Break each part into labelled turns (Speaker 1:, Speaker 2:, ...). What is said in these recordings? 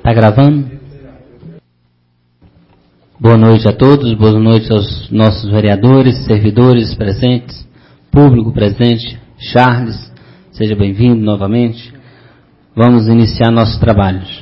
Speaker 1: Está gravando? Boa noite a todos, boa noite aos nossos vereadores, servidores presentes, público presente. Charles, seja bem-vindo novamente. Vamos iniciar nossos trabalhos.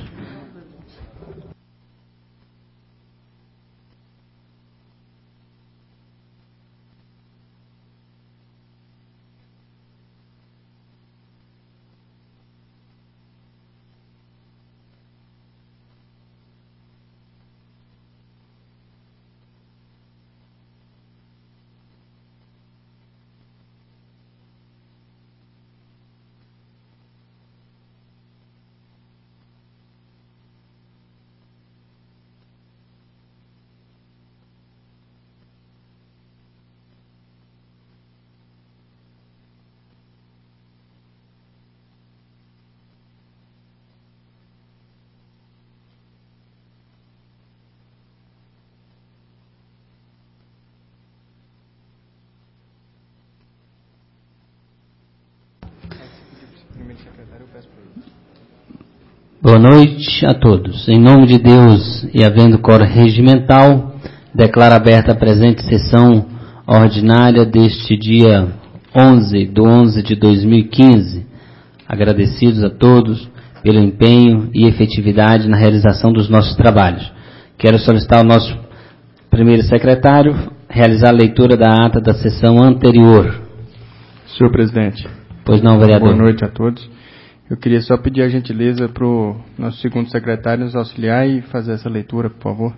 Speaker 1: Boa noite a todos. Em nome de Deus e havendo quórum regimental, declaro aberta a presente sessão ordinária deste dia 11/11 de 2015. Agradecidos a todos pelo empenho e efetividade na realização dos nossos trabalhos. Quero solicitar ao nosso primeiro secretário realizar a leitura da ata da sessão anterior.
Speaker 2: Senhor presidente.
Speaker 1: Pois não, vereador.
Speaker 2: Boa noite a todos. Eu queria só pedir a gentileza para o nosso segundo secretário nos auxiliar e fazer essa leitura, por favor.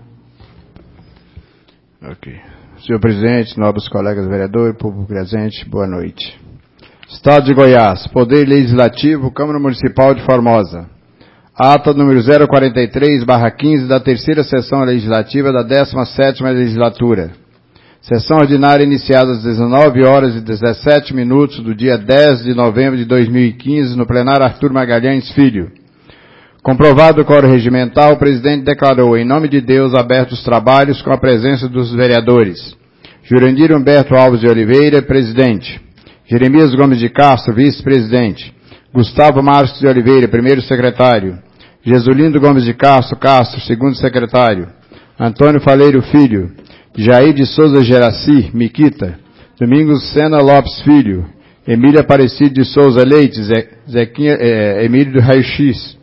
Speaker 3: Ok. Senhor presidente, nobres colegas vereadores, público presente, boa noite. Estado de Goiás, Poder Legislativo, Câmara Municipal de Formosa. Ata número 043/15 da terceira sessão legislativa da 17ª legislatura. Sessão ordinária iniciada às 19h17 do dia 10 de novembro de 2015, no plenário Arthur Magalhães Filho. Comprovado o quórum regimental, o presidente declarou, em nome de Deus, abertos os trabalhos com a presença dos vereadores. Jurandir Humberto Alves de Oliveira, presidente. Jeremias Gomes de Castro, vice-presidente. Gustavo Marques de Oliveira, primeiro secretário. Jesulindo Gomes de Castro, segundo secretário. Antônio Faleiro Filho. Jair de Souza Geraci, Miquita, Domingos Sena Lopes Filho, Emílio Aparecido de Souza Leite, Emílio do Raio-X,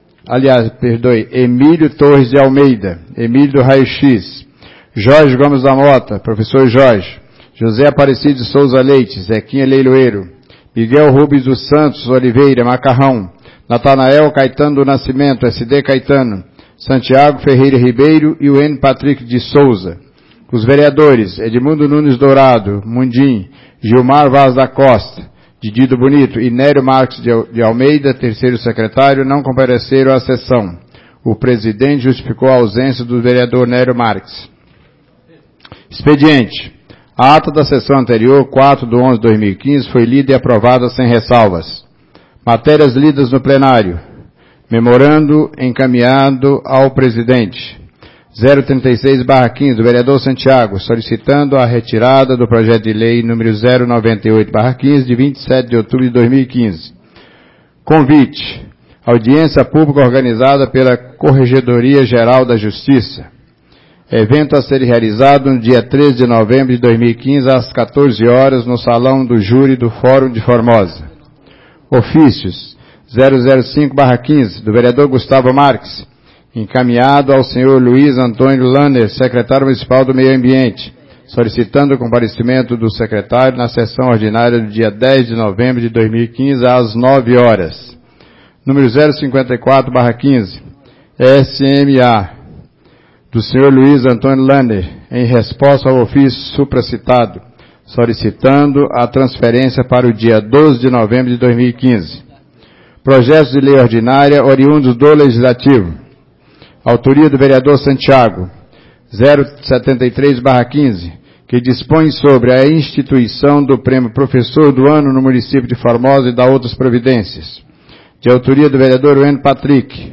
Speaker 3: Emílio Torres de Almeida, Emílio do Raio-X, Jorge Gomes da Mota, professor Jorge, José Aparecido de Souza Leite, Zequinha Leiloeiro, Miguel Rubens dos Santos Oliveira, Macarrão, Natanael Caetano do Nascimento, SD Caetano, Santiago Ferreira Ribeiro e o N. Patrick de Souza. Os vereadores Edmundo Nunes Dourado, Mundim, Gilmar Vaz da Costa, Didido Bonito e Nério Marques de Almeida, terceiro secretário, não compareceram à sessão. O presidente justificou a ausência do vereador Nério Marques. Expediente. A ata da sessão anterior, 4/11/2015, foi lida e aprovada sem ressalvas. Matérias lidas no plenário. Memorando encaminhado ao presidente. 036/15, do vereador Santiago, solicitando a retirada do projeto de lei número 098/15, de 27 de outubro de 2015. Convite. Audiência pública organizada pela Corregedoria Geral da Justiça. Evento a ser realizado no dia 13 de novembro de 2015, às 14 horas, no Salão do Júri do Fórum de Formosa. Ofícios. 005/15, do vereador Gustavo Marques, encaminhado ao senhor Luiz Antônio Lanner, secretário municipal do Meio Ambiente, solicitando o comparecimento do secretário na sessão ordinária do dia 10 de novembro de 2015, às 9 horas. Número 054/15, SMA, do senhor Luiz Antônio Lanner, em resposta ao ofício supracitado, solicitando a transferência para o dia 12 de novembro de 2015. Projetos de lei ordinária oriundos do Legislativo. Autoria do vereador Santiago, 073/15, que dispõe sobre a instituição do prêmio Professor do Ano no município de Formosa e da outras providências. De autoria do vereador N. Patrick,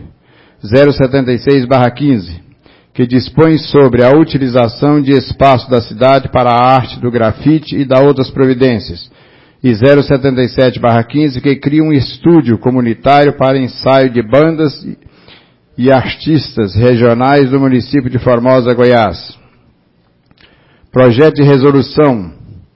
Speaker 3: 076/15, que dispõe sobre a utilização de espaço da cidade para a arte do grafite e da outras providências. E 077/15, que cria um estúdio comunitário para ensaio de bandas e artistas regionais do município de Formosa, Goiás. Projeto de resolução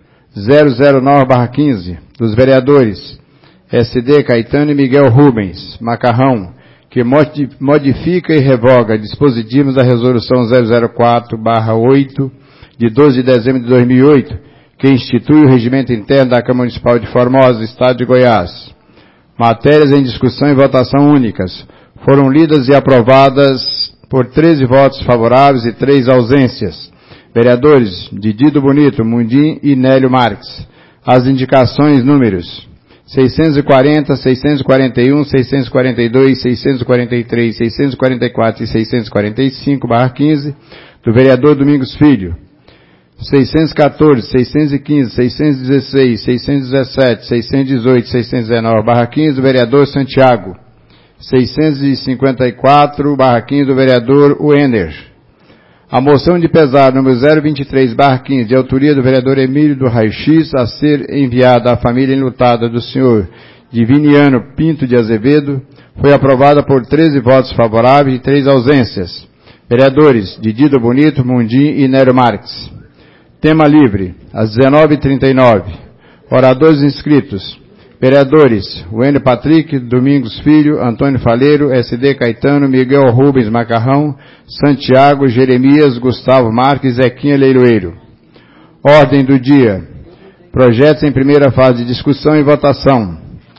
Speaker 3: 009/15 dos vereadores SD Caetano e Miguel Rubens Macarrão, que modifica e revoga dispositivos da resolução 004/8 de 12 de dezembro de 2008, que institui o regimento interno da Câmara Municipal de Formosa, Estado de Goiás. Matérias em discussão e votação únicas foram lidas e aprovadas por 13 votos favoráveis e 3 ausências. Vereadores Didido Bonito, Mundim e Nélio Marques. As indicações números 640, 641, 642, 643, 644 e 645/15 do vereador Domingos Filho. 614, 615, 616, 617, 618, 619/15 do vereador Santiago. 654/15 do vereador Wenner. A moção de pesar número 023/15, de autoria do vereador Emílio do Raio-X, a ser enviada à família enlutada do senhor Diviniano Pinto de Azevedo, foi aprovada por 13 votos favoráveis e 3 ausências. Vereadores Didido Bonito, Mundim e Nélio Marques. Tema livre, às 19h39. Oradores inscritos. Vereadores Wênio Patrick, Domingos Filho, Antônio Faleiro, SD Caetano, Miguel Rubens Macarrão, Santiago, Jeremias, Gustavo Marques, Zequinha Leiloeiro. Ordem do dia. Projetos em primeira fase de discussão e votação.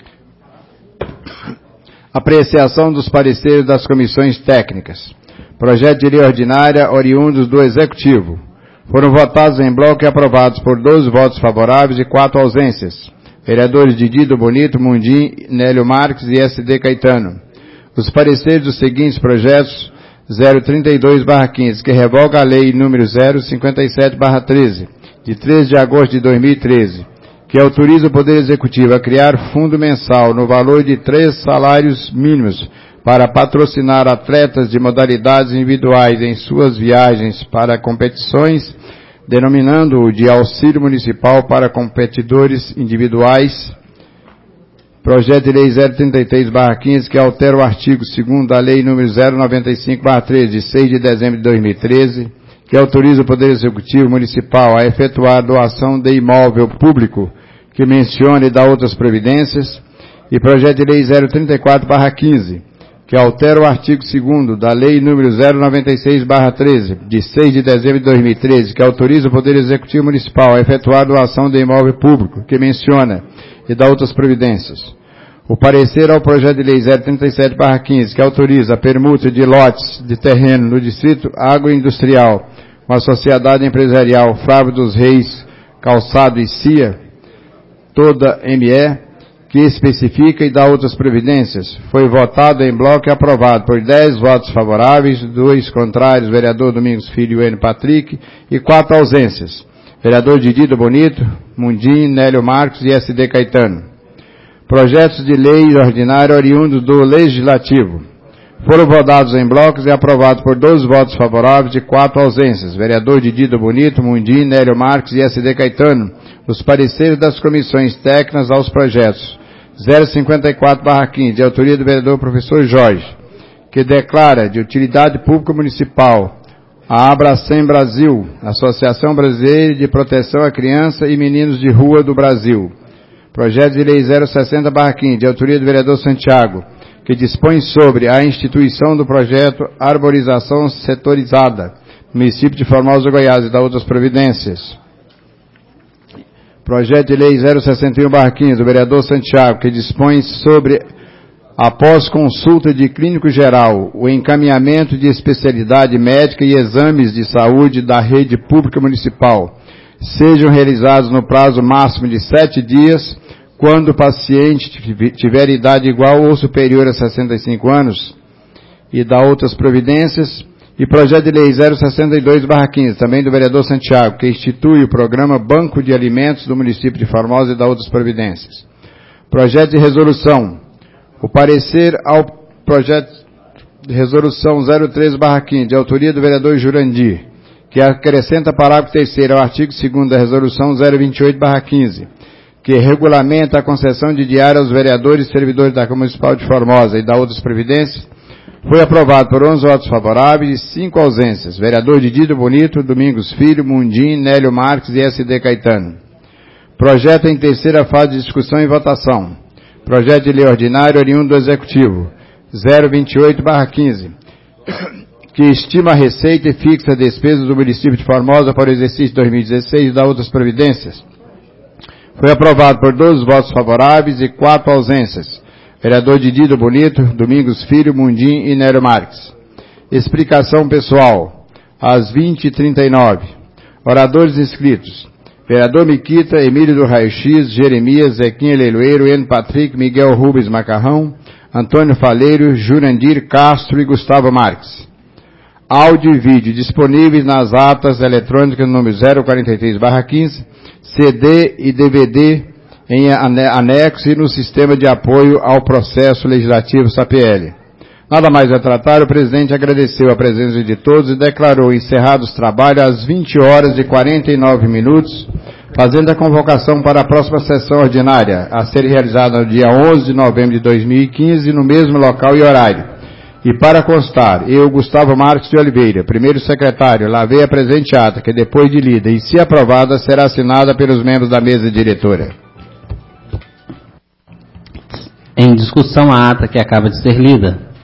Speaker 3: Apreciação dos pareceres das comissões técnicas. Projeto de lei ordinária oriundos do Executivo. Foram votados em bloco e aprovados por 12 votos favoráveis e 4 ausências. Vereadores Didido Bonito, Mundim, Nélio Marques e SD Caetano. Os pareceres dos seguintes projetos 032/15, que revoga a lei número 057/13, de 13 de agosto de 2013, que autoriza o Poder Executivo a criar fundo mensal no valor de 3 salários mínimos para patrocinar atletas de modalidades individuais em suas viagens para competições, denominando-o de auxílio municipal para competidores individuais. Projeto de lei 033/15, que altera o artigo 2º da lei número 095/13, de 6 de dezembro de 2013, que autoriza o Poder Executivo Municipal a efetuar doação de imóvel público, que menciona e dá outras providências. E projeto de lei 034/15, que altera o artigo 2º da lei número 096/13, de 6 de dezembro de 2013, que autoriza o Poder Executivo Municipal a efetuar doação de imóvel público, que menciona e dá outras providências. O parecer ao projeto de lei 037/15, que autoriza a permuta de lotes de terreno no Distrito Agroindustrial com a Sociedade Empresarial Flávio dos Reis Calçado e CIA, toda ME, que especifica e dá outras providências, foi votado em bloco e aprovado por 10 votos favoráveis, 2 contrários, vereador Domingos Filho e Wênio Patrick, e 4 ausências. Vereador Didido Bonito, Mundim, Nélio Marques e SD Caetano. Projetos de lei ordinária oriundos do Legislativo. Foram votados em blocos e aprovados por 12 votos favoráveis e 4 ausências. Vereador Didido Bonito, Mundim, Nélio Marques e SD Caetano. Os pareceres das comissões técnicas aos projetos 054/15, de autoria do vereador professor Jorge, que declara de utilidade pública municipal a Abracem Brasil, Associação Brasileira de Proteção à Criança e Meninos de Rua do Brasil. Projeto de lei 060/15, de autoria do vereador Santiago, que dispõe sobre a instituição do projeto Arborização Setorizada, município de Formosa, Goiás, e da outras providências. Projeto de lei 061/15, do vereador Santiago, que dispõe sobre, após consulta de clínico geral, o encaminhamento de especialidade médica e exames de saúde da rede pública municipal sejam realizados no prazo máximo de 7 dias, quando o paciente tiver idade igual ou superior a 65 anos, e da outras providências. E projeto de lei 062/15, também do vereador Santiago, que institui o programa Banco de Alimentos do município de Formosa e da outras providências. Projeto de resolução. O parecer ao projeto de resolução 03/15, de autoria do vereador Jurandir, que acrescenta parágrafo 3º ao artigo 2º da resolução 028/15, que regulamenta a concessão de diária aos vereadores e servidores da Câmara Municipal de Formosa e da outras providências. Foi aprovado por 11 votos favoráveis e 5 ausências. Vereador Didido Bonito, Domingos Filho, Mundim, Nélio Marques e SD Caetano. Projeto em terceira fase de discussão e votação. Projeto de lei ordinário oriundo do Executivo, 028/15, que estima a receita e fixa a despesa do município de Formosa para o exercício 2016 e da outras providências. Foi aprovado por 12 votos favoráveis e 4 ausências. Vereador Didido Bonito, Domingos Filho, Mundim e Nélio Marques. Explicação pessoal, às 20h39. Oradores inscritos. Vereador Miquita, Emílio do Raio X, Jeremias, Zequinha Leiloeiro, Eno Patrick, Miguel Rubens Macarrão, Antônio Faleiro, Jurandir Castro e Gustavo Marques. Áudio e vídeo disponíveis nas atas eletrônicas número 043/15, CD e DVD em anexo e no sistema de apoio ao processo legislativo SAPL. Nada mais a tratar, o presidente agradeceu a presença de todos e declarou encerrados os trabalhos às 20h49, fazendo a convocação para a próxima sessão ordinária, a ser realizada no dia 11 de novembro de 2015, no mesmo local e horário. E para constar, eu, Gustavo Marques de Oliveira, primeiro secretário, lavei a presente ata, que depois de lida e se aprovada, será assinada pelos membros da mesa diretora.
Speaker 1: Em discussão a ata que acaba de ser lida.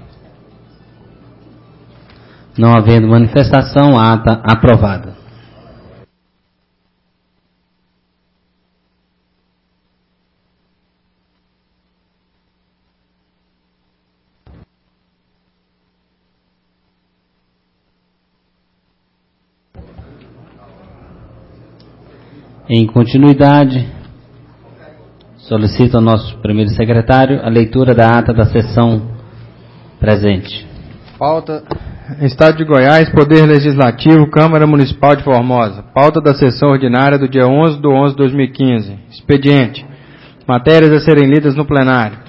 Speaker 1: Não havendo manifestação, a ata aprovada. Em continuidade, solicito ao nosso primeiro secretário a leitura da ata da sessão presente.
Speaker 2: Pauta: Estado de Goiás, Poder Legislativo, Câmara Municipal de Formosa. Pauta da sessão ordinária do dia 11/11/2015. Expediente: matérias a serem lidas no plenário.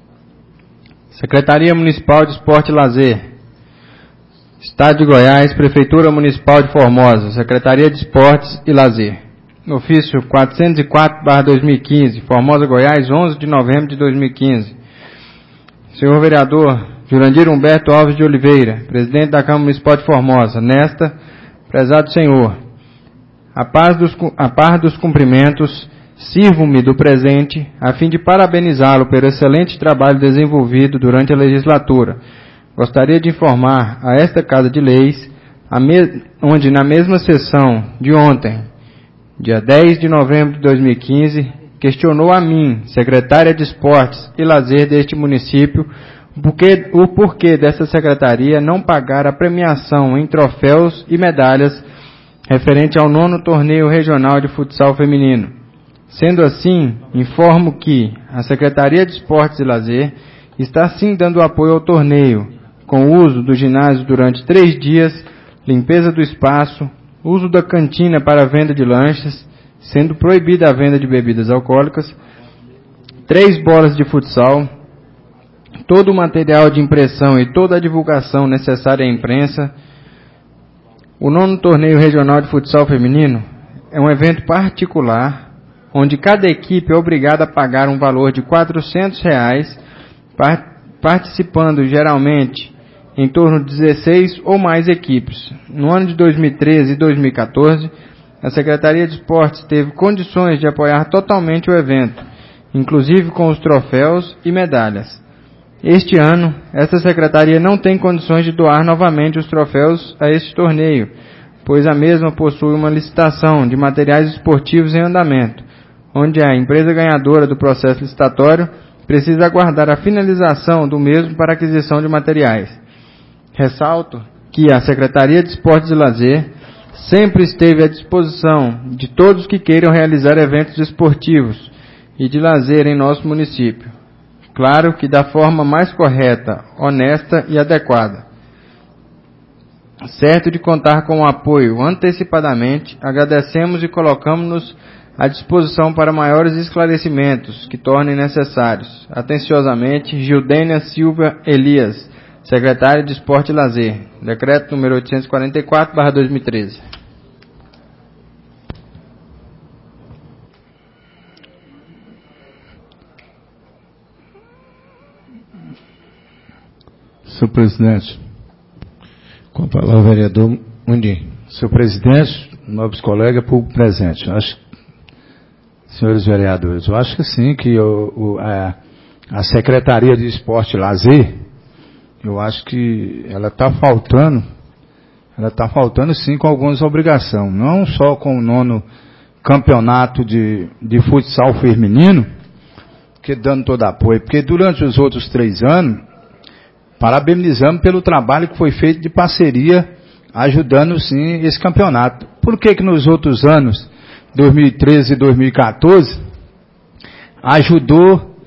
Speaker 2: Secretaria Municipal de Esporte e Lazer. Estado de Goiás, Prefeitura Municipal de Formosa, Secretaria de Esportes e Lazer. Ofício 404/2015, Formosa, Goiás, 11 de novembro de 2015. Senhor vereador Jurandir Humberto Alves de Oliveira, presidente da Câmara Municipal de Formosa, nesta, prezado senhor, a par dos cumprimentos, sirvo-me do presente a fim de parabenizá-lo pelo excelente trabalho desenvolvido durante a legislatura. Gostaria de informar a esta Casa de Leis, onde na mesma sessão de ontem, dia 10 de novembro de 2015, questionou a mim, secretária de Esportes e Lazer deste município, o porquê dessa secretaria não pagar a premiação em troféus e medalhas referente ao 9º Torneio Regional de Futsal Feminino. Sendo assim, informo que a Secretaria de Esportes e Lazer está sim dando apoio ao torneio, com o uso do ginásio durante 3 dias, limpeza do espaço, uso da cantina para venda de lanches, sendo proibida a venda de bebidas alcoólicas, 3 bolas de futsal, todo o material de impressão e toda a divulgação necessária à imprensa. O 9º Torneio Regional de Futsal Feminino é um evento particular, onde cada equipe é obrigada a pagar um valor de R$ 400, participando geralmente em torno de 16 ou mais equipes. No ano de 2013 e 2014, a Secretaria de Esportes teve condições de apoiar totalmente o evento, inclusive com os troféus e medalhas. Este ano, esta Secretaria não tem condições de doar novamente os troféus a este torneio, pois a mesma possui uma licitação de materiais esportivos em andamento, onde a empresa ganhadora do processo licitatório precisa aguardar a finalização do mesmo para aquisição de materiais. Ressalto que a Secretaria de Esportes e Lazer sempre esteve à disposição de todos que queiram realizar eventos esportivos e de lazer em nosso município. Claro que da forma mais correta, honesta e adequada. Certo de contar com o apoio antecipadamente, agradecemos e colocamos-nos à disposição para maiores esclarecimentos que tornem necessários. Atenciosamente, Gildênia Silva Elias, Secretária de Esporte e Lazer. Decreto número 844/2013.
Speaker 4: Senhor presidente. Com a palavra o vereador Mundim. Senhor presidente, nobres colegas, público presente. Senhores vereadores, eu acho que sim, que a Secretaria de Esporte e Lazer, eu acho que ela está faltando sim com algumas obrigações, não só com o 9º campeonato de futsal feminino, que dando todo apoio, porque durante os outros 3 anos, parabenizamos pelo trabalho que foi feito de parceria, ajudando sim esse campeonato. Por que nos outros anos, 2013 e 2014, ajudou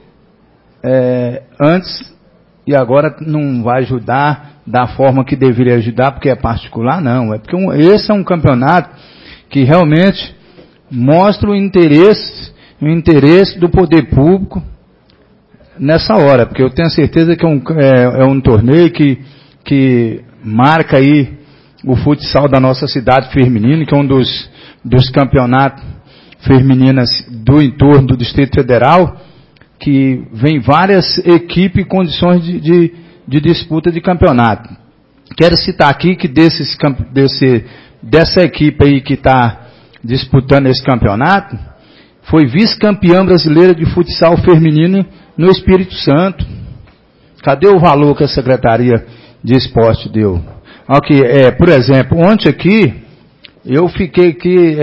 Speaker 4: antes e agora não vai ajudar da forma que deveria ajudar, porque é particular? Não, é porque esse é um campeonato que realmente mostra o interesse do poder público nessa hora, porque eu tenho certeza que é um torneio que marca aí o futsal da nossa cidade feminino, que é um dos campeonatos femininos do entorno do Distrito Federal, que vem várias equipes em condições de disputa de campeonato. Quero citar aqui que dessa equipe aí que está disputando esse campeonato, foi vice-campeã brasileira de futsal feminino no Espírito Santo. Cadê o valor que a Secretaria de Esporte deu? Aqui, por exemplo, ontem aqui, eu fiquei aqui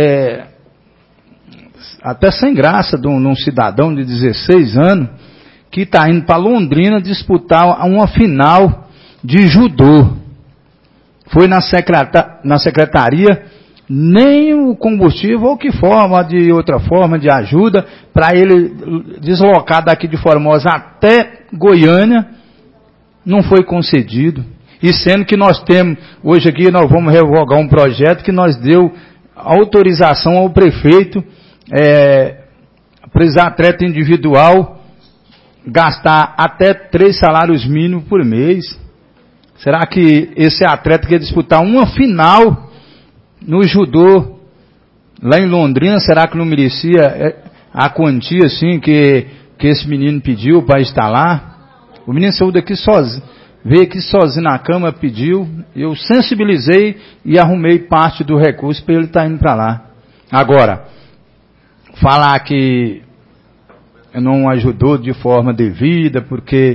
Speaker 4: até sem graça de um cidadão de 16 anos que está indo para Londrina disputar uma final de judô. Foi na secretaria, nem o combustível ou que forma, de outra forma, de ajuda, para ele deslocar daqui de Formosa até Goiânia, não foi concedido. E sendo que nós temos, hoje aqui nós vamos revogar um projeto que nós deu autorização ao prefeito, para esse atleta individual gastar até 3 salários mínimos por mês. Será que esse atleta quer disputar uma final no judô lá em Londrina, será que não merecia a quantia assim que esse menino pediu para estar lá? O menino saiu daqui sozinho, veio aqui sozinho na cama, pediu, eu sensibilizei e arrumei parte do recurso para ele estar indo para lá. Agora, falar que não ajudou de forma devida, porque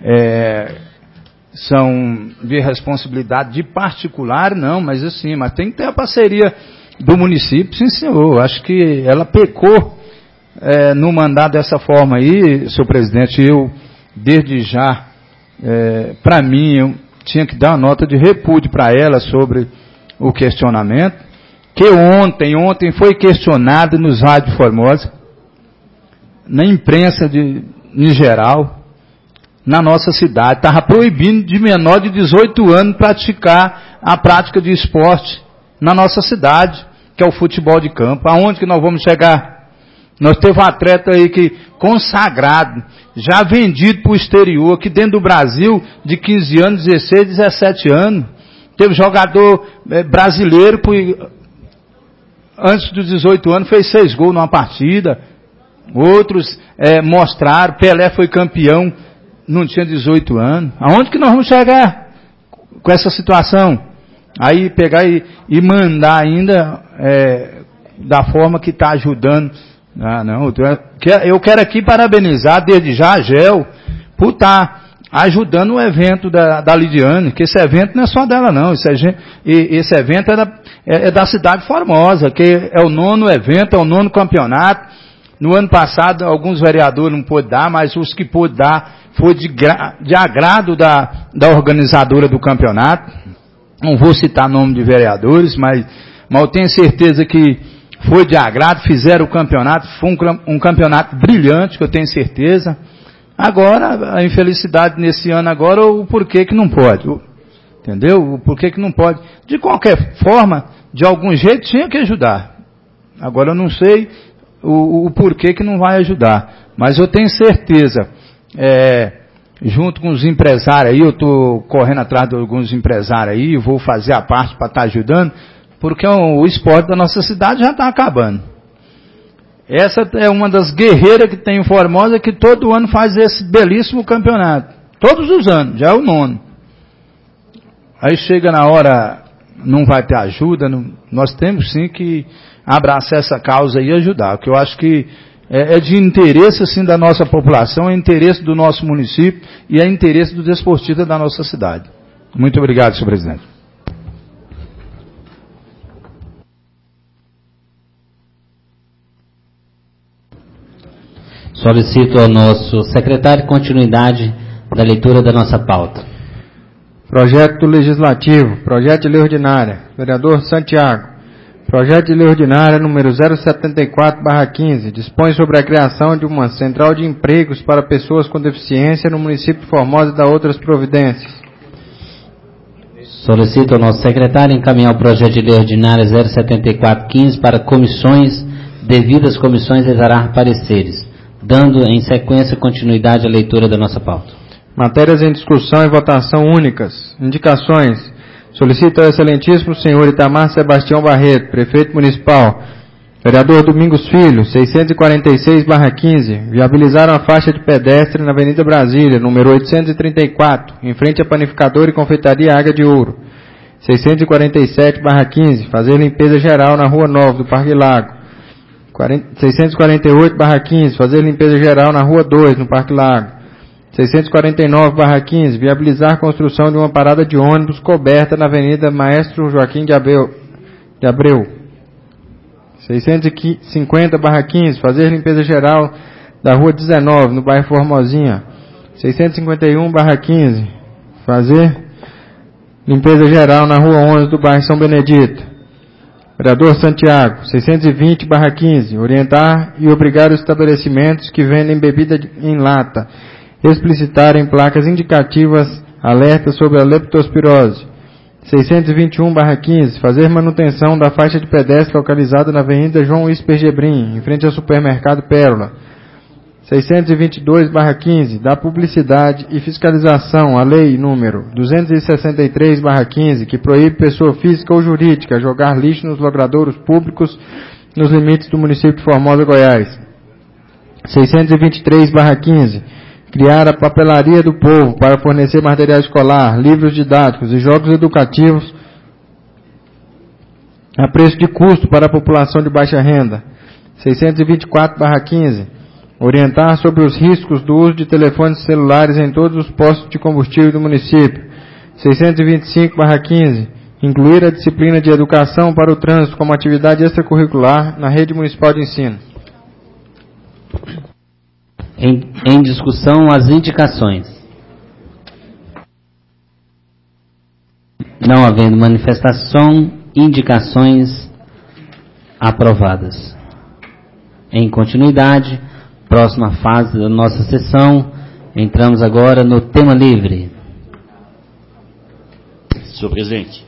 Speaker 4: são de responsabilidade de particular, não, mas assim, mas tem que ter a parceria do município, sim senhor. Acho que ela pecou no mandar dessa forma aí, senhor presidente. Eu, desde já, para mim, eu tinha que dar uma nota de repúdio para ela sobre o questionamento, que ontem foi questionado nos rádios Formosa, na imprensa em geral, na nossa cidade, estava proibindo de menor de 18 anos praticar a prática de esporte na nossa cidade, que é o futebol de campo. Aonde que nós vamos chegar? Nós temos um atleta aí que, consagrado, já vendido para o exterior, aqui dentro do Brasil, de 15 anos, 16, 17 anos. Teve jogador brasileiro que, antes dos 18 anos, fez 6 gols numa partida. Outros mostraram, Pelé foi campeão, não tinha 18 anos. Aonde que nós vamos chegar com essa situação? Aí pegar e mandar ainda da forma que está ajudando. Não, eu quero aqui parabenizar desde já a GEL por estar ajudando o evento da Lidiane, que esse evento não é só dela não, esse evento é da cidade de Formosa, que é o 9º evento, é o 9º campeonato. No ano passado, alguns vereadores não pôde dar, mas os que pôde dar foi de agrado da organizadora do campeonato. Não vou citar nome de vereadores, mas eu tenho certeza que foi de agrado, fizeram o campeonato, foi um campeonato brilhante, que eu tenho certeza. Agora, a infelicidade nesse ano agora, o porquê que não pode. Entendeu? O porquê que não pode. De qualquer forma, de algum jeito, tinha que ajudar. Agora eu não sei o porquê que não vai ajudar. Mas eu tenho certeza, junto com os empresários aí, eu estou correndo atrás de alguns empresários aí, vou fazer a parte para estar ajudando, porque o esporte da nossa cidade já está acabando. Essa é uma das guerreiras que tem em Formosa, que todo ano faz esse belíssimo campeonato. Todos os anos, já é o 9º. aí chega na hora, não vai ter ajuda, nós temos sim que abraçar essa causa e ajudar, porque eu acho que é de interesse assim, da nossa população, é interesse do nosso município e é interesse do desportista da nossa cidade. Muito obrigado, senhor presidente.
Speaker 1: Solicito ao nosso secretário continuidade da leitura da nossa pauta.
Speaker 2: Projeto legislativo, projeto de lei ordinária, vereador Santiago. Projeto de lei ordinária número 074/15, dispõe sobre a criação de uma central de empregos para pessoas com deficiência no município de Formosa e da outras providências.
Speaker 1: Solicito ao nosso secretário encaminhar o projeto de lei ordinária 074/15 para comissões, devidas comissões exarar pareceres, dando em sequência continuidade à leitura da nossa pauta.
Speaker 2: Matérias em discussão e votação únicas. Indicações. Solicito ao excelentíssimo senhor Itamar Sebastião Barreto, prefeito municipal, vereador Domingos Filho, 646/15, viabilizaram a faixa de pedestre na Avenida Brasília, número 834, em frente à panificadora e confeitaria Águia de Ouro. 647/15, fazer limpeza geral na Rua 9 do Parque Lago. 648/15, fazer limpeza geral na Rua 2, no Parque Lago. 649/15, viabilizar a construção de uma parada de ônibus coberta na Avenida Maestro Joaquim de Abreu. 650/15, fazer limpeza geral da Rua 19, no bairro Formosinha. 651/15, fazer limpeza geral na Rua 11 do bairro São Benedito. Vereador Santiago, 620/15, orientar e obrigar os estabelecimentos que vendem bebida em lata explicitarem placas indicativas alertas sobre a leptospirose. 621/15, fazer manutenção da faixa de pedestre localizada na Avenida João Isper Gebrim, em frente ao supermercado Pérola. 622/15, dar publicidade e fiscalização à lei número 263/15, que proíbe pessoa física ou jurídica jogar lixo nos logradouros públicos nos limites do município de Formosa, Goiás. 623/15, criar a papelaria do povo para fornecer material escolar, livros didáticos e jogos educativos a preço de custo para a população de baixa renda. 624/15, orientar sobre os riscos do uso de telefones celulares em todos os postos de combustível do município. 625/15, incluir a disciplina de educação para o trânsito como atividade extracurricular na rede municipal de ensino.
Speaker 1: Em discussão, as indicações. Não havendo manifestação, indicações aprovadas. Em continuidade, próxima fase da nossa sessão, entramos agora no tema livre.
Speaker 5: Senhor presidente.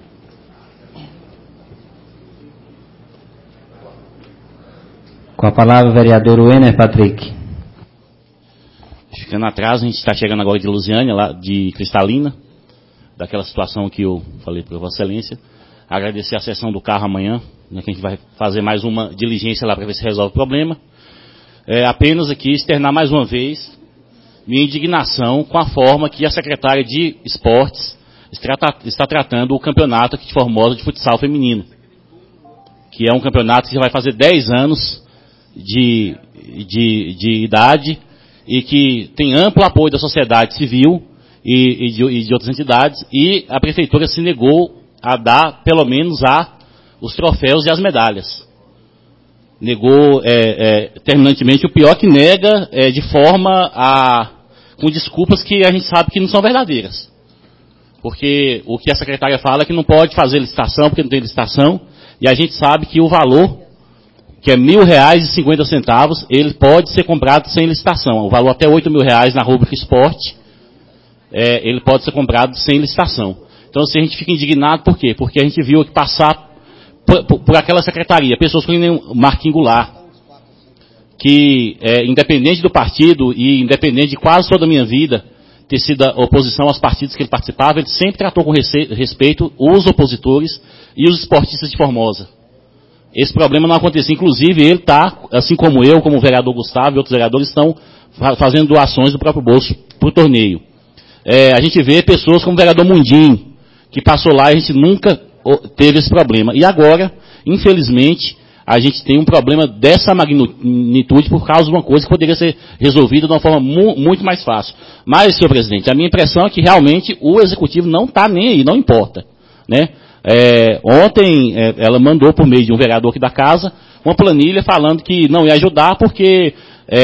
Speaker 1: Com a palavra o vereador Wenner Patrick.
Speaker 5: Ficando atrás, a gente está chegando agora de Lusiânia, lá de Cristalina, daquela situação que eu falei para Vossa Excelência. Agradecer a sessão do carro amanhã, né, que a gente vai fazer mais uma diligência lá para ver se resolve o problema. Apenas aqui externar mais uma vez minha indignação com a forma que a secretária de Esportes está tratando o campeonato aqui de Formosa de futsal feminino, que é um campeonato que vai fazer 10 anos de idade, e que tem amplo apoio da sociedade civil e de outras entidades, e a prefeitura se negou a dar, pelo menos, os troféus e as medalhas. Negou terminantemente, o pior que nega de forma com desculpas que a gente sabe que não são verdadeiras. Porque o que a secretária fala é que não pode fazer licitação, porque não tem licitação, e a gente sabe que o valor, que é R$1.000,50, ele pode ser comprado sem licitação. O valor até R$8.000 na rubrica esporte, ele pode ser comprado sem licitação. Então, assim, a gente fica indignado, por quê? Porque a gente viu que passar por aquela secretaria, pessoas como Marquinhos Goulart, que, independente do partido e independente de quase toda a minha vida ter sido a oposição aos partidos que ele participava, ele sempre tratou com respeito os opositores e os esportistas de Formosa. Esse problema não aconteceu. Inclusive, ele está, assim como eu, como o vereador Gustavo e outros vereadores, estão fazendo doações do próprio bolso para o torneio. A gente vê pessoas como o vereador Mundim, que passou lá e a gente nunca teve esse problema. E agora, infelizmente, a gente tem um problema dessa magnitude por causa de uma coisa que poderia ser resolvida de uma forma muito mais fácil. Mas, senhor presidente, a minha impressão é que realmente o executivo não está nem aí, não importa, né? Ontem ela mandou por meio de um vereador aqui da casa uma planilha falando que não ia ajudar porque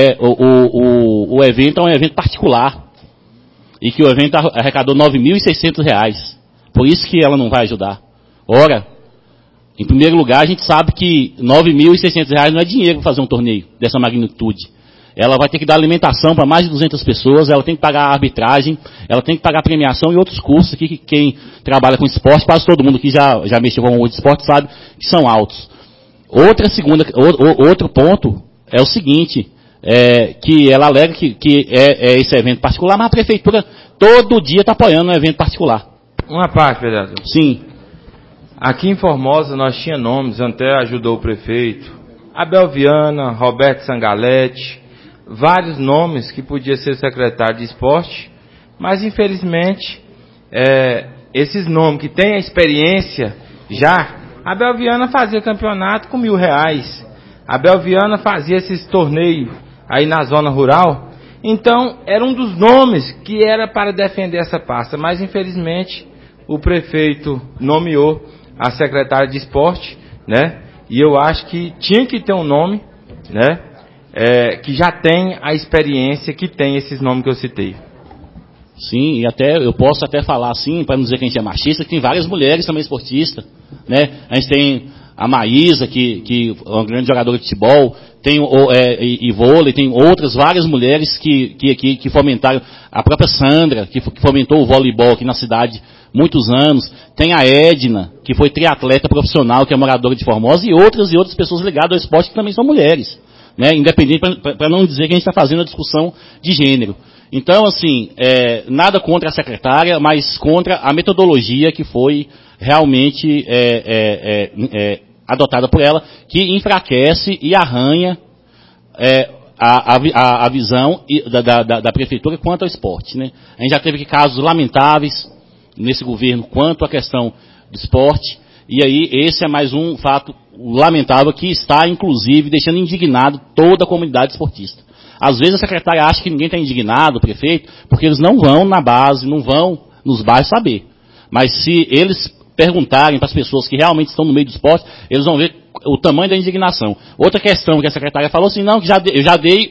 Speaker 5: o evento é um evento particular e que o evento arrecadou R$ 9.600. Por isso que ela não vai ajudar. Ora, em primeiro lugar, a gente sabe que R$ 9.600 não é dinheiro para fazer um torneio dessa magnitude. Ela vai ter que dar alimentação para mais de 200 pessoas, ela tem que pagar a arbitragem, ela tem que pagar a premiação e outros custos aqui que quem trabalha com esporte, quase todo mundo que já mexeu com o esporte sabe que são altos. Outro ponto é o seguinte, que ela alega que é esse evento particular, mas a prefeitura todo dia está apoiando um evento particular.
Speaker 6: Uma parte, vereador.
Speaker 5: Sim.
Speaker 6: Aqui em Formosa nós tinha nomes, até ajudou o prefeito. Abel Viana, Roberto Sangalete, vários nomes que podia ser secretário de esporte, mas infelizmente esses nomes que têm a experiência já, Abel Viana fazia campeonato com R$1.000, Abel Viana fazia esses torneios aí na zona rural, então era um dos nomes que era para defender essa pasta, mas infelizmente o prefeito nomeou a secretária de esporte, né? E eu acho que tinha que ter um nome, né? Que já tem a experiência, que tem esses nomes que eu citei.
Speaker 5: Sim, e eu posso até falar assim, para não dizer que a gente é machista, que tem várias mulheres também esportistas, né? A gente tem a Maísa, que é uma grande jogadora de futebol, tem e vôlei, tem outras várias mulheres que fomentaram, a própria Sandra, que fomentou o voleibol aqui na cidade muitos anos, tem a Edna, que foi triatleta profissional, que é moradora de Formosa, e outras pessoas ligadas ao esporte que também são mulheres, né? Independente, para não dizer que a gente está fazendo a discussão de gênero. Então, assim, nada contra a secretária, mas contra a metodologia que foi realmente adotada por ela, que enfraquece e arranha a visão da prefeitura quanto ao esporte, né? A gente já teve casos lamentáveis nesse governo quanto à questão do esporte, e aí esse é mais um fato lamentável que está, inclusive, deixando indignado toda a comunidade esportista. Às vezes a secretária acha que ninguém está indignado, o prefeito, porque eles não vão na base, não vão nos bairros saber. Mas se eles perguntarem para as pessoas que realmente estão no meio do esporte, eles vão ver o tamanho da indignação. Outra questão que a secretária falou assim, não, que eu já dei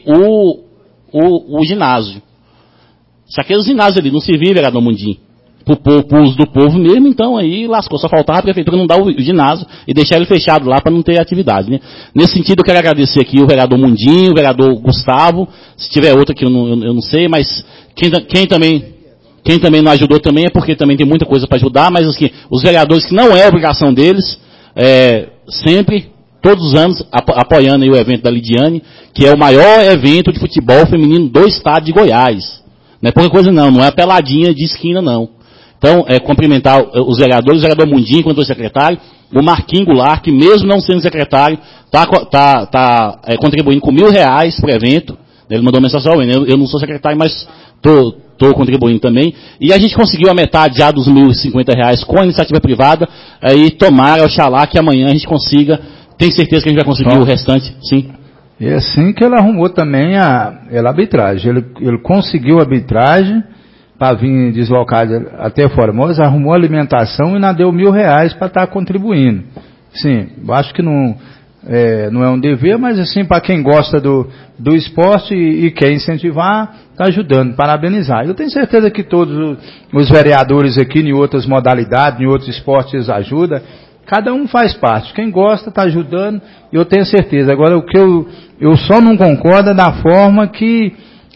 Speaker 5: o ginásio. Se aquele ginásio ali não servir, vereador Mundim, para o uso do povo mesmo, então aí lascou. Só faltava a prefeitura não dar o ginásio e deixar ele fechado lá para não ter atividade, né? Nesse sentido, eu quero agradecer aqui o vereador Mundinho, o vereador Gustavo, se tiver outro aqui eu não sei, mas quem também não ajudou também é porque também tem muita coisa para ajudar, mas assim, os vereadores que não é obrigação deles, sempre, todos os anos, apoiando aí o evento da Lidiane, que é o maior evento de futebol feminino do estado de Goiás. Não é pouca coisa não é a peladinha de esquina não. Então, cumprimentar os vereadores, o vereador Mundinho, quanto secretário, o Marquinhos Goulart, que mesmo não sendo secretário, está contribuindo com R$1.000 para o evento. Ele mandou mensagem, eu não sou secretário, mas estou contribuindo também. E a gente conseguiu a metade já dos R$1.050 com a iniciativa privada, aí tomara, oxalá, que amanhã a gente consiga, tenho certeza que a gente vai conseguir o restante, sim.
Speaker 4: E é assim que ele arrumou também a arbitragem. Ele conseguiu a arbitragem, para vir deslocar até Formosa, arrumou alimentação e ainda deu R$1.000 para estar contribuindo. Sim, acho que não é um dever, mas assim, para quem gosta do esporte e quer incentivar, está ajudando, parabenizar. Eu tenho certeza que todos os vereadores aqui, em outras modalidades, em outros esportes, ajudam. Cada um faz parte. Quem gosta está ajudando, eu tenho certeza. Agora, o que eu só não concordo é da forma que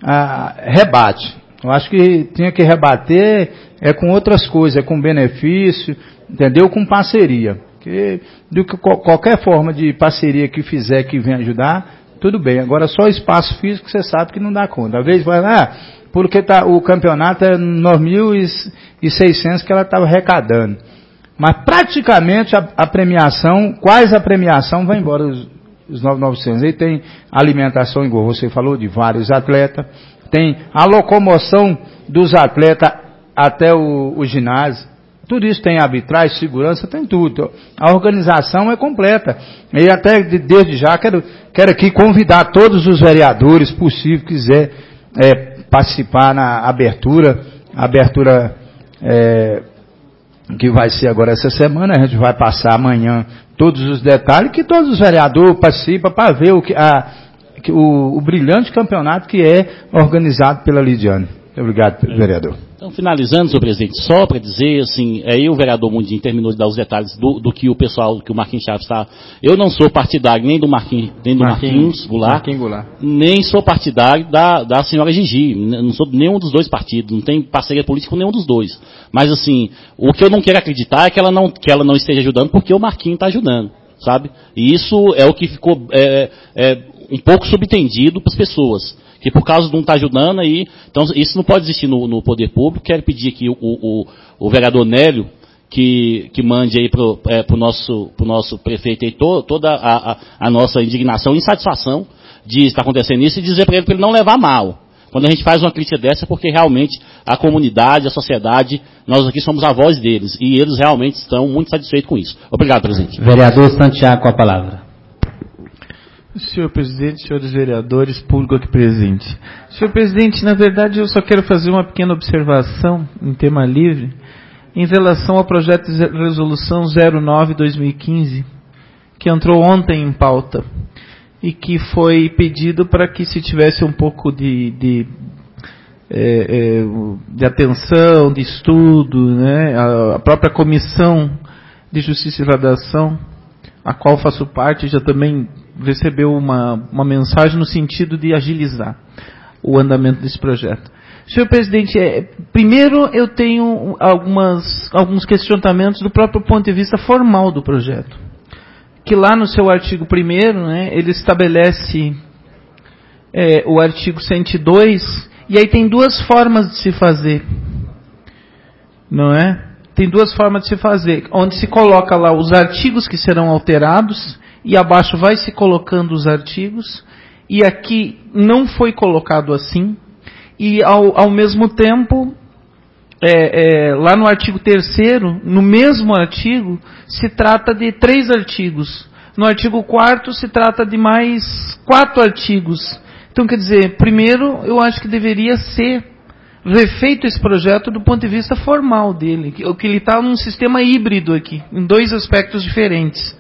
Speaker 4: rebate. Eu acho que tinha que rebater com outras coisas, com benefício, entendeu? Com parceria. Qualquer forma de parceria que fizer, que venha ajudar, tudo bem. Agora, só espaço físico, você sabe que não dá conta. Às vezes vai lá, porque o campeonato é 9.600 que ela estava arrecadando. Mas praticamente a premiação, quase a premiação, vai embora os 9.900. Aí tem alimentação, igual você falou, de vários atletas. Tem a locomoção dos atletas até o ginásio. Tudo isso tem arbitragem, segurança, tem tudo. A organização é completa. E até desde já quero aqui convidar todos os vereadores possíveis que quiser participar na abertura que vai ser agora essa semana. A gente vai passar amanhã todos os detalhes, que todos os vereadores participam para ver o brilhante campeonato que é organizado pela Lidiane. Obrigado, vereador.
Speaker 5: Então, finalizando, senhor presidente, só para dizer, assim, aí o vereador Mundinho terminou de dar os detalhes do que o pessoal, que o Marquinhos Chaves está. Eu não sou partidário nem do Marquinhos Goulart, nem sou partidário da senhora Gigi. Não sou de nenhum dos dois partidos, não tenho parceria política com nenhum dos dois. Mas, assim, o que eu não quero acreditar é que ela não esteja ajudando porque o Marquinhos está ajudando, sabe? E isso é o que ficou um pouco subtendido para as pessoas. Que por causa de um estar ajudando aí, então isso não pode existir no poder público. Quero pedir aqui o vereador Nélio que mande aí pro nosso prefeito aí toda a nossa indignação e insatisfação de estar acontecendo isso e dizer para ele não levar mal. Quando a gente faz uma crítica dessa é porque realmente a comunidade, a sociedade, nós aqui somos a voz deles e eles realmente estão muito satisfeitos com isso. Obrigado, presidente.
Speaker 1: Vereador Santiago, com a palavra.
Speaker 7: Senhor presidente, senhores vereadores, público aqui presente. Senhor presidente, na verdade eu só quero fazer uma pequena observação em tema livre em relação ao projeto de resolução 09/2015, que entrou ontem em pauta e que foi pedido para que se tivesse um pouco de atenção, de estudo, né? A própria Comissão de Justiça e Redação, a qual faço parte, já também recebeu uma mensagem no sentido de agilizar o andamento desse projeto. Senhor presidente, primeiro eu tenho alguns questionamentos do próprio ponto de vista formal do projeto. Que lá no seu artigo 1º, né, ele estabelece o artigo 102, e aí tem duas formas de se fazer. Não é? Tem duas formas de se fazer, onde se coloca lá os artigos que serão alterados, e abaixo vai se colocando os artigos, e aqui não foi colocado assim, e ao mesmo tempo, lá no artigo 3º, no mesmo artigo, se trata de 3 artigos. No artigo 4º se trata de mais 4 artigos. Então, quer dizer, primeiro, eu acho que deveria ser refeito esse projeto do ponto de vista formal dele, que ele está num sistema híbrido aqui, em 2 aspectos diferentes.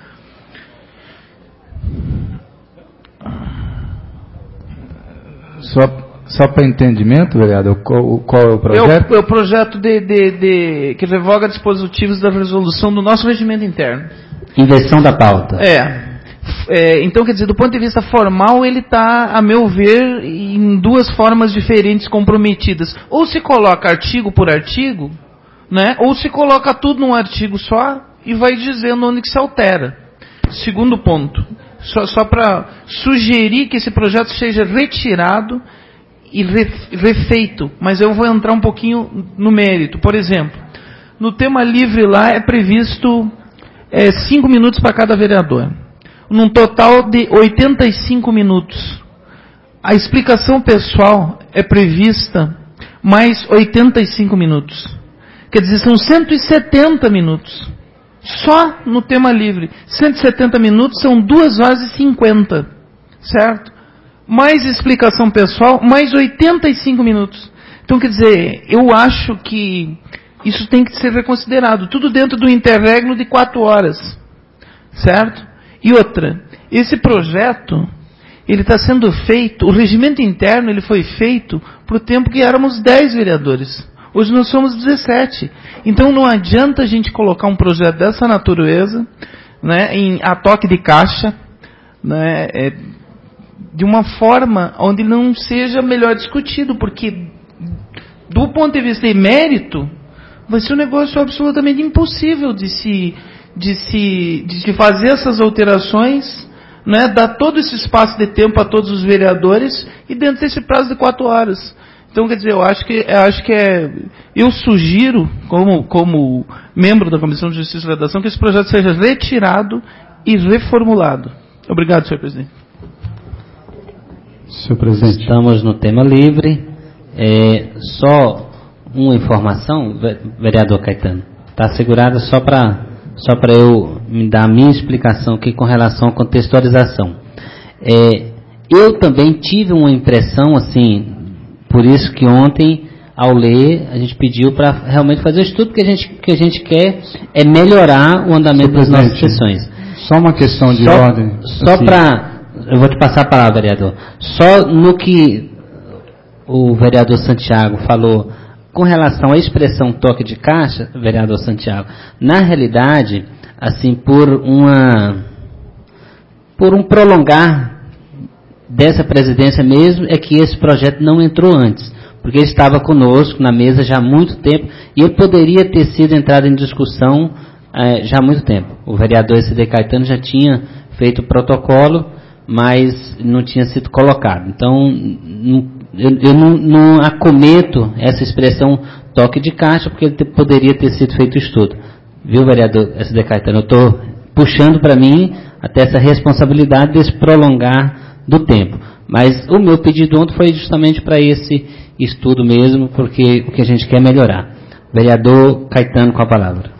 Speaker 4: Só para entendimento, vereador, qual é o projeto?
Speaker 7: É o projeto que revoga dispositivos da resolução do nosso regimento interno.
Speaker 1: Inversão da pauta.
Speaker 7: Então, quer dizer, do ponto de vista formal, ele está, a meu ver, em 2 formas diferentes comprometidas. Ou se coloca artigo por artigo, né? Ou se coloca tudo num artigo só e vai dizendo onde que se altera. Segundo ponto, só para sugerir que esse projeto seja retirado e refeito, mas eu vou entrar um pouquinho no mérito. Por exemplo, no tema livre lá é previsto 5 minutos para cada vereador, num total de 85 minutos. A explicação pessoal é prevista mais 85 minutos. Quer dizer, são 170 minutos. Só no tema livre. 170 minutos são 2 horas e 50. Certo? Mais explicação pessoal, mais 85 minutos. Então, quer dizer, eu acho que isso tem que ser reconsiderado. Tudo dentro do interregno de 4 horas. Certo? E outra, esse projeto, ele está sendo feito, o regimento interno ele foi feito para o tempo que éramos 10 vereadores. Hoje nós somos 17. Então não adianta a gente colocar um projeto dessa natureza, né, a toque de caixa, né, de uma forma onde não seja melhor discutido, porque do ponto de vista de mérito, vai ser um negócio absolutamente impossível de se fazer essas alterações, né, dar todo esse espaço de tempo a todos os vereadores e dentro desse prazo de 4 horas. Então, quer dizer, eu sugiro, como membro da Comissão de Justiça e Redação, que esse projeto seja retirado e reformulado. Obrigado, senhor presidente.
Speaker 1: Senhor presidente. Estamos no tema livre. Só uma informação, vereador Caetano. Está segurada só para eu me dar a minha explicação aqui com relação à contextualização. Eu também tive uma impressão, assim, por isso que ontem, ao ler, a gente pediu para realmente fazer o estudo, que a gente quer é melhorar o andamento das nossas sessões.
Speaker 2: Só uma questão de ordem.
Speaker 1: Só assim. Eu vou te passar a palavra, vereador. Só no que o vereador Santiago falou com relação à expressão toque de caixa, vereador Santiago, na realidade, assim, por um prolongar dessa presidência mesmo, é que esse projeto não entrou antes, porque ele estava conosco na mesa já há muito tempo, e ele poderia ter sido entrado em discussão já há muito tempo. O vereador S.D. Caetano já tinha feito o protocolo, mas não tinha sido colocado. Então, eu não acometo essa expressão toque de caixa, porque ele poderia ter sido feito estudo. Viu, vereador S.D. Caetano? Eu estou puxando para mim até essa responsabilidade desse prolongar do tempo. Mas o meu pedido ontem foi justamente para esse estudo mesmo, porque o que a gente quer é melhorar. Vereador Caetano, com a palavra.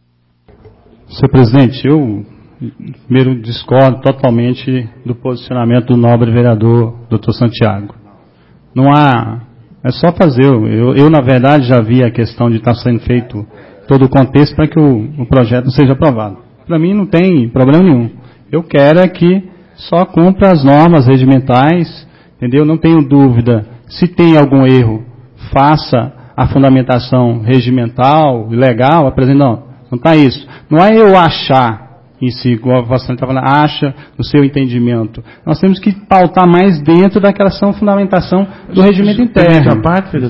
Speaker 8: Senhor presidente, eu primeiro discordo totalmente do posicionamento do nobre vereador Dr. Santiago. Não há, é só fazer. Eu na verdade já vi a questão de estar sendo feito todo o contexto para que o projeto seja aprovado. Para mim não tem problema nenhum. Eu quero é que só cumpra as normas regimentais, entendeu? Não tenho dúvida. Se tem algum erro, faça a fundamentação regimental, legal, apresente. Não está isso. Não é eu achar em si, igual você estava falando, acha no seu entendimento. Nós temos que pautar mais dentro daquela fundamentação do regimento interno.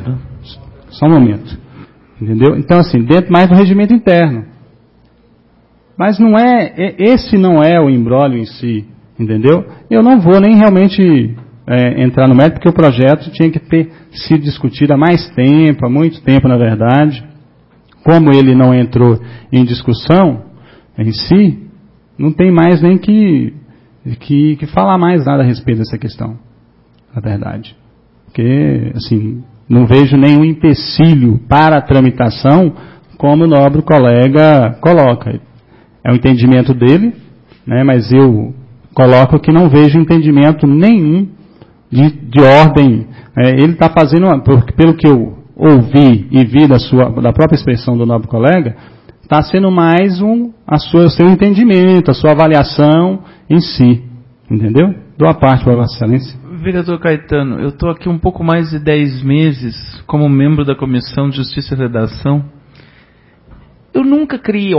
Speaker 8: Só um momento. Entendeu? Então, assim, dentro mais do regimento interno. Mas não esse não é o imbróglio em si, entendeu? Eu não vou nem realmente entrar no mérito, porque o projeto tinha que ter sido discutido há mais tempo, há muito tempo, na verdade. Como ele não entrou em discussão em si, não tem mais nem que falar mais nada a respeito dessa questão, na verdade. Porque, assim, não vejo nenhum empecilho para a tramitação, como o nobre colega coloca. É o entendimento dele, né, mas eu coloco que não vejo entendimento nenhum de ordem. Ele está fazendo, pelo que eu ouvi e vi da própria expressão do nobre colega, está sendo mais o seu entendimento, a sua avaliação em si. Entendeu? Dou a parte para Vossa Excelência.
Speaker 7: Vereador Caetano, eu estou aqui um pouco mais de 10 meses como membro da Comissão de Justiça e Redação. Eu nunca criei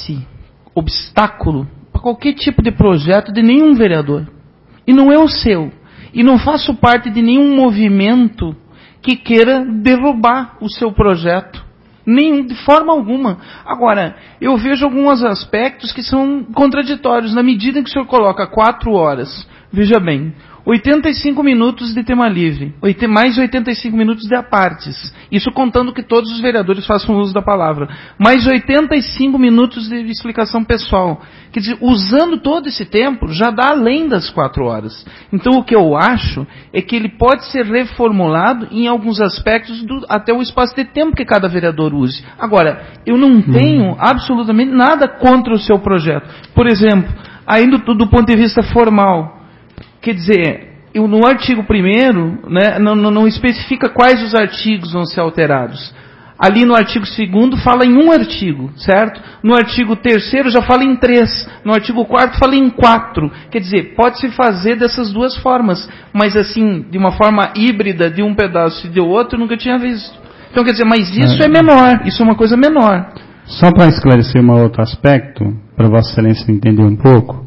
Speaker 7: obstáculo para qualquer tipo de projeto de nenhum vereador. E não é o seu. E não faço parte de nenhum movimento que queira derrubar o seu projeto. De forma alguma. Agora, eu vejo alguns aspectos que são contraditórios. Na medida em que o senhor coloca 4 horas, veja bem, 85 minutos de tema livre, mais 85 minutos de apartes. Isso contando que todos os vereadores façam uso da palavra. Mais 85 minutos de explicação pessoal. Quer dizer, usando todo esse tempo, já dá além das 4 horas. Então, o que eu acho é que ele pode ser reformulado em alguns aspectos até o espaço de tempo que cada vereador use. Agora, eu não tenho absolutamente nada contra o seu projeto. Por exemplo, ainda do ponto de vista formal, quer dizer, no artigo 1º, né, não especifica quais os artigos vão ser alterados. Ali no artigo 2º fala em um artigo, certo? No artigo 3º já fala em 3. No artigo 4º fala em 4. Quer dizer, pode-se fazer dessas duas formas. Mas assim, de uma forma híbrida, de um pedaço e de outro, eu nunca tinha visto. Então quer dizer, mas isso é menor. Isso é uma coisa menor.
Speaker 8: Só para esclarecer um outro aspecto, para Vossa Excelência entender um pouco.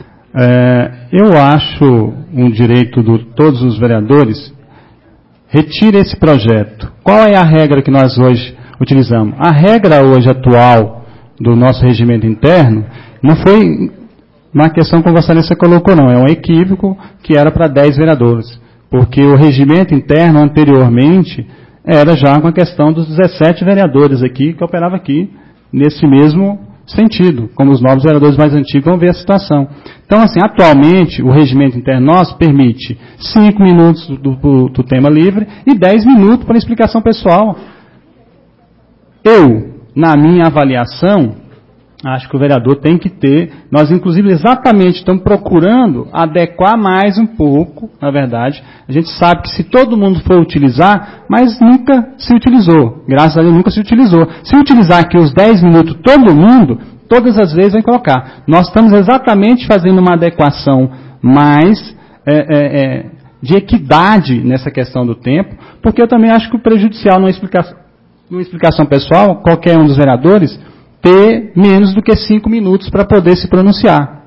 Speaker 8: Eu acho um direito de todos os vereadores, retire esse projeto. Qual é a regra que nós hoje utilizamos? A regra hoje atual do nosso regimento interno não foi uma questão que a Vossa Excelência colocou, não. É um equívoco que era para 10 vereadores. Porque o regimento interno anteriormente era já com a questão dos 17 vereadores aqui, que operava aqui, nesse mesmo sentido, como os novos vereadores mais antigos vão ver a situação. Então, assim, atualmente, o regimento interno nosso permite 5 minutos do tema livre e 10 minutos para explicação pessoal. Eu na minha avaliação, acho que o vereador tem que ter, nós inclusive exatamente estamos procurando adequar mais um pouco, na verdade, a gente sabe que se todo mundo for utilizar, mas nunca se utilizou, graças a Deus nunca se utilizou. Se utilizar aqui os 10 minutos todo mundo, todas as vezes vai colocar. Nós estamos exatamente fazendo uma adequação mais de equidade nessa questão do tempo, porque eu também acho que o prejudicial numa explicação pessoal, qualquer um dos vereadores, ter menos do que 5 minutos para poder se pronunciar.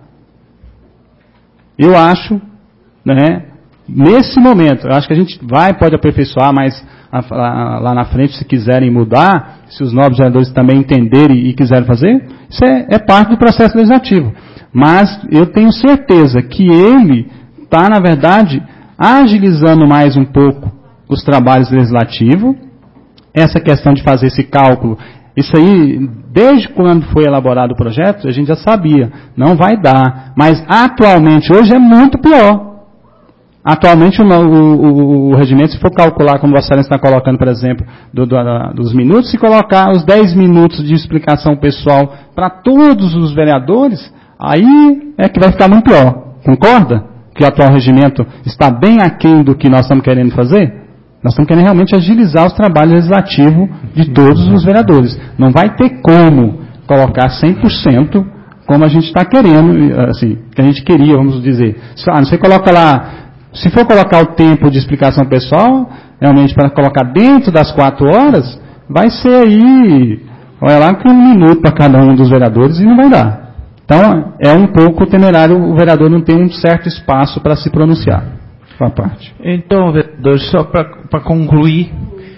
Speaker 8: Eu acho, né, nesse momento, eu acho que a gente pode aperfeiçoar mais lá na frente, se quiserem mudar, se os novos vereadores também entenderem e quiserem fazer, isso é parte do processo legislativo. Mas eu tenho certeza que ele está, na verdade, agilizando mais um pouco os trabalhos legislativos, essa questão de fazer esse cálculo. Isso aí, desde quando foi elaborado o projeto, a gente já sabia, não vai dar. Mas atualmente, hoje é muito pior. Atualmente, o regimento, se for calcular, como o Vossa Excelência está colocando, por exemplo, dos minutos, se colocar os 10 minutos de explicação pessoal para todos os vereadores, aí é que vai ficar muito pior. Concorda? Que o atual regimento está bem aquém do que nós estamos querendo fazer? Nós estamos querendo realmente agilizar os trabalhos legislativos de todos os vereadores. Não vai ter como colocar 100% como a gente está querendo, assim, que a gente queria, vamos dizer. Você coloca lá, se for colocar o tempo de explicação pessoal, realmente para colocar dentro das 4 horas, vai ser aí, olha lá, com 1 minuto para cada um dos vereadores e não vai dar. Então, é um pouco temerário o vereador não ter um certo espaço para se pronunciar. Parte.
Speaker 7: Então, vereador, só para concluir,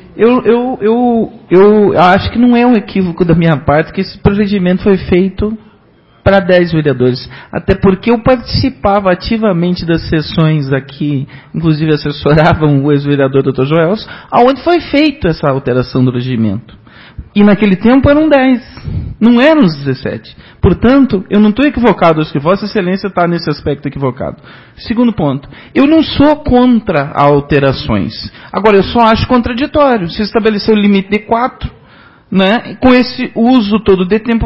Speaker 7: eu acho que não é um equívoco da minha parte que esse procedimento foi feito para 10 vereadores. Até porque eu participava ativamente das sessões aqui, inclusive assessoravam o ex-vereador Dr. Joelson, aonde foi feita essa alteração do regimento. E naquele tempo eram 10, não eram os 17. Portanto, eu não estou equivocado, acho que Vossa Excelência está nesse aspecto equivocado. Segundo ponto, eu não sou contra alterações. Agora, eu só acho contraditório. Se estabelecer o limite de 4, né, com esse uso todo de tempo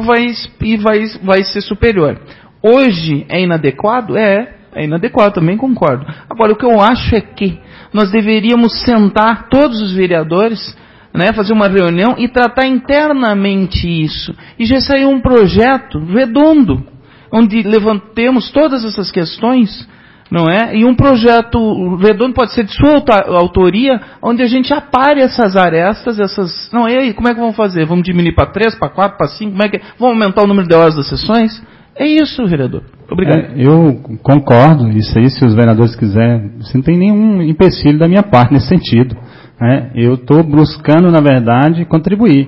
Speaker 7: vai ser superior. Hoje é inadequado? É inadequado, também concordo. Agora, o que eu acho é que nós deveríamos sentar todos os vereadores, né, fazer uma reunião e tratar internamente isso. E já saiu um projeto redondo, onde levantemos todas essas questões, não é? E um projeto redondo pode ser de sua autoria, onde a gente apare essas arestas, Não, e aí, como é que vamos fazer? Vamos diminuir para 3, para 4, para 5? Como é que... Vamos aumentar o número de horas das sessões? É isso, vereador. Obrigado.
Speaker 8: Eu concordo, isso aí, se os vereadores quiserem, não tem nenhum empecilho da minha parte nesse sentido. Eu estou buscando, na verdade, contribuir.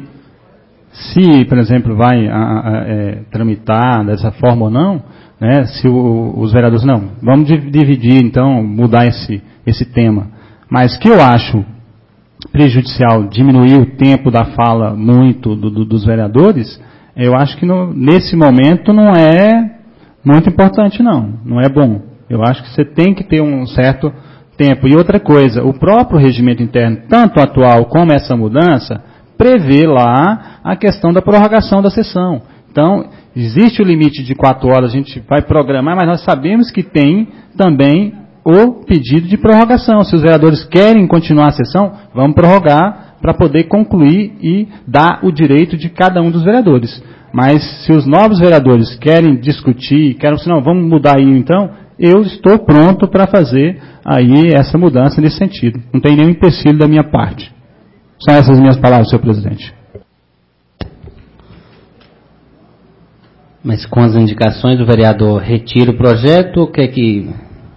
Speaker 8: Se, por exemplo, vai tramitar dessa forma ou não, né, se os vereadores, não, vamos dividir, então, mudar esse tema. Mas que eu acho prejudicial diminuir o tempo da fala muito dos vereadores, eu acho que nesse momento não é muito importante, não é bom. Eu acho que você tem que ter um certo tempo. E outra coisa, o próprio regimento interno, tanto atual como essa mudança, prevê lá a questão da prorrogação da sessão. Então, existe o limite de 4 horas, a gente vai programar, mas nós sabemos que tem também o pedido de prorrogação. Se os vereadores querem continuar a sessão, vamos prorrogar para poder concluir e dar o direito de cada um dos vereadores. Mas se os novos vereadores querem discutir, não, vamos mudar aí então, eu estou pronto para fazer aí essa mudança nesse sentido. Não tem nenhum empecilho da minha parte. São essas minhas palavras, senhor presidente.
Speaker 1: Mas com as indicações do vereador, retira o projeto ou quer que...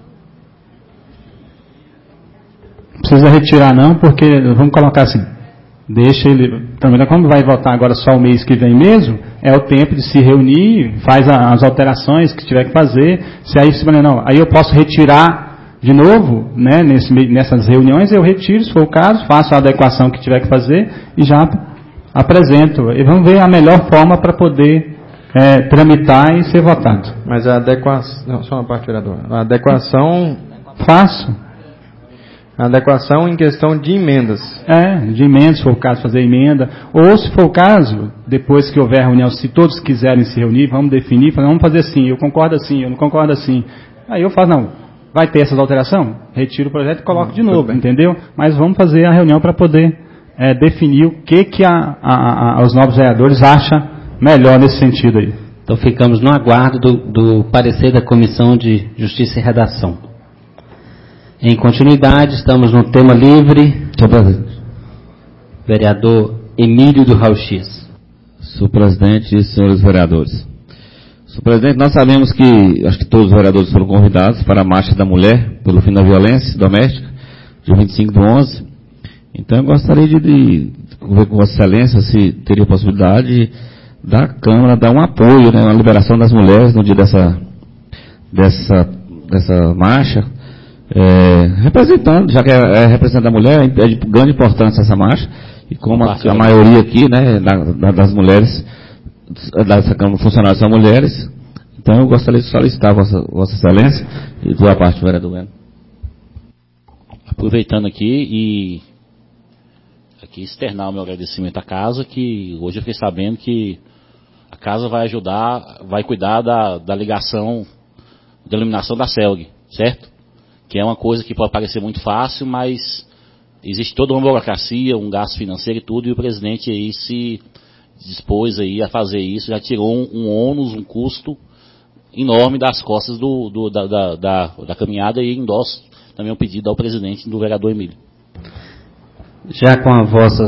Speaker 8: Não precisa retirar não, porque vamos colocar assim, deixa ele, também como vai votar agora só o mês que vem mesmo, é o tempo de se reunir, faz as alterações que tiver que fazer, se aí não, aí eu posso retirar de novo, né, nessas reuniões eu retiro, se for o caso, faço a adequação que tiver que fazer e já apresento. E vamos ver a melhor forma para poder tramitar e ser votado.
Speaker 2: Mas a adequação, não, só uma parte, vereador, a adequação...
Speaker 8: Faço.
Speaker 2: Adequação em questão de emendas.
Speaker 8: De emendas, se for o caso, fazer emenda. Ou, se for o caso, depois que houver reunião, se todos quiserem se reunir, vamos definir, vamos fazer assim, eu concordo assim, eu não concordo assim. Aí eu falo, não, vai ter essas alterações? Retiro o projeto e coloco de novo, entendeu? Mas vamos fazer a reunião para poder definir o que os novos vereadores acham melhor nesse sentido aí.
Speaker 1: Então ficamos no aguardo do parecer da Comissão de Justiça e Redação. Em continuidade, estamos no tema livre. Vereador Emílio do Raul-X.
Speaker 9: Senhor presidente e senhores vereadores. Senhor presidente, nós sabemos que, acho que todos os vereadores foram convidados para a Marcha da Mulher pelo fim da violência doméstica, dia 25/11. Então eu gostaria de ver com Vossa Excelência se teria possibilidade da Câmara dar um apoio, né, na liberação das mulheres no dia dessa marcha, representando, já que é representante da mulher, é de grande importância essa marcha, e como a maioria aqui, né, das mulheres dessa Câmara funcionários são mulheres, então eu gostaria de solicitar Vossa Excelência e da parte do vereador Bueno.
Speaker 5: Aproveitando aqui externar o meu agradecimento à casa, que hoje eu fiquei sabendo que a casa vai cuidar da ligação, da iluminação da CELG, certo? Que é uma coisa que pode parecer muito fácil, mas existe toda uma burocracia, um gasto financeiro e tudo, e o presidente aí se dispôs aí a fazer isso, já tirou um ônus, um custo enorme das costas da caminhada, e endosso também um pedido ao presidente do vereador Emílio.
Speaker 1: Já com a vossa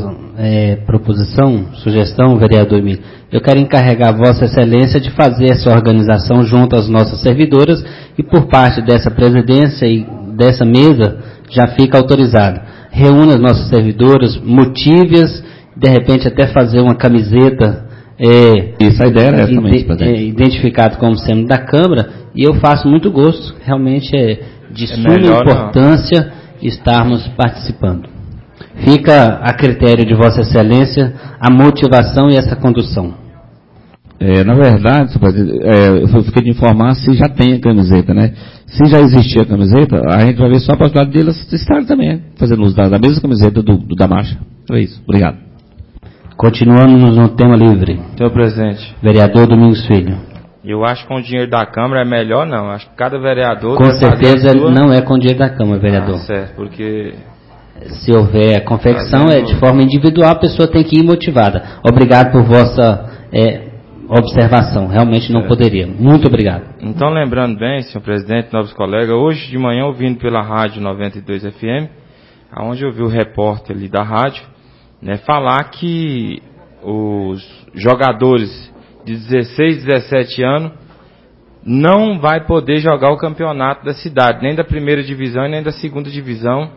Speaker 1: sugestão, vereador Emílio, eu quero encarregar Vossa Excelência de fazer essa organização junto às nossas servidoras, e por parte dessa presidência e dessa mesa já fica autorizado. Reúna as nossas servidoras, motive-as, de repente até fazer uma camiseta
Speaker 9: Isso, a ideia era também,
Speaker 1: identificado como sendo da Câmara, e eu faço muito gosto, realmente é de suma importância estarmos participando. Fica a critério de Vossa Excelência a motivação e essa condução.
Speaker 9: Na verdade, eu fiquei de informar se já tem a camiseta, né? Se já existia a camiseta, a gente vai ver só a possibilidade deles estarem também fazendo uso da mesma camiseta da marcha. É isso. Obrigado.
Speaker 1: Continuamos no tema livre.
Speaker 6: Senhor presidente.
Speaker 1: Vereador Domingos Filho.
Speaker 6: Eu acho que com o dinheiro da Câmara é melhor não. Acho que cada vereador...
Speaker 1: Com certeza não é com o dinheiro da Câmara, vereador.
Speaker 6: Certo, porque...
Speaker 1: Se houver confecção, de forma individual, a pessoa tem que ir motivada. Obrigado por vossa observação. Realmente não poderia. Muito obrigado.
Speaker 6: Então, lembrando bem, senhor presidente, novos colegas, hoje de manhã, ouvindo pela rádio 92 FM, onde eu vi o repórter ali da rádio, né, falar que os jogadores de 16, 17 anos não vai poder jogar o campeonato da cidade, nem da primeira divisão e nem da segunda divisão.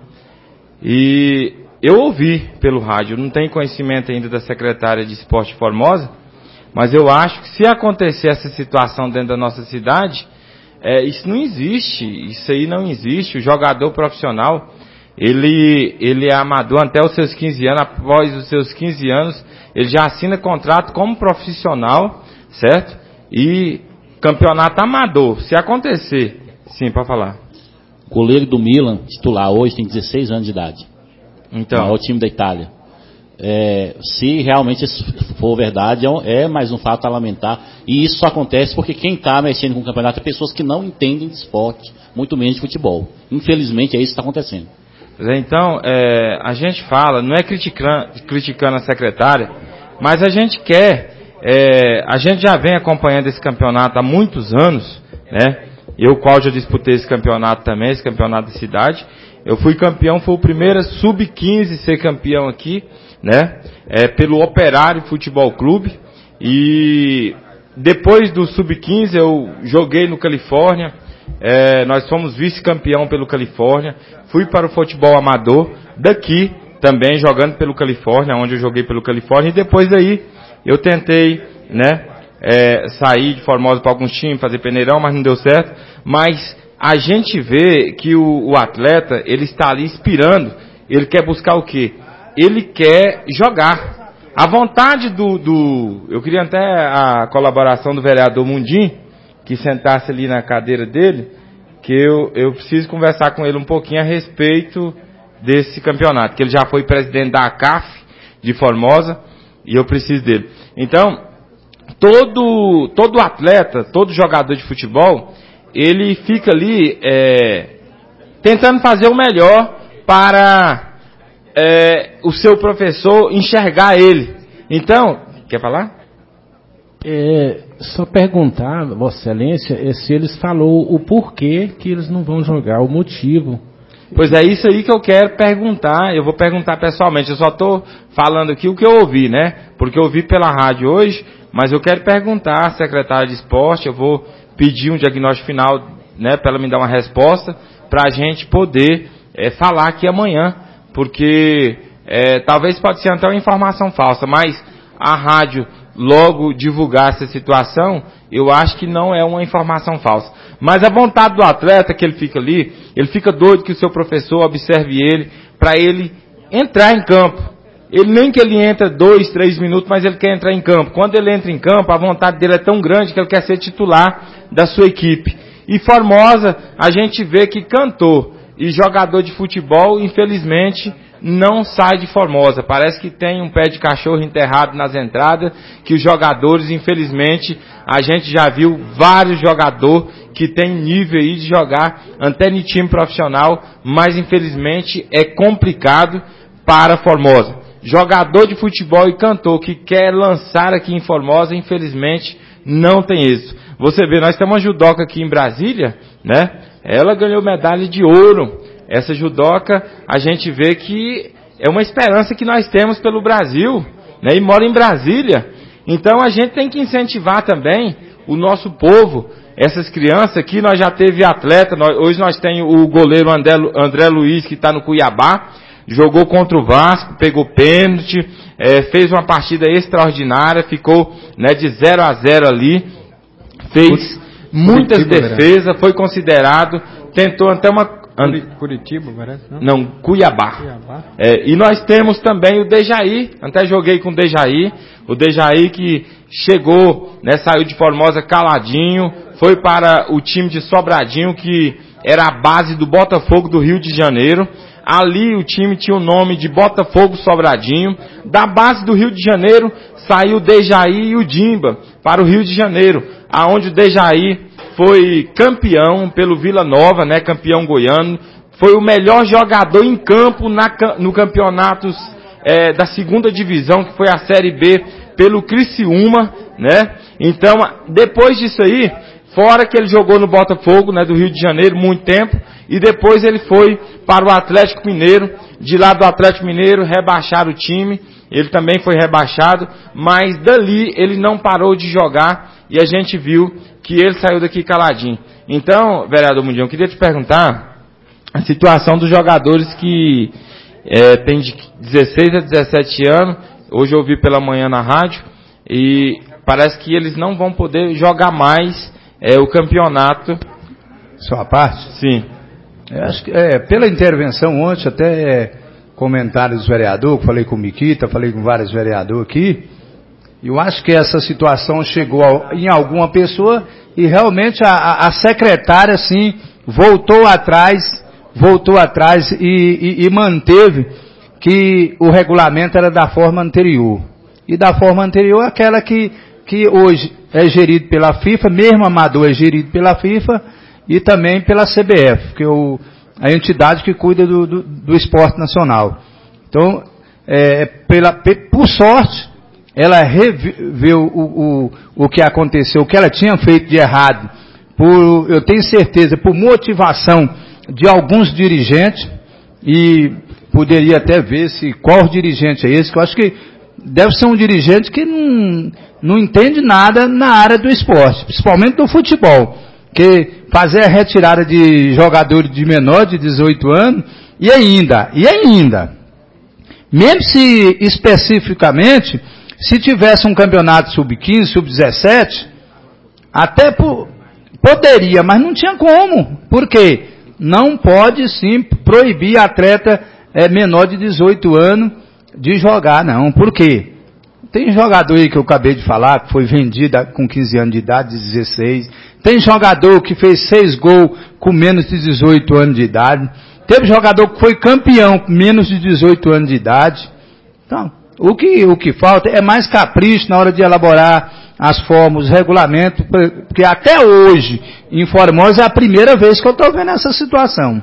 Speaker 6: E eu ouvi pelo rádio, não tenho conhecimento ainda da secretária de Esporte Formosa, mas eu acho que se acontecer essa situação dentro da nossa cidade, isso não existe, isso aí não existe. O jogador profissional, ele é amador até os seus 15 anos, após os seus 15 anos, ele já assina contrato como profissional, certo? E campeonato amador, se acontecer, sim, pode falar.
Speaker 5: O goleiro do Milan, titular hoje, tem 16 anos de idade.
Speaker 6: Então.
Speaker 5: É o time da Itália. Se realmente isso for verdade, é mais um fato a lamentar. E isso só acontece porque quem está mexendo com o campeonato é pessoas que não entendem de esporte, muito menos de futebol. Infelizmente é isso que está acontecendo.
Speaker 6: Então, a gente fala, não é criticando a secretária, mas a gente quer, a gente já vem acompanhando esse campeonato há muitos anos, né? Eu, qual já disputei esse campeonato também, esse campeonato de cidade. Eu fui campeão, fui o primeiro sub-15 ser campeão aqui, né? Pelo Operário Futebol Clube. E depois do sub-15 eu joguei no Califórnia. Nós fomos vice-campeão pelo Califórnia. Fui para o futebol amador daqui também, jogando pelo Califórnia, onde eu joguei pelo Califórnia. E depois daí eu tentei, né? Sair de Formosa para alguns times, fazer peneirão, mas não deu certo. Mas a gente vê que o atleta, ele está ali inspirando, ele quer buscar o quê? Ele quer jogar. A vontade eu queria até a colaboração do vereador Mundim, que sentasse ali na cadeira dele, que eu preciso conversar com ele um pouquinho a respeito desse campeonato, que ele já foi presidente da CAF de Formosa, e eu preciso dele. Então, todo atleta, todo jogador de futebol, ele fica ali tentando fazer o melhor para o seu professor enxergar ele. Então, quer falar?
Speaker 10: Só perguntar, Vossa Excelência, se eles falou o porquê que eles não vão jogar, o motivo.
Speaker 6: Pois é isso aí que eu quero perguntar, eu vou perguntar pessoalmente, eu só estou falando aqui o que eu ouvi, né? Porque eu ouvi pela rádio hoje, mas eu quero perguntar à secretária de esporte, eu vou pedir um diagnóstico final, né, para ela me dar uma resposta, para a gente poder falar aqui amanhã, porque talvez pode ser até uma informação falsa, mas a rádio logo divulgar essa situação, eu acho que não é uma informação falsa. Mas a vontade do atleta que ele fica ali, ele fica doido que o seu professor observe ele, para ele entrar em campo. Ele nem que ele entra 2, 3 minutos, mas ele quer entrar em campo. Quando ele entra em campo, a vontade dele é tão grande que ele quer ser titular da sua equipe. E Formosa, a gente vê que cantor e jogador de futebol, infelizmente, não sai de Formosa. Parece que tem um pé de cachorro enterrado nas entradas, que os jogadores, infelizmente, a gente já viu vários jogadores que tem nível aí de jogar até em time profissional, mas infelizmente é complicado para Formosa. Jogador de futebol e cantor que quer lançar aqui em Formosa, infelizmente, não tem êxito. Você vê, nós temos uma judoca aqui em Brasília, né? Ela ganhou medalha de ouro. Essa judoca, a gente vê que é uma esperança que nós temos pelo Brasil, né? E mora em Brasília. Então a gente tem que incentivar também o nosso povo, essas crianças aqui. Nós já teve atleta, hoje nós temos o goleiro André Luiz, que está no Cuiabá, jogou contra o Vasco, pegou pênalti, fez uma partida extraordinária, ficou, né, de 0-0 ali, fez muitas defesas, foi considerado, tentou até uma...
Speaker 2: Curitiba, parece, não?
Speaker 6: Não, Cuiabá. E nós temos também o Dejaí, até joguei com o Dejaí que chegou, né, saiu de Formosa caladinho, foi para o time de Sobradinho, que era a base do Botafogo do Rio de Janeiro. Ali o time tinha o nome de Botafogo Sobradinho. Da base do Rio de Janeiro saiu o Dejaí e o Dimba para o Rio de Janeiro, aonde o Dejaí foi campeão pelo Vila Nova, né, campeão goiano, foi o melhor jogador em campo no campeonato da segunda divisão, que foi a Série B, pelo Criciúma, né? Então, depois disso aí, fora que ele jogou no Botafogo, né, do Rio de Janeiro, muito tempo, e depois ele foi para o Atlético Mineiro. De lá do Atlético Mineiro, rebaixaram o time, ele também foi rebaixado, mas dali ele não parou de jogar, e a gente viu que ele saiu daqui caladinho. Então, vereador Mundião, eu queria te perguntar a situação dos jogadores que tem de 16 a 17 anos, hoje eu ouvi pela manhã na rádio, e parece que eles não vão poder jogar mais o campeonato.
Speaker 4: Sua parte?
Speaker 6: Sim.
Speaker 4: Eu acho que, pela intervenção ontem, até comentários dos vereadores, falei com o Miquita, falei com vários vereadores aqui, eu acho que essa situação chegou em alguma pessoa e realmente a secretária, sim, voltou atrás e manteve que o regulamento era da forma anterior. E da forma anterior, aquela que hoje é gerido pela FIFA, mesmo amador é gerido pela FIFA e também pela CBF, que é a entidade que cuida do esporte nacional. Então, por sorte, ela reviu o que aconteceu, o que ela tinha feito de errado, eu tenho certeza, por motivação de alguns dirigentes, e poderia até ver qual dirigente é esse, que eu acho que deve ser um dirigente que não entende nada na área do esporte, principalmente do futebol, que fazer a retirada de jogadores de menor de 18 anos, e ainda, mesmo se especificamente, se tivesse um campeonato sub-15, sub-17, até poderia, mas não tinha como. Por quê? Não pode sim proibir atleta menor de 18 anos de jogar, não. Por quê? Tem jogador aí que eu acabei de falar, que foi vendido com 15 anos de idade, de 16. Tem jogador que fez 6 gols com menos de 18 anos de idade. Teve jogador que foi campeão com menos de 18 anos de idade. Então, o que falta é mais capricho na hora de elaborar as formas, os regulamentos, porque até hoje, em Formosa, é a primeira vez que eu estou vendo essa situação.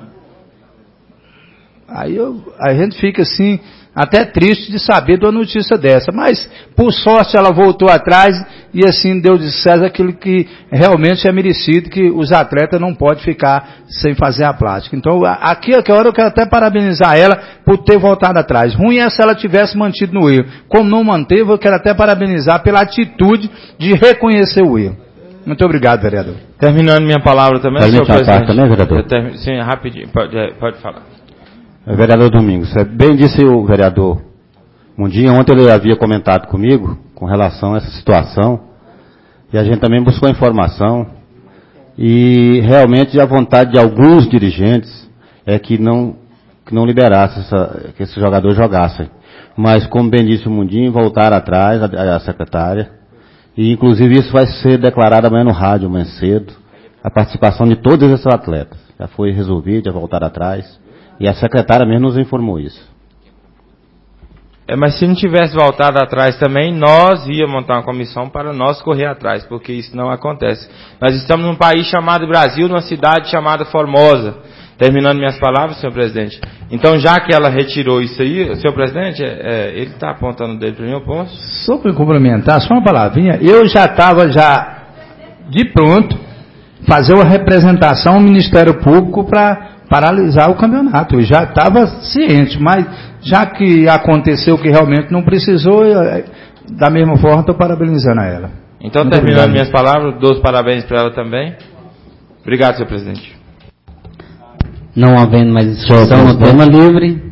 Speaker 4: Aí a gente fica assim, até triste de saber de uma notícia dessa, mas por sorte ela voltou atrás e assim deu de César aquilo que realmente é merecido, que os atletas não podem ficar sem fazer a plástica. Então aqui a hora eu quero até parabenizar ela por ter voltado atrás. Ruim é se ela tivesse mantido no erro. Como não manteve, eu quero até parabenizar pela atitude de reconhecer o erro. Muito obrigado, vereador.
Speaker 6: Terminando minha palavra também, senhor presidente.
Speaker 8: Também, vereador?
Speaker 6: Sim, rapidinho, pode falar.
Speaker 8: Vereador Domingos, bem disse o vereador Mundinho, ontem ele havia comentado comigo com relação a essa situação, e a gente também buscou informação, e realmente a vontade de alguns dirigentes é que não liberasse que esses jogadores jogassem. Mas, como bem disse o Mundinho, voltar atrás, a secretária, e inclusive isso vai ser declarado amanhã no rádio, amanhã cedo, a participação de todos esses atletas. Já foi resolvido, já voltaram atrás. E a secretária mesmo nos informou isso.
Speaker 6: Mas se não tivesse voltado atrás também, nós íamos montar uma comissão para nós correr atrás, porque isso não acontece. Nós estamos num país chamado Brasil, numa cidade chamada Formosa. Terminando minhas palavras, senhor presidente. Então, já que ela retirou isso aí, senhor presidente, ele está apontando o dedo para mim, eu posso?
Speaker 4: Só para complementar, só uma palavrinha, eu já estava de pronto fazer uma representação ao Ministério Público para paralisar o campeonato. Eu já estava ciente, mas já que aconteceu que realmente não precisou, da mesma forma estou parabenizando a ela.
Speaker 6: Então, muito terminando obrigado. Minhas palavras, dou os parabéns para ela também. Obrigado, senhor presidente.
Speaker 1: Não havendo mais discussão no tema livre.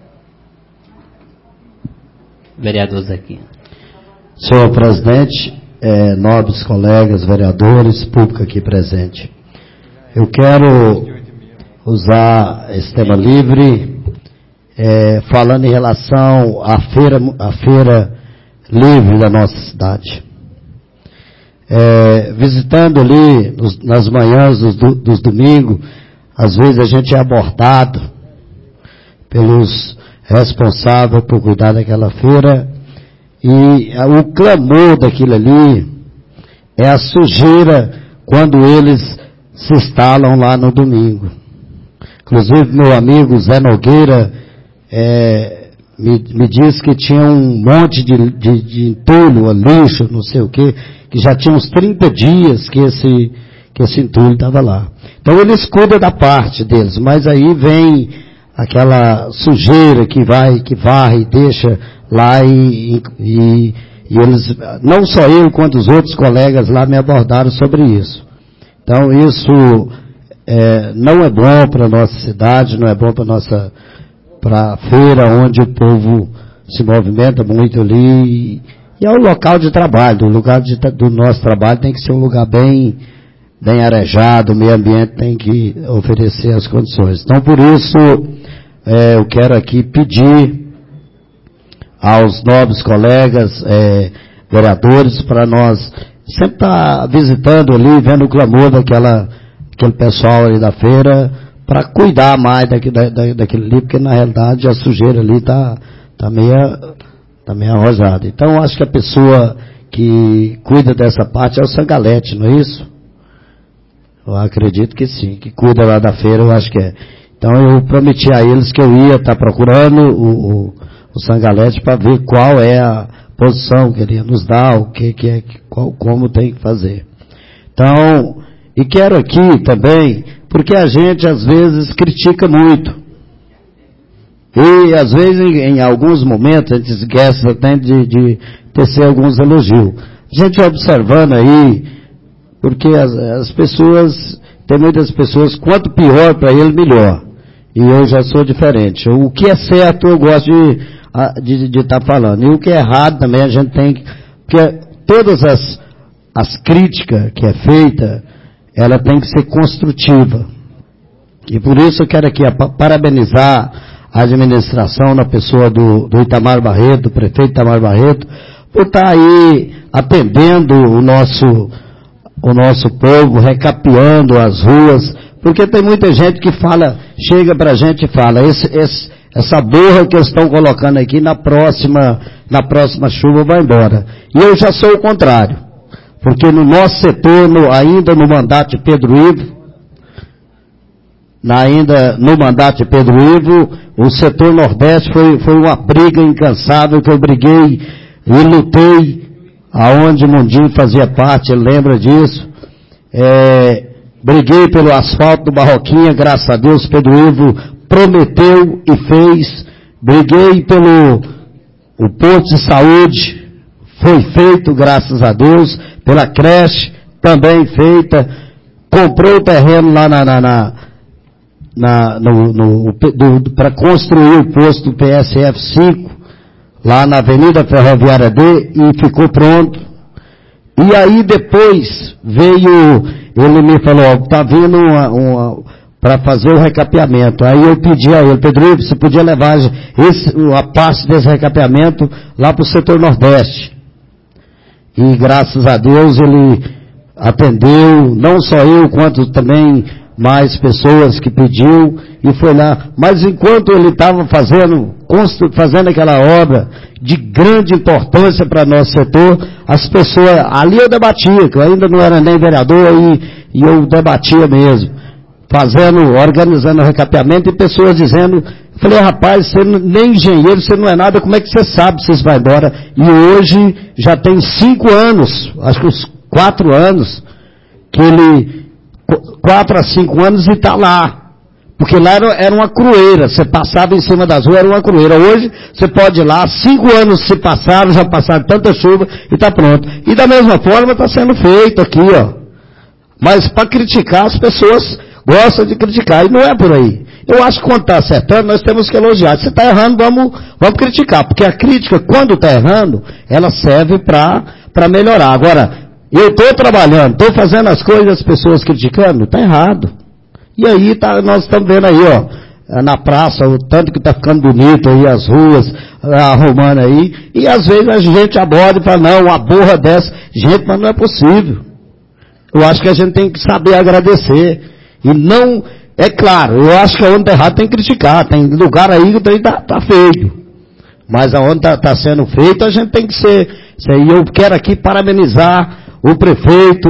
Speaker 1: Vereadores aqui.
Speaker 11: Senhor presidente, nobres colegas, vereadores, público aqui presente. Eu quero usar esse tema livre, falando em relação à feira livre da nossa cidade. Visitando ali nas manhãs dos domingos, às vezes a gente é abordado pelos responsáveis por cuidar daquela feira, e o clamor daquilo ali é a sujeira quando eles se instalam lá no domingo. Inclusive, meu amigo Zé Nogueira me disse que tinha um monte de entulho, lixo, não sei o quê, que já tinha uns 30 dias que esse entulho estava lá. Então, eles cuidam da parte deles, mas aí vem aquela sujeira que varre e deixa lá e eles, não só eu, quanto os outros colegas lá me abordaram sobre isso. Então, isso não é bom para a nossa cidade, não é bom para a feira, onde o povo se movimenta muito ali, e é o local de trabalho. O lugar do nosso trabalho tem que ser um lugar bem arejado, o meio ambiente tem que oferecer as condições. Então, por isso, eu quero aqui pedir aos nobres colegas, vereadores, para nós sempre estar visitando ali, vendo o clamor daquele pessoal ali da feira, para cuidar mais daquele ali, porque na realidade a sujeira ali está meio arrojada. Então, acho que a pessoa que cuida dessa parte é o Sangalete, não é isso? Eu acredito que sim, que cuida lá da feira, eu acho que é. Então, eu prometi a eles que eu ia estar procurando o Sangalete para ver qual é a posição que ele ia nos dar, o que é, como tem que fazer. Então, e quero aqui também, porque a gente às vezes critica muito. E às vezes em alguns momentos a gente esquece até de tecer alguns elogios. A gente observando aí, porque as pessoas, tem muitas pessoas, quanto pior para ele, melhor. E eu já sou diferente. O que é certo eu gosto de estar falando. E o que é errado também a gente tem que... Porque todas as críticas que é feita, ela tem que ser construtiva. E por isso eu quero aqui parabenizar a administração na pessoa do Itamar Barreto, do prefeito Itamar Barreto, por estar aí atendendo o nosso povo, recapeando as ruas, Porque tem muita gente que fala, chega pra gente e fala, essa borra que eles estão colocando aqui, na próxima chuva vai embora. E eu já sou o contrário. Porque no nosso setor, ainda no mandato de Pedro Ivo, o setor Nordeste foi uma briga incansável, que eu briguei e lutei, aonde o Mundinho fazia parte, ele lembra disso. Briguei pelo asfalto do Barroquinha, graças a Deus, Pedro Ivo prometeu e fez. Briguei pelo o posto de saúde, foi feito, graças a Deus, pela creche, também feita. Comprou o terreno lá para construir o posto do PSF 5, lá na Avenida Ferroviária D, e ficou pronto. E aí depois ele me falou, está vindo para fazer o recapeamento. Aí eu pedi a ele, Pedro Ivo, você podia levar a parte desse recapeamento lá para o setor Nordeste. E graças a Deus ele atendeu, não só eu, quanto também mais pessoas que pediu, e foi lá. Mas enquanto ele estava fazendo aquela obra de grande importância para nosso setor, as pessoas, ali eu debatia, que eu ainda não era nem vereador, e eu debatia mesmo, organizando o recapeamento, e pessoas dizendo, falei, rapaz, você nem engenheiro, você não é nada, como é que você sabe se você vai embora? E hoje já tem 5 anos, acho que uns 4 anos, que ele 4 a 5 anos e está lá. Porque lá era uma crueira, você passava em cima das ruas, era uma crueira. Hoje, você pode ir lá, 5 anos se passaram, já passaram tanta chuva e está pronto. E da mesma forma está sendo feito aqui, ó. Mas para criticar, as pessoas gostam de criticar, e não é por aí. Eu acho que quando está acertando, nós temos que elogiar. Se está errando, vamos criticar. Porque a crítica, quando está errando, ela serve para melhorar. Agora, eu estou trabalhando, estou fazendo as coisas, as pessoas criticando, está errado. E aí nós estamos vendo aí, ó, na praça, o tanto que está ficando bonito aí, as ruas, arrumando aí, e às vezes a gente aborda e fala, não, uma borra dessa, gente, mas não é possível. Eu acho que a gente tem que saber agradecer. E não, é claro, eu acho que onde está errado tem que criticar, tem lugar aí que está feio. Mas aonde está sendo feito, a gente tem que ser. E eu quero aqui parabenizar o prefeito,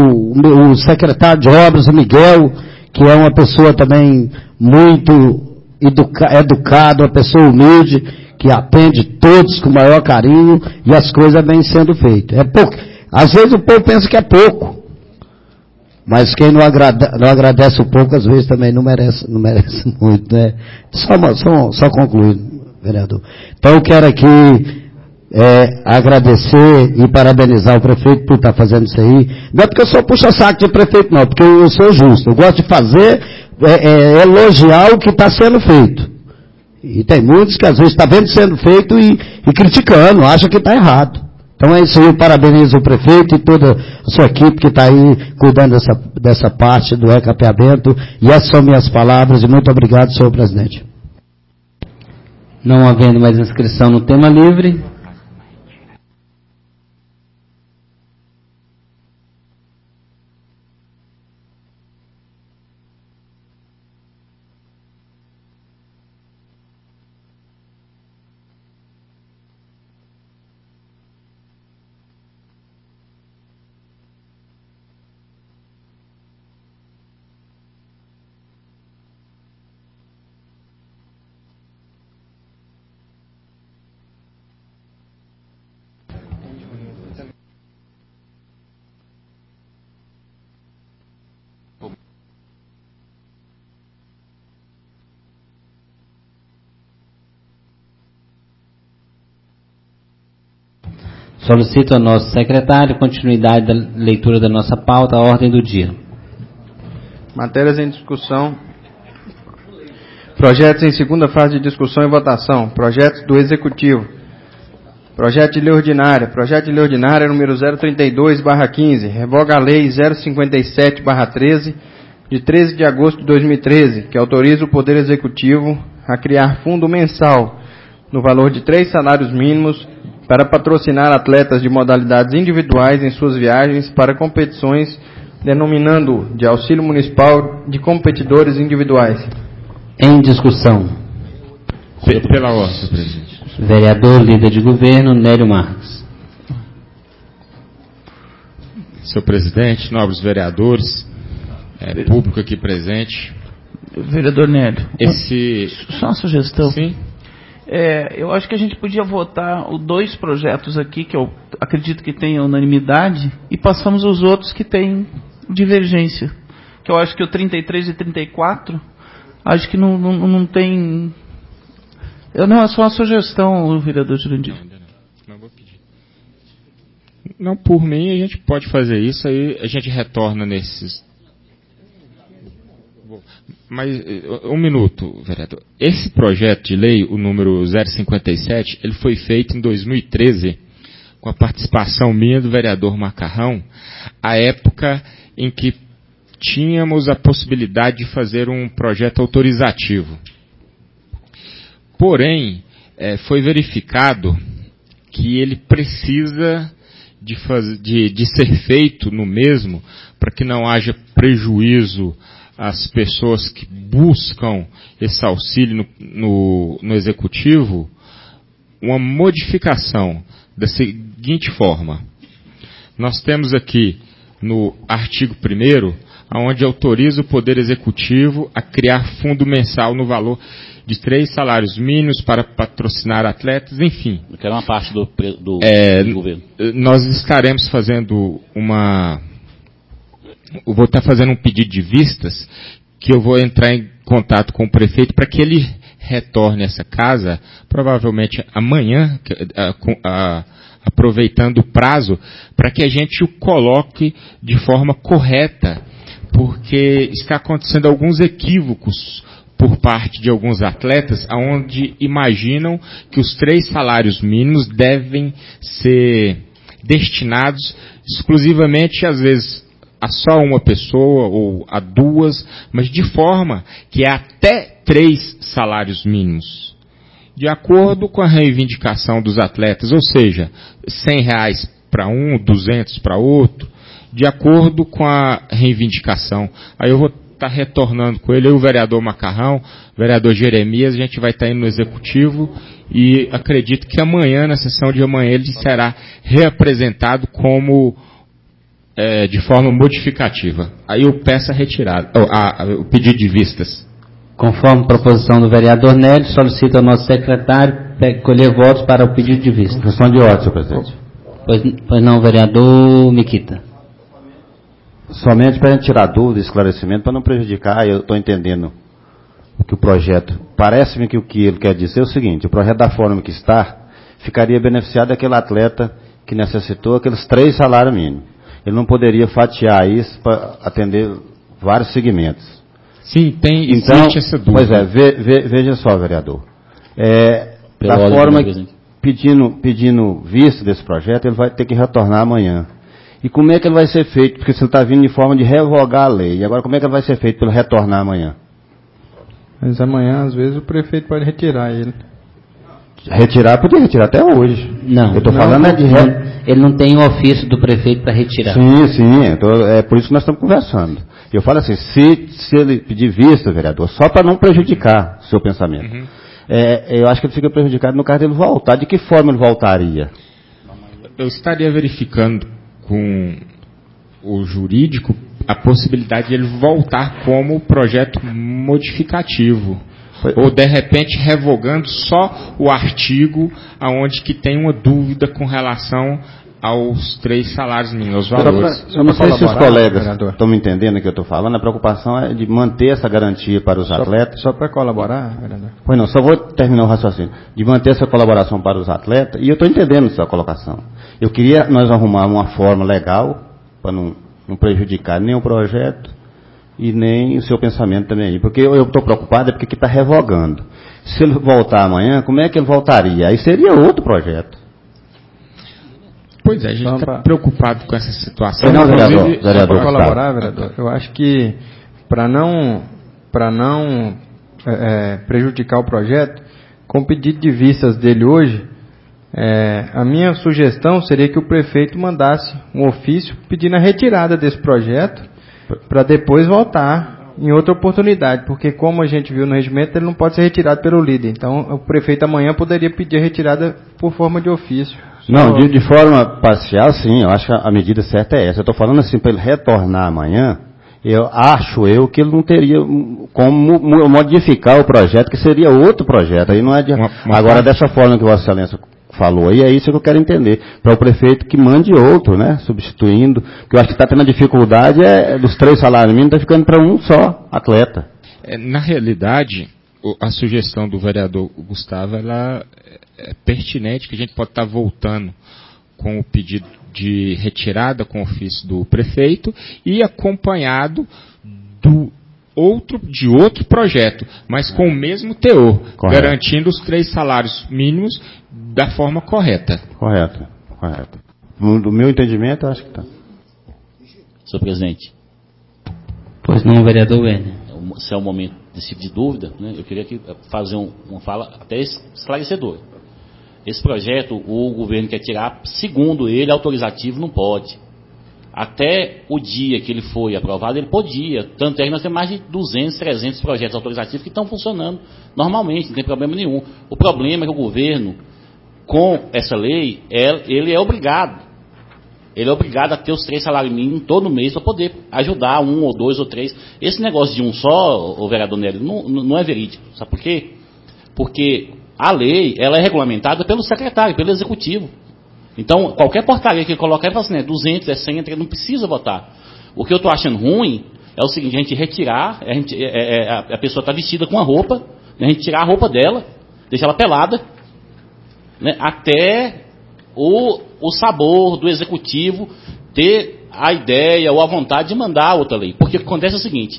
Speaker 11: o secretário de obras, o Miguel, que é uma pessoa também muito educada, uma pessoa humilde, que atende todos com o maior carinho, e as coisas vêm sendo feitas. É pouco. Às vezes o povo pensa que é pouco, mas quem não agradece o pouco, às vezes também não merece muito, né? Só concluir, vereador. Então eu quero aqui agradecer e parabenizar o prefeito por estar fazendo isso aí. Não é porque eu sou puxa-saco de prefeito, não, porque eu sou justo. Eu gosto de fazer, elogiar o que está sendo feito. E tem muitos que às vezes está vendo sendo feito e criticando, acham que está errado. Então é isso aí, eu parabenizo o prefeito e toda a sua equipe que está aí cuidando dessa parte do recapeamento. E essas são minhas palavras, e muito obrigado, senhor presidente.
Speaker 1: Não havendo mais inscrição no tema livre, solicito ao nosso secretário continuidade da leitura da nossa pauta, a ordem do dia.
Speaker 2: Matérias em discussão. Projetos em segunda fase de discussão e votação. Projetos do Executivo. Projeto de lei ordinária. Projeto de lei ordinária número 032/15. Revoga a lei 057/13, de 13 de agosto de 2013, que autoriza o Poder Executivo a criar fundo mensal no valor de 3 salários mínimos para patrocinar atletas de modalidades individuais em suas viagens para competições denominando de auxílio municipal de competidores individuais.
Speaker 1: Em discussão.
Speaker 12: Pela ordem, senhor presidente.
Speaker 1: Vereador, líder de governo, Nélio Marques.
Speaker 12: Senhor presidente, nobres vereadores, público aqui presente.
Speaker 7: Vereador Nélio, só uma sugestão.
Speaker 12: Sim.
Speaker 7: Eu acho que a gente podia votar os 2 projetos aqui, que eu acredito que tenha unanimidade, e passamos os outros que têm divergência. Que eu acho que o 33 e 34, acho que não tem... Não, é só uma sugestão, vereador Jurandir.
Speaker 12: Não vou pedir. Não, por mim, a gente pode fazer isso, aí a gente retorna nesses... Mas, um minuto, vereador. Esse projeto de lei, o número 057, ele foi feito em 2013, com a participação minha do vereador Macarrão, à época em que tínhamos a possibilidade de fazer um projeto autorizativo. Porém, foi verificado que ele precisa de ser feito no mesmo, para que não haja prejuízo às pessoas que buscam esse auxílio no executivo, uma modificação da seguinte forma. Nós temos aqui no artigo 1º, onde autoriza o Poder Executivo a criar fundo mensal no valor de 3 salários mínimos para patrocinar atletas, enfim.
Speaker 5: Que era uma parte do governo.
Speaker 12: Nós estaremos fazendo eu vou estar fazendo um pedido de vistas, que eu vou entrar em contato com o prefeito para que ele retorne essa casa, provavelmente amanhã, aproveitando o prazo, para que a gente o coloque de forma correta, porque está acontecendo alguns equívocos por parte de alguns atletas, onde imaginam que os 3 salários mínimos devem ser destinados exclusivamente, às vezes, a só uma pessoa ou a 2, mas de forma que é até 3 salários mínimos. De acordo com a reivindicação dos atletas, ou seja, R$100 para um, 200 para outro, de acordo com a reivindicação. Aí eu vou estar retornando com ele, o vereador Macarrão, o vereador Jeremias, a gente vai estar indo no executivo e acredito que amanhã, na sessão de amanhã, ele será reapresentado como de forma modificativa. Aí eu peço a retirada, o pedido de vistas.
Speaker 1: Conforme proposição do vereador Nélio, solicita ao nosso secretário colher votos para o pedido de vista.
Speaker 13: Questão de ordem, senhor presidente.
Speaker 1: Pois não, vereador Miquita.
Speaker 13: Somente para a gente tirar dúvida e esclarecimento, para não prejudicar, eu estou entendendo que o projeto, parece-me que o que ele quer dizer é o seguinte: o projeto da forma que está, ficaria beneficiado aquele atleta que necessitou aqueles 3 salários mínimos. Ele não poderia fatiar isso para atender vários segmentos.
Speaker 12: Sim, existe essa dúvida.
Speaker 13: Pois é, veja só, vereador. Da forma, pedindo visto desse projeto, ele vai ter que retornar amanhã. E como é que ele vai ser feito? Porque se ele está vindo de forma de revogar a lei. E agora como é que ele vai ser feito para ele retornar amanhã?
Speaker 2: Mas amanhã, às vezes, o prefeito pode retirar ele.
Speaker 13: Podia retirar até hoje.
Speaker 1: Não.
Speaker 13: Eu estou falando
Speaker 1: ele não tem o ofício do prefeito para retirar.
Speaker 13: Sim. É por isso que nós estamos conversando. Eu falo assim, se ele pedir vista, vereador, só para não prejudicar o seu pensamento.
Speaker 12: Uhum.
Speaker 13: Eu acho que ele fica prejudicado no caso dele voltar. De que forma ele voltaria?
Speaker 12: Eu estaria verificando com o jurídico a possibilidade de ele voltar como projeto modificativo. Ou, de repente, revogando só o artigo aonde que tem uma dúvida com relação aos 3 salários mínimos, aos valores.
Speaker 13: Eu não sei se os colegas estão me entendendo o que eu estou falando. A preocupação é de manter essa garantia para os atletas.
Speaker 2: Só para colaborar, vereador?
Speaker 13: Pois não, só vou terminar o raciocínio. De manter essa colaboração para os atletas, e eu estou entendendo sua colocação. Eu queria nós arrumarmos uma forma legal, para não prejudicar nem o projeto, e nem o seu pensamento também aí. Porque eu estou preocupado, porque aqui está revogando. Se ele voltar amanhã, como é que ele voltaria? Aí seria outro projeto.
Speaker 12: Pois é, a gente está preocupado com essa situação.
Speaker 13: Não, vereador,
Speaker 2: para colaborar, vereador, eu acho que para não prejudicar o projeto, com o pedido de vistas dele hoje, a minha sugestão seria que o prefeito mandasse um ofício pedindo a retirada desse projeto para depois voltar em outra oportunidade, porque como a gente viu no regimento, ele não pode ser retirado pelo líder. Então, o prefeito amanhã poderia pedir a retirada por forma de ofício.
Speaker 13: Não, de forma parcial, sim, eu acho que a medida certa é essa. Eu estou falando assim, para ele retornar amanhã, acho que ele não teria como modificar o projeto, que seria outro projeto. Aí não é de... Agora, dessa forma que Vossa Excelência falou aí, é isso que eu quero entender. Para o prefeito que mande outro, né? Substituindo. Porque eu acho que está tendo a dificuldade dos 3 salários mínimos, está ficando para um só atleta.
Speaker 12: Na realidade, a sugestão do vereador Gustavo, ela é pertinente, que a gente pode estar voltando com o pedido de retirada com o ofício do prefeito e acompanhado de outro projeto, mas com o mesmo teor, correto, garantindo os 3 salários mínimos da forma correta.
Speaker 13: Correto. Do meu entendimento, eu acho que está.
Speaker 5: Senhor presidente.
Speaker 1: Pois não, vereador Werner.
Speaker 5: Se é o momento desse tipo de dúvida, né, eu queria fazer uma fala até esclarecedora. Esse projeto, o governo quer tirar, segundo ele, autorizativo não pode. Até o dia que ele foi aprovado, ele podia. Tanto é que nós temos mais de 200, 300 projetos autorizativos que estão funcionando normalmente, não tem problema nenhum. O problema é que o governo, com essa lei, ele é obrigado. Ele é obrigado a ter os 3 salários mínimos todo mês para poder ajudar 1 ou 2 ou 3. Esse negócio de um só, o vereador Nélio, não é verídico. Sabe por quê? Porque a lei, ela é regulamentada pelo secretário, pelo executivo. Então, qualquer portaria que ele colocar, ele fala assim, 200, 100, ele não precisa votar. O que eu estou achando ruim é o seguinte, a gente retirar, a pessoa está vestida com a roupa, né, a gente tirar a roupa dela, deixar ela pelada, né, até o sabor do executivo ter a ideia ou a vontade de mandar outra lei. Porque o que acontece é o seguinte,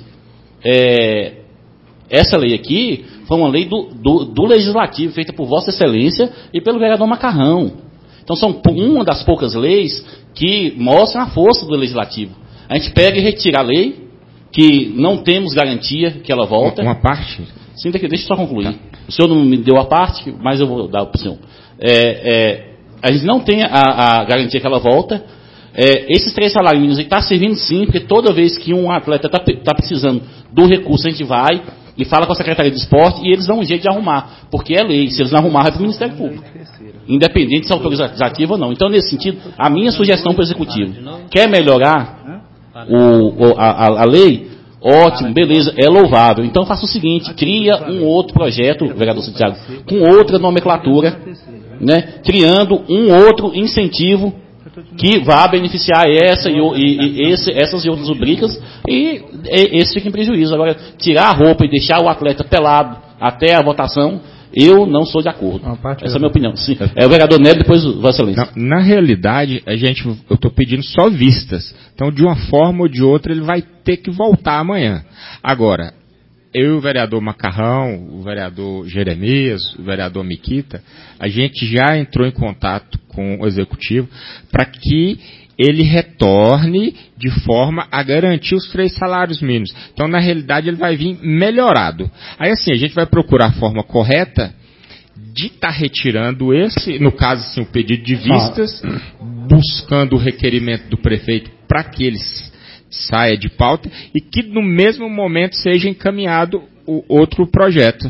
Speaker 5: essa lei aqui foi uma lei do Legislativo, feita por Vossa Excelência e pelo vereador Macarrão. Então são uma das poucas leis que mostram a força do Legislativo. A gente pega e retira a lei, que não temos garantia que ela volta.
Speaker 12: Uma parte?
Speaker 5: Sim, deixa eu só concluir. Tá. O senhor não me deu a parte, mas eu vou dar para o senhor. A gente não tem a garantia que ela volta. Esses 3 salários mínimos está servindo sim, porque toda vez que um atleta está precisando do recurso, a gente vai e fala com a Secretaria de Esporte e eles dão um jeito de arrumar, porque é lei. Se eles não arrumarem, vai para o Ministério Público. Independente se é autorizativa ou não. Então, nesse sentido, a minha sugestão para o Executivo, quer melhorar a lei? Ótimo, beleza, é louvável. Então, faça o seguinte, cria um outro projeto, vereador Santiago, com outra nomenclatura, né, criando um outro incentivo que vá beneficiar essas e outras rubricas, e esse fica em prejuízo. Agora, tirar a roupa e deixar o atleta pelado até a votação, eu não sou de acordo. Essa é a minha opinião. Sim. É o vereador Neto, depois o Vossa Excelência.
Speaker 12: Na realidade, eu estou pedindo só vistas. Então, de uma forma ou de outra, ele vai ter que voltar amanhã. Agora, eu e o vereador Macarrão, o vereador Jeremias, o vereador Miquita, a gente já entrou em contato com o Executivo para que ele retorne de forma a garantir os 3 salários mínimos. Então, na realidade, ele vai vir melhorado. Aí, assim, a gente vai procurar a forma correta de estar retirando esse, no caso, assim, o pedido de vistas, buscando o requerimento do prefeito para que eles saia de pauta e que no mesmo momento seja encaminhado o outro projeto.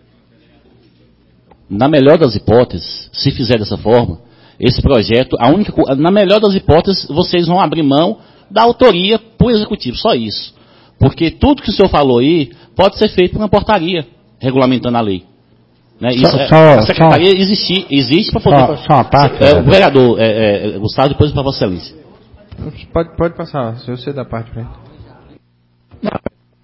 Speaker 5: Na melhor das hipóteses, se fizer dessa forma, esse projeto, na melhor das hipóteses, vocês vão abrir mão da autoria para o Executivo, só isso. Porque tudo que o senhor falou aí pode ser feito por uma portaria regulamentando a lei. Né? A Secretaria existe para poder...
Speaker 11: Só uma parte.
Speaker 5: O vereador Gustavo, depois para Vossa Excelência.
Speaker 2: Pode passar, se você dá parte para ele.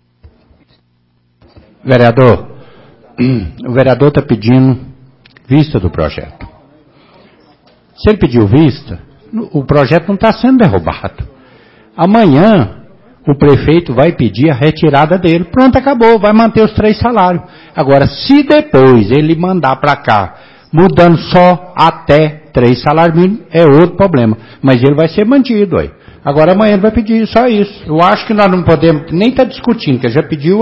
Speaker 14: Vereador, o vereador está pedindo vista do projeto. Se ele pediu vista, o projeto não está sendo derrubado. Amanhã, o prefeito vai pedir a retirada dele. Pronto, acabou, vai manter os 3 salários. Agora, se depois ele mandar para cá, mudando só até 3 salários mínimos, é outro problema. Mas ele vai ser mantido aí. Agora amanhã ele vai pedir só isso. Eu acho que nós não podemos nem estar discutindo, que já pediu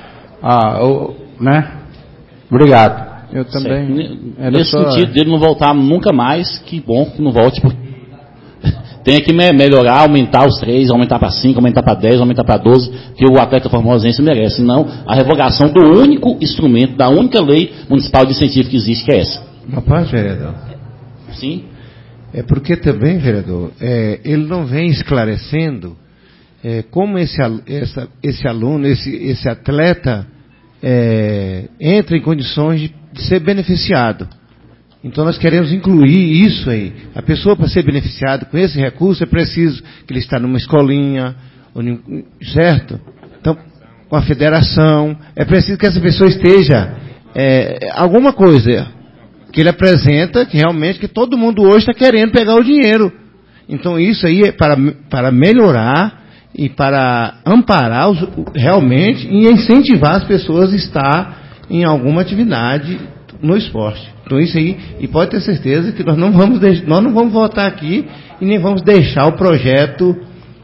Speaker 14: né? Obrigado.
Speaker 2: Eu também.
Speaker 5: Nesse sentido dele não voltar nunca mais, que bom que não volte. tem que melhorar, aumentar os 3, aumentar para 5, aumentar para 10, aumentar para 12, que o atleta formosense merece, não a revogação do único instrumento, da única lei municipal de incentivo que existe, que é essa.
Speaker 15: Uma parte, vereador.
Speaker 5: Sim.
Speaker 15: É porque também, vereador, ele não vem esclarecendo como esse aluno, esse atleta entra em condições de ser beneficiado. Então nós queremos incluir isso aí. A pessoa, para ser beneficiada com esse recurso, é preciso que ele está numa escolinha, certo? Então, com a federação, é preciso que essa pessoa esteja alguma coisa que ele apresenta, que realmente que todo mundo hoje está querendo pegar o dinheiro. Então isso aí é para melhorar e para amparar realmente e incentivar as pessoas a estar em alguma atividade no esporte. Então isso aí, e pode ter certeza que nós não vamos votar aqui e nem vamos deixar o projeto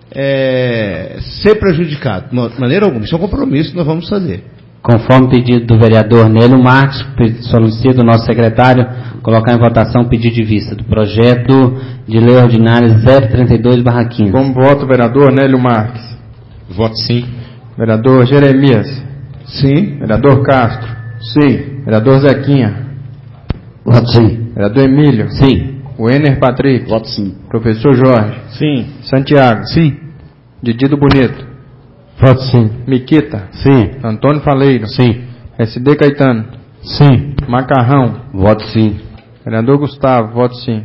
Speaker 15: ser prejudicado, de maneira alguma. Isso é um compromisso que nós vamos fazer.
Speaker 1: Conforme pedido do vereador Nélio Marques, solicito o nosso secretário colocar em votação o pedido de vista do projeto de lei ordinária 032/15.
Speaker 2: Como voto, vereador Nélio Marques?
Speaker 12: Voto sim.
Speaker 2: Vereador Jeremias?
Speaker 15: Sim.
Speaker 2: Vereador Castro?
Speaker 15: Sim.
Speaker 2: Vereador Zequinha?
Speaker 11: Voto sim.
Speaker 2: Vereador Emílio?
Speaker 1: Sim.
Speaker 2: Wenner Patrick?
Speaker 5: Voto sim.
Speaker 2: Professor Jorge?
Speaker 10: Sim.
Speaker 2: Santiago?
Speaker 10: Sim.
Speaker 2: Didido Bonito?
Speaker 11: Voto sim.
Speaker 2: Miquita?
Speaker 11: Sim.
Speaker 2: Antônio Faleiro?
Speaker 11: Sim.
Speaker 2: SD Caetano?
Speaker 11: Sim.
Speaker 2: Macarrão?
Speaker 11: Voto sim.
Speaker 2: Vereador Gustavo? Voto sim.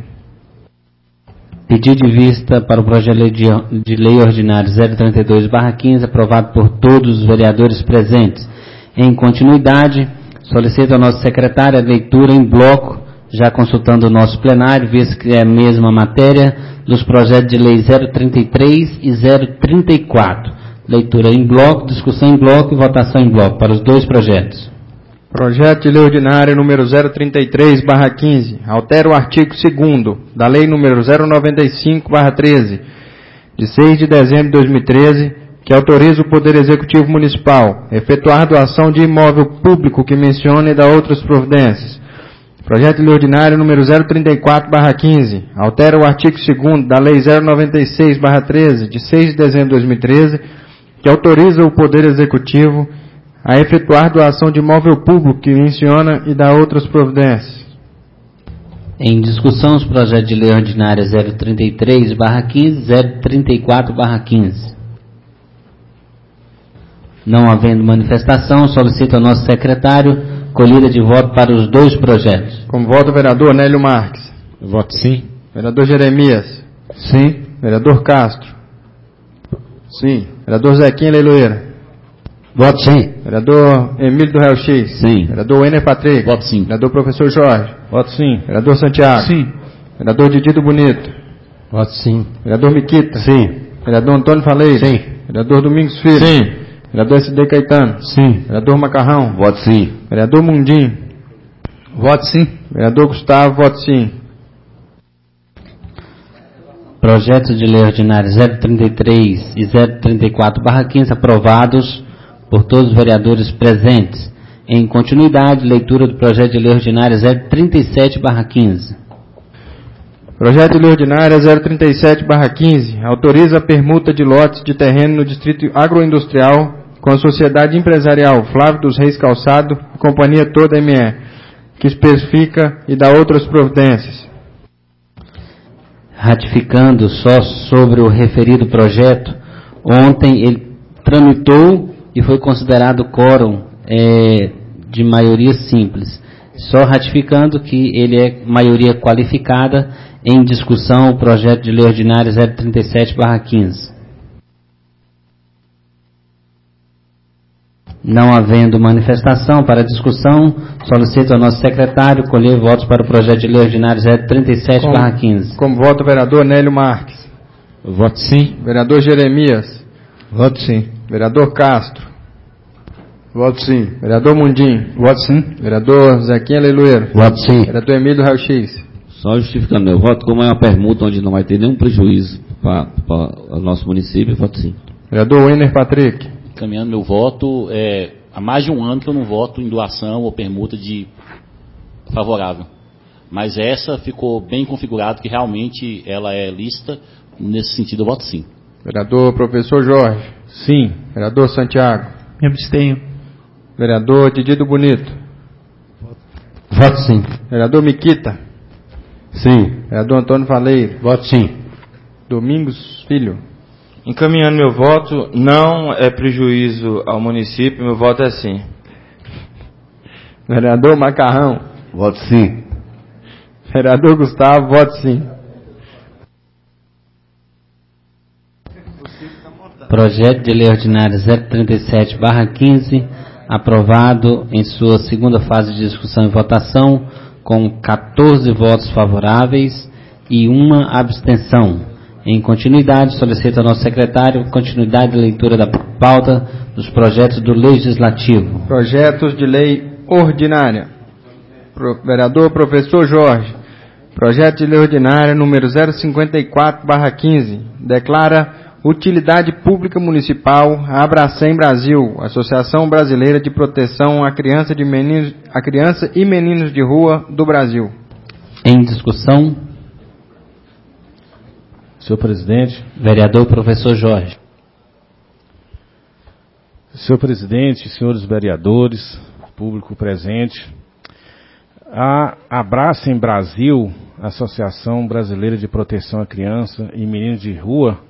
Speaker 1: Pedido de vista para o projeto de lei ordinário 032/15, aprovado por todos os vereadores presentes. Em continuidade, solicito ao nosso secretário a leitura em bloco, já consultando o nosso plenário, visto que é a mesma matéria dos projetos de lei 033 e 034. Leitura em bloco, discussão em bloco e votação em bloco para os dois projetos.
Speaker 2: Projeto de lei ordinária número 033/15, altera o artigo 2º da lei número 095/13, de 6 de dezembro de 2013, que autoriza o Poder Executivo Municipal a efetuar doação de imóvel público que menciona e dá outras providências. Projeto de lei ordinária número 034/15, altera o artigo 2º da lei 096/13, de 6 de dezembro de 2013, que autoriza o Poder Executivo a efetuar doação de imóvel público que menciona e dá outras providências.
Speaker 1: Em discussão, os projetos de lei ordinária 033/15 e 034/15. Não havendo manifestação, solicito ao nosso secretário colhida de voto para os dois projetos.
Speaker 2: Como voto, vereador Nélio Marques?
Speaker 12: Voto sim.
Speaker 2: Vereador Jeremias?
Speaker 15: Sim.
Speaker 2: Vereador Castro?
Speaker 3: Sim.
Speaker 2: Vereador Zequinha Leiloeira?
Speaker 11: Voto sim.
Speaker 2: Vereador Emílio do Real X?
Speaker 5: Sim.
Speaker 2: Vereador Wenner Patrick?
Speaker 5: Voto sim.
Speaker 2: Vereador Professor Jorge?
Speaker 10: Voto sim.
Speaker 2: Vereador Santiago?
Speaker 10: Sim.
Speaker 2: Vereador Didido Bonito?
Speaker 11: Voto sim.
Speaker 2: Vereador Miquita?
Speaker 11: Sim.
Speaker 2: Vereador Antônio Faleiro?
Speaker 11: Sim.
Speaker 2: Vereador Domingos Filho?
Speaker 11: Sim.
Speaker 2: Vereador SD Caetano?
Speaker 11: Sim.
Speaker 2: Vereador Macarrão?
Speaker 3: Voto sim.
Speaker 2: Vereador Mundim?
Speaker 10: Voto sim.
Speaker 2: Vereador Gustavo? Voto sim.
Speaker 1: Projetos de lei ordinária 033 e 034/15 aprovados por todos os vereadores presentes. Em continuidade, leitura do projeto de lei ordinária 037/15.
Speaker 2: Projeto de lei ordinária 037/15 autoriza a permuta de lotes de terreno no Distrito Agroindustrial com a Sociedade Empresarial Flávio dos Reis Calçado e Companhia Toda ME, que especifica e dá outras providências.
Speaker 1: Ratificando só sobre o referido projeto, ontem ele tramitou e foi considerado quórum de maioria simples. Só ratificando que ele é maioria qualificada. Em discussão, o projeto de lei ordinária 037/15. Não havendo manifestação para discussão, solicito ao nosso secretário colher votos para o projeto de lei ordinário 037/15.
Speaker 2: Como voto, vereador Nélio Marques?
Speaker 12: Voto sim.
Speaker 2: Vereador Jeremias?
Speaker 15: Voto sim.
Speaker 2: Vereador Castro?
Speaker 3: Voto sim.
Speaker 2: Vereador Mundim?
Speaker 10: Voto sim.
Speaker 2: Vereador Zequinha Leiloeiro?
Speaker 11: Voto sim.
Speaker 2: Vereador Emílio Real X?
Speaker 9: Só justificando meu voto, como é uma permuta onde não vai ter nenhum prejuízo para o nosso município, voto sim.
Speaker 2: Vereador Wenner Patrick?
Speaker 5: Caminhando meu voto, há mais de um ano que eu não voto em doação ou permuta de favorável. Mas essa ficou bem configurada, que realmente ela é lícita, nesse sentido eu voto sim.
Speaker 2: Vereador Professor Jorge.
Speaker 10: Sim.
Speaker 2: Vereador Santiago.
Speaker 7: Me abstenho.
Speaker 2: Vereador Didi do Bonito.
Speaker 11: Voto sim.
Speaker 2: Vereador Miquita.
Speaker 11: Sim.
Speaker 2: Vereador Antônio Valeiro.
Speaker 11: Voto sim.
Speaker 2: Domingos Filho.
Speaker 6: Encaminhando meu voto, não é prejuízo ao município, meu voto é sim.
Speaker 2: Vereador Macarrão.
Speaker 11: Voto sim.
Speaker 2: Vereador Gustavo, voto sim.
Speaker 1: Projeto de Lei Ordinária 037/15, aprovado em sua segunda fase de discussão e votação, com 14 votos favoráveis e uma abstenção. Em continuidade, solicito ao nosso secretário continuidade de leitura da pauta dos projetos do Legislativo.
Speaker 2: Projetos de Lei Ordinária. Vereador Professor Jorge. Projeto de Lei Ordinária número 054/15, declara utilidade pública municipal a Abracem Brasil, Associação Brasileira de Proteção à Criança e Meninos de Rua do Brasil.
Speaker 1: Em discussão.
Speaker 10: Senhor presidente.
Speaker 1: Vereador Professor Jorge.
Speaker 10: Senhor presidente, senhores vereadores, público presente, a Abracem Brasil, Associação Brasileira de Proteção à Criança e Meninos de Rua,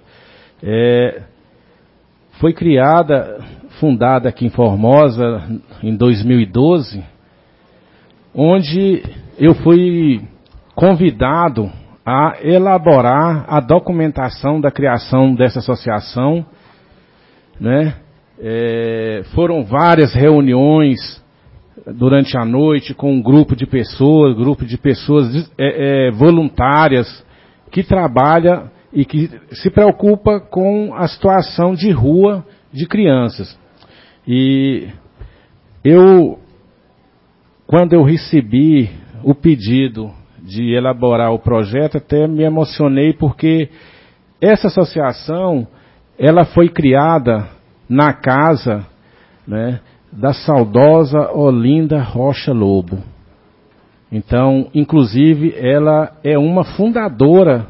Speaker 10: foi fundada aqui em Formosa em 2012, onde eu fui convidado a elaborar a documentação da criação dessa associação, né? Foram várias reuniões durante a noite com um grupo de pessoas voluntárias que trabalha e que se preocupa com a situação de rua de crianças. E quando eu recebi o pedido de elaborar o projeto, até me emocionei, porque essa associação, ela foi criada na casa, né, da saudosa Olinda Rocha Lobo. Então, inclusive, ela era uma fundadora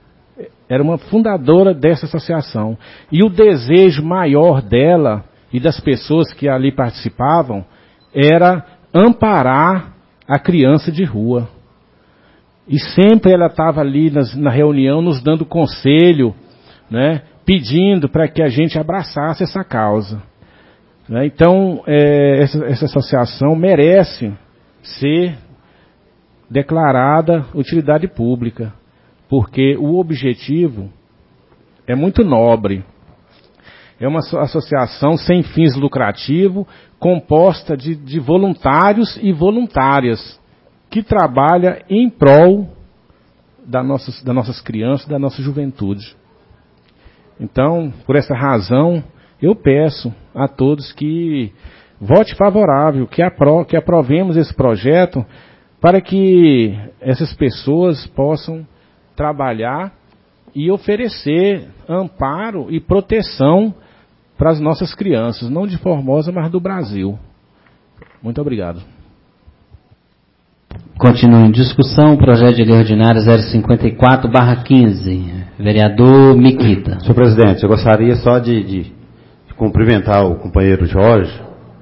Speaker 10: dessa associação. E o desejo maior dela e das pessoas que ali participavam era amparar a criança de rua. E sempre ela estava ali na reunião nos dando conselho, né, pedindo para que a gente abraçasse essa causa. Né? Então, essa associação merece ser declarada utilidade pública, porque o objetivo é muito nobre. É uma associação sem fins lucrativos, composta de voluntários e voluntárias, que trabalha em prol das nossas crianças, da nossa juventude. Então, por essa razão, eu peço a todos que vote favorável, que aprovemos esse projeto, para que essas pessoas possam trabalhar e oferecer amparo e proteção para as nossas crianças, não de Formosa, mas do Brasil. Muito obrigado.
Speaker 1: Continua em discussão o projeto de lei ordinária 054/15. Vereador Miquita.
Speaker 13: Senhor presidente, eu gostaria só de cumprimentar o companheiro Jorge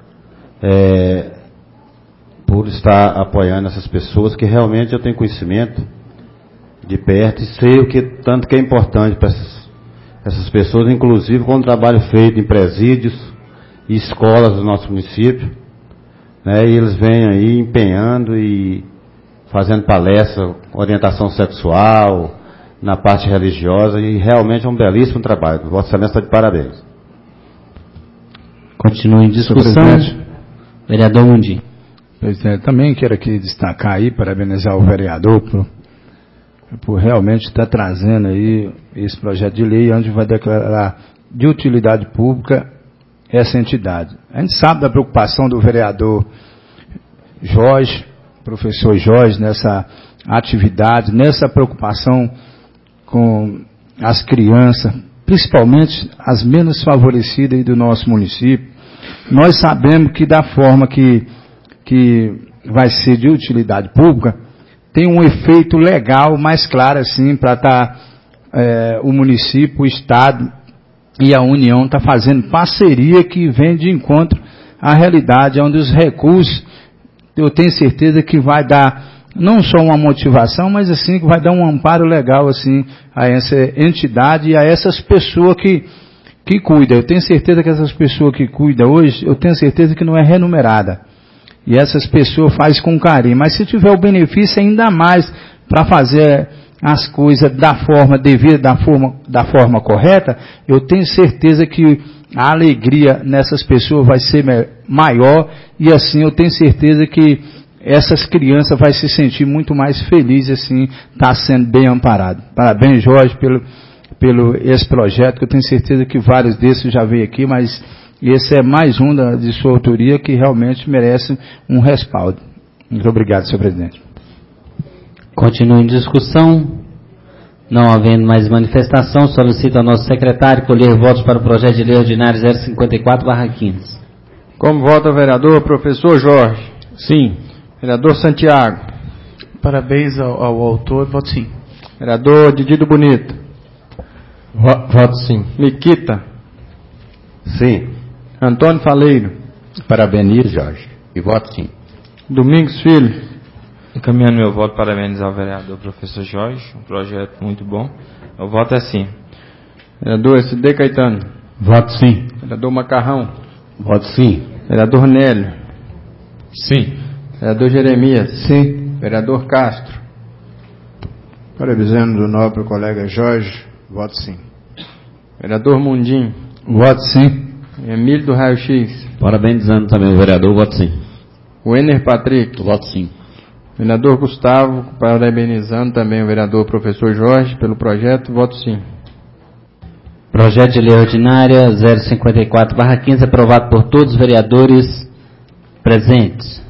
Speaker 13: por estar apoiando essas pessoas, que realmente eu tenho conhecimento de perto e sei tanto que é importante para essas pessoas, inclusive com o trabalho feito em presídios e escolas do nosso município, né, e eles vêm aí empenhando e fazendo palestra, orientação sexual, na parte religiosa, e realmente é um belíssimo trabalho. Vossa Excelência está de parabéns.
Speaker 1: Continua em discussão. Vereador Mundim.
Speaker 4: Presidente, também quero aqui destacar aí, parabenizar o vereador por realmente estar trazendo aí esse projeto de lei, onde vai declarar de utilidade pública essa entidade. A gente sabe da preocupação do vereador Jorge, professor Jorge, nessa atividade, nessa preocupação com as crianças, principalmente as menos favorecidas do nosso município. Nós sabemos que da forma que vai ser de utilidade pública, tem um efeito legal mais claro assim, para estar o município, o Estado e a União está fazendo parceria que vem de encontro à realidade, onde os recursos, eu tenho certeza que vai dar não só uma motivação, mas assim que vai dar um amparo legal assim a essa entidade e a essas pessoas que cuidam. Eu tenho certeza que essas pessoas que cuidam hoje, eu tenho certeza que não é remunerada. E essas pessoas fazem com carinho. Mas se tiver o benefício ainda mais para fazer as coisas da forma devida, da forma correta, eu tenho certeza que a alegria nessas pessoas vai ser maior e assim eu tenho certeza que essas crianças vão se sentir muito mais felizes assim, tá sendo bem amparado. Parabéns, Jorge, pelo esse projeto, que eu tenho certeza que vários desses já veio aqui, mas esse é mais um de sua autoria que realmente merece um respaldo. Muito obrigado, senhor presidente.
Speaker 1: Continua em discussão. Não havendo mais manifestação, solicito ao nosso secretário colher votos para o projeto de lei ordinário 054/15.
Speaker 2: Como vota o vereador professor Jorge?
Speaker 10: Sim.
Speaker 2: Vereador Santiago?
Speaker 7: Parabéns ao autor, voto sim.
Speaker 2: Vereador Didido Bonito?
Speaker 14: Voto sim.
Speaker 2: Miquita?
Speaker 14: Sim.
Speaker 2: Antônio Faleiro?
Speaker 14: Parabenizo, Jorge. E voto sim.
Speaker 2: Domingos Filho?
Speaker 6: Encaminhando meu voto, parabenizar o vereador professor Jorge, um projeto muito bom. O voto é sim.
Speaker 2: Vereador SD Caetano?
Speaker 14: Voto sim.
Speaker 2: Vereador Macarrão?
Speaker 14: Voto sim.
Speaker 2: Vereador Nélio?
Speaker 10: Sim.
Speaker 2: Vereador Jeremias? Sim. Vereador Castro?
Speaker 3: Parabenizando o nobre colega Jorge, voto sim.
Speaker 2: Vereador Mundim?
Speaker 14: Voto sim.
Speaker 2: Emílio do Raio X?
Speaker 9: Parabenizando também o vereador, voto sim.
Speaker 2: Wenner Patrick?
Speaker 9: Voto sim.
Speaker 2: Vereador Gustavo, parabenizando também o vereador professor Jorge pelo projeto, voto sim.
Speaker 1: Projeto de lei ordinária 054/15, aprovado por todos os vereadores presentes.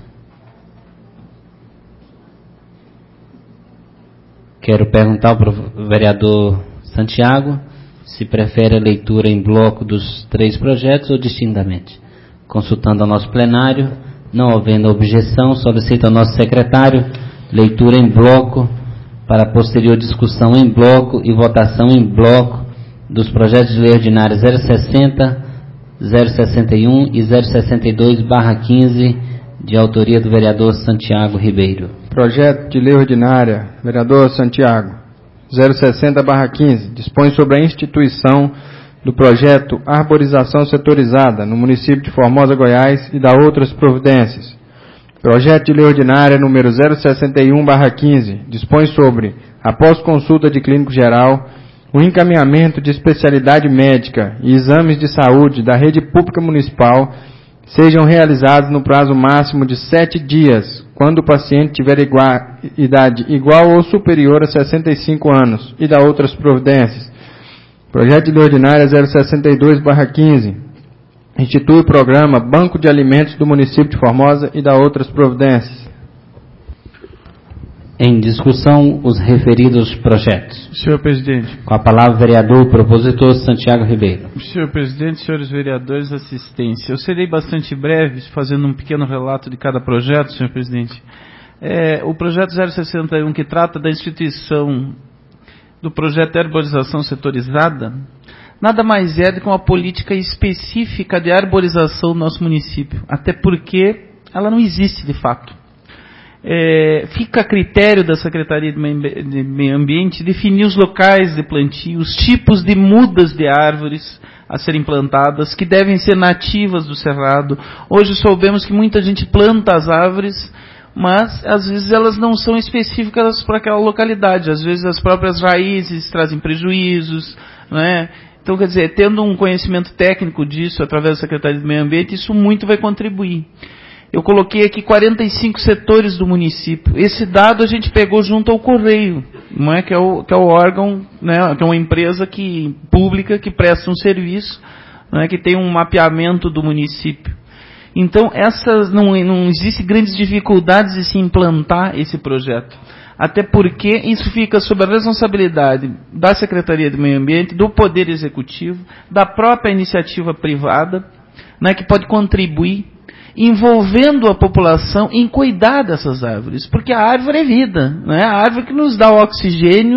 Speaker 1: Quero perguntar ao vereador Santiago se prefere a leitura em bloco dos 3 projetos ou distintamente. Consultando ao nosso plenário, não havendo objeção, solicito ao nosso secretário leitura em bloco para posterior discussão em bloco e votação em bloco dos projetos de lei ordinária 060, 061 e 062/15, de autoria do vereador Santiago Ribeiro.
Speaker 2: Projeto de lei ordinária, vereador Santiago, 060/15, dispõe sobre a instituição do projeto Arborização Setorizada no município de Formosa, Goiás, e da outras providências. Projeto de lei ordinária número 061/15, dispõe sobre, após consulta de clínico geral, o encaminhamento de especialidade médica e exames de saúde da rede pública municipal sejam realizados no prazo máximo de 7 dias, quando o paciente tiver idade igual ou superior a 65 anos, e da outras providências. Projeto de lei ordinária 062/15, institui o programa Banco de Alimentos do município de Formosa e da outras providências.
Speaker 1: Em discussão, os referidos projetos.
Speaker 7: Senhor presidente.
Speaker 1: Com a palavra, o vereador propositor Santiago Ribeiro.
Speaker 7: Senhor presidente, senhores vereadores, assistência. Eu serei bastante breve, fazendo um pequeno relato de cada projeto, senhor presidente. O projeto 061, que trata da instituição do projeto de arborização setorizada, nada mais é do que uma política específica de arborização no nosso município, até porque ela não existe de fato. Fica a critério da Secretaria de Meio Ambiente definir os locais de plantio, os tipos de mudas de árvores a serem plantadas, que devem ser nativas do cerrado. Hoje soubemos que muita gente planta as árvores, mas às vezes elas não são específicas para aquela localidade. Às vezes as próprias raízes trazem prejuízos, não é? Então, quer dizer, tendo um conhecimento técnico disso através da Secretaria do Meio Ambiente, isso muito vai contribuir. Eu coloquei aqui 45 setores do município. Esse dado a gente pegou junto ao Correio, não é? Que é o órgão, né? Que é uma empresa pública que presta um serviço, não é? Que tem um mapeamento do município. Então, não existe grandes dificuldades de se implantar esse projeto. Até porque isso fica sob a responsabilidade da Secretaria do Meio Ambiente, do Poder Executivo, da própria iniciativa privada, né, que pode contribuir, envolvendo a população em cuidar dessas árvores. Porque a árvore é vida, né? A árvore que nos dá o oxigênio,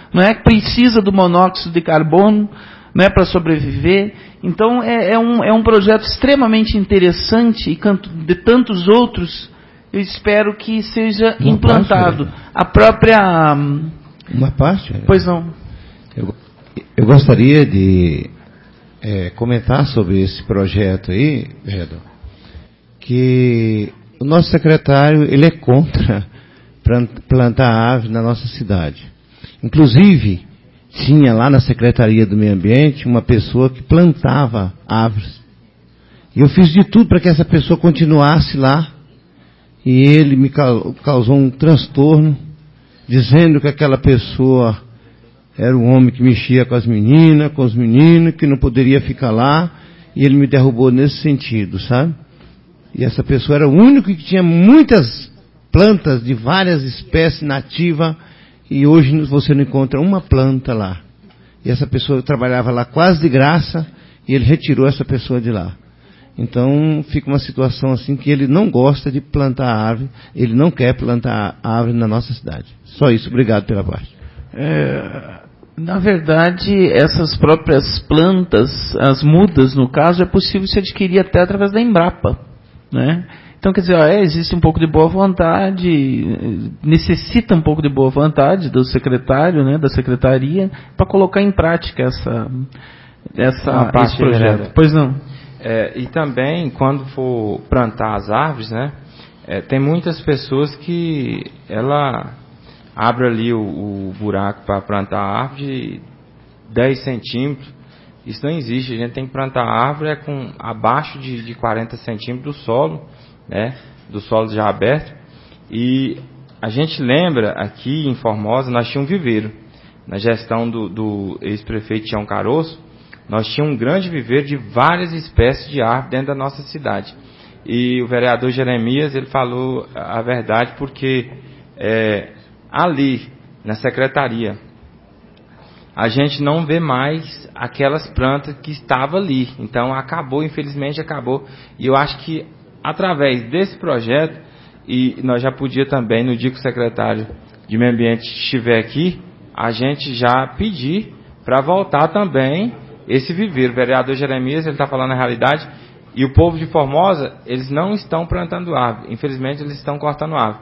Speaker 7: não é? Precisa do monóxido de carbono, não é, para sobreviver. Então é um projeto extremamente interessante e de tantos outros, eu espero que seja implantado. A própria...
Speaker 15: Uma parte?
Speaker 7: Pois não.
Speaker 15: Eu gostaria de comentar sobre esse projeto aí, vereador, que o nosso secretário, ele é contra plantar árvore na nossa cidade. Inclusive, tinha lá na Secretaria do Meio Ambiente uma pessoa que plantava árvores. E eu fiz de tudo para que essa pessoa continuasse lá. E ele me causou um transtorno, dizendo que aquela pessoa era um homem que mexia com as meninas, com os meninos, que não poderia ficar lá. E ele me derrubou nesse sentido, sabe? E essa pessoa era o único que tinha muitas plantas de várias espécies nativas. E hoje você não encontra uma planta lá. E essa pessoa trabalhava lá quase de graça, e ele retirou essa pessoa de lá. Então fica uma situação assim que ele não gosta de plantar árvore, ele não quer plantar árvore na nossa cidade. Só isso, obrigado pela parte.
Speaker 7: Na verdade, essas próprias plantas, as mudas no caso, é possível se adquirir até através da Embrapa, né? Então, quer dizer, existe um pouco de boa vontade, necessita um pouco de boa vontade do secretário, né, da secretaria, para colocar em prática esse projeto. Pois não.
Speaker 6: E também, quando for plantar as árvores, né, tem muitas pessoas que ela abre ali o buraco para plantar a árvore de 10 centímetros. Isso não existe. A gente tem que plantar a árvore com abaixo de 40 centímetros do solo, né, do solo já aberto. E a gente lembra aqui em Formosa, nós tínhamos um viveiro. Na gestão do ex-prefeito Tião Caroço, nós tínhamos um grande viveiro de várias espécies de árvore dentro da nossa cidade. E o vereador Jeremias, ele falou a verdade, porque ali, na secretaria, a gente não vê mais aquelas plantas que estavam ali. Então acabou, infelizmente acabou. E eu acho que através desse projeto, e nós já podia também, no dia que o secretário de Meio Ambiente estiver aqui, a gente já pedir para voltar também esse viveiro. O vereador Jeremias, ele está falando a realidade, e o povo de Formosa, eles não estão plantando árvore, infelizmente eles estão cortando árvore.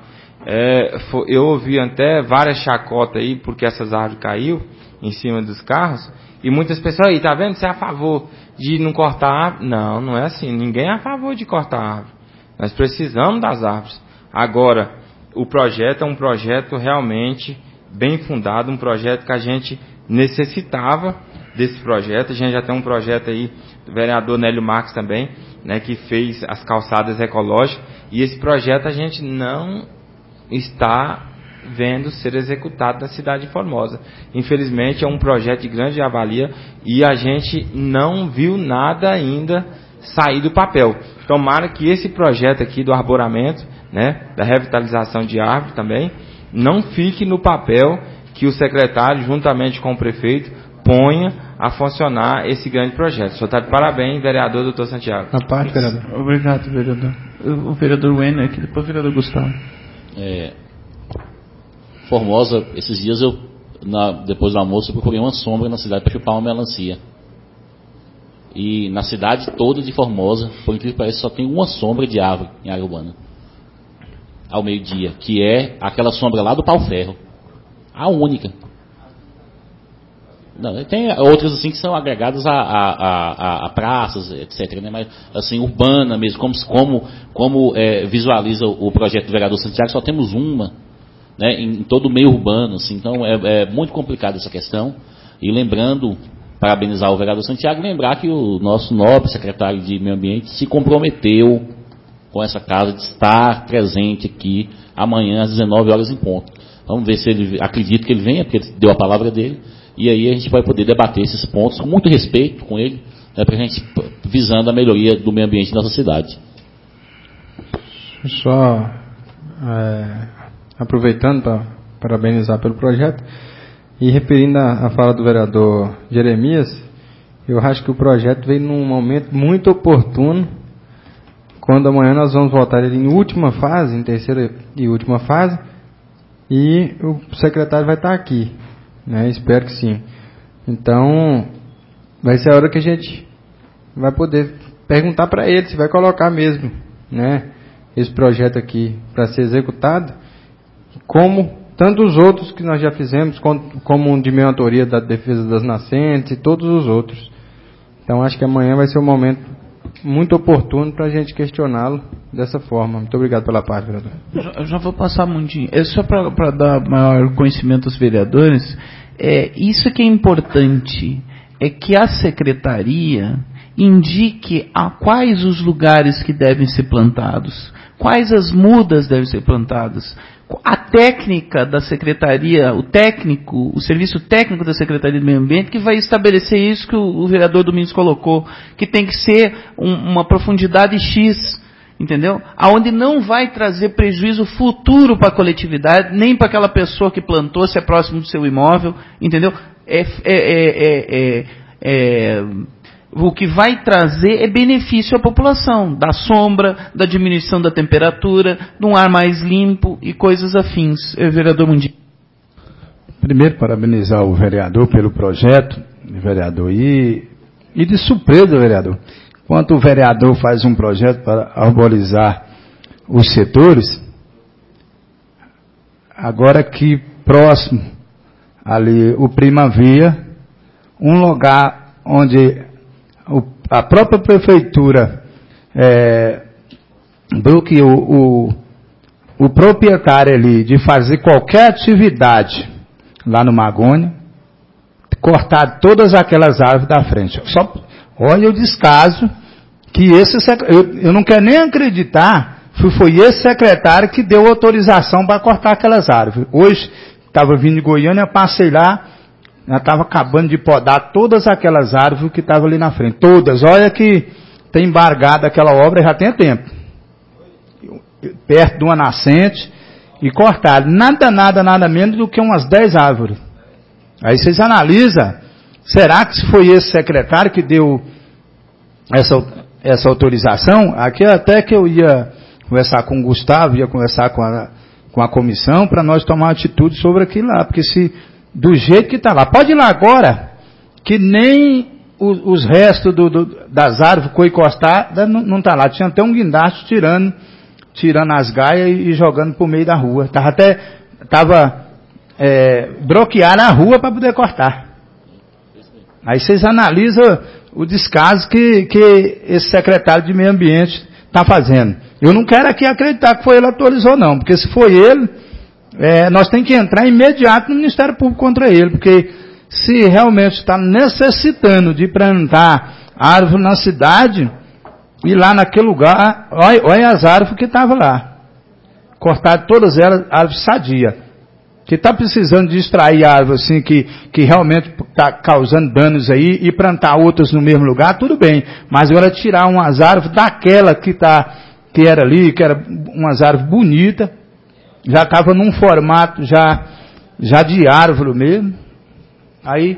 Speaker 6: Eu ouvi até várias chacotas aí, porque essas árvores caiu em cima dos carros, e muitas pessoas aí, tá vendo, você é a favor de não cortar árvore? Não, não é assim, ninguém é a favor de cortar árvore, nós precisamos das árvores. Agora, o projeto é um projeto realmente bem fundado, um projeto que a gente necessitava desse projeto. A gente já tem um projeto aí do vereador Nélio Marques também, né, que fez as calçadas ecológicas, e esse projeto a gente não está vendo ser executado na cidade de Formosa. Infelizmente é um projeto de grande avalia e a gente não viu nada ainda sair do papel. Tomara que esse projeto aqui do arboramento, né, da revitalização de árvore também, não fique no papel, que o secretário, juntamente com o prefeito, ponha a funcionar esse grande projeto. O senhor está de parabéns, vereador doutor Santiago.
Speaker 2: Na parte, vereador.
Speaker 7: Obrigado, vereador. O vereador Wenner aqui, depois o vereador Gustavo.
Speaker 5: Formosa, esses dias depois do almoço, eu procurei uma sombra na cidade para chupar uma melancia. E na cidade toda de Formosa, por incrível que pareça, só tem uma sombra de árvore em área urbana. Ao meio-dia, que é aquela sombra lá do pau-ferro. A única. Não, tem outras assim que são agregadas a praças, etc., né? Mas assim, urbana mesmo, como visualiza o projeto do vereador Santiago, só temos uma, né, em todo o meio urbano, assim. Então é muito complicada essa questão. E lembrando, parabenizar o vereador Santiago, lembrar que o nosso nobre secretário de Meio Ambiente se comprometeu com essa casa de estar presente aqui amanhã às 19 horas em ponto. Vamos ver se ele, acredito que ele venha, porque ele deu a palavra dele, e aí a gente vai poder debater esses pontos com muito respeito com ele, né, para a gente visando a melhoria do meio ambiente da nossa cidade.
Speaker 2: Só aproveitando para parabenizar pelo projeto e referindo a fala do vereador Jeremias, eu acho que o projeto veio num momento muito oportuno, quando amanhã nós vamos votar ele em última fase, em terceira e última fase, e o secretário vai estar aqui. né? Espero que sim. Então, vai ser a hora que a gente vai poder perguntar para ele se vai colocar mesmo, né, esse projeto aqui para ser executado, como tanto os outros que nós já fizemos, como um de mentoria da defesa das nascentes e todos os outros. Então, acho que amanhã vai ser um momento muito oportuno para a gente questioná-lo dessa forma. Muito obrigado pela parte, vereador.
Speaker 7: Eu já vou passar um mundinho. É só para dar maior conhecimento aos vereadores. Isso que é importante, é que a secretaria indique a quais os lugares que devem ser plantados, quais as mudas devem ser plantadas. A técnica da secretaria, o serviço técnico da Secretaria do Meio Ambiente, que vai estabelecer isso que o vereador Domingos colocou, que tem que ser uma profundidade X, entendeu? Aonde não vai trazer prejuízo futuro para a coletividade, nem para aquela pessoa que plantou, se é próximo do seu imóvel, entendeu? O que vai trazer é benefício à população, da sombra, da diminuição da temperatura, de um ar mais limpo e coisas afins. Vereador Mundinho.
Speaker 10: Primeiro, parabenizar o vereador pelo projeto, vereador, e de surpresa, vereador. Enquanto o vereador faz um projeto para arborizar os setores, agora aqui próximo, ali o Primavera, um lugar onde a própria prefeitura bloqueou o proprietário ali de fazer qualquer atividade lá no Magônia, cortar todas aquelas árvores da frente. Olha o descaso que eu não quero nem acreditar que foi esse secretário que deu autorização para cortar aquelas árvores. Hoje, estava vindo de Goiânia, passei lá, já estava acabando de podar todas aquelas árvores que estavam ali na frente. Todas. Olha que tem embargado aquela obra já tem tempo. Perto de uma nascente e cortado. Nada menos do que umas 10 árvores. Aí vocês analisam, será que foi esse secretário que deu essa autorização? Aqui até que eu ia conversar com o Gustavo, ia conversar com a comissão para nós tomar atitude sobre aquilo lá, porque se do jeito que está lá. Pode ir lá agora, que nem os restos das árvores ficou encostada, não está lá. Tinha até um guindaste tirando as gaias e jogando por meio da rua. Estava bloqueando a rua para poder cortar. Aí vocês analisam o descaso que esse secretário de Meio Ambiente está fazendo. Eu não quero aqui acreditar que foi ele que autorizou, não, porque se foi ele, nós temos que entrar imediato no Ministério Público contra ele, porque se realmente está necessitando de plantar árvore na cidade, e lá naquele lugar, olha as árvores que estavam lá. Cortar todas elas, árvores sadias. Que está precisando de extrair árvore assim, que realmente está causando danos aí, e plantar outras no mesmo lugar, tudo bem. Mas agora tirar umas árvores daquela que era ali, que era umas árvores bonitas, já estava num formato já de árvore mesmo. Aí,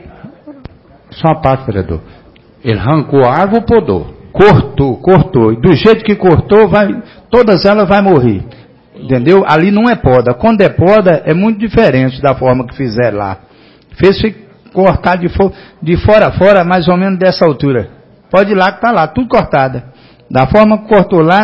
Speaker 14: só uma parte, vereador. Ele arrancou a árvore ou podou?
Speaker 10: Cortou. E do jeito que cortou, todas elas vão morrer. Entendeu? Ali não é poda. Quando é poda, é muito diferente da forma que fizeram lá. Fez cortar de fora a fora, mais ou menos dessa altura. Pode ir lá que está lá, tudo cortada. Da forma que cortou lá,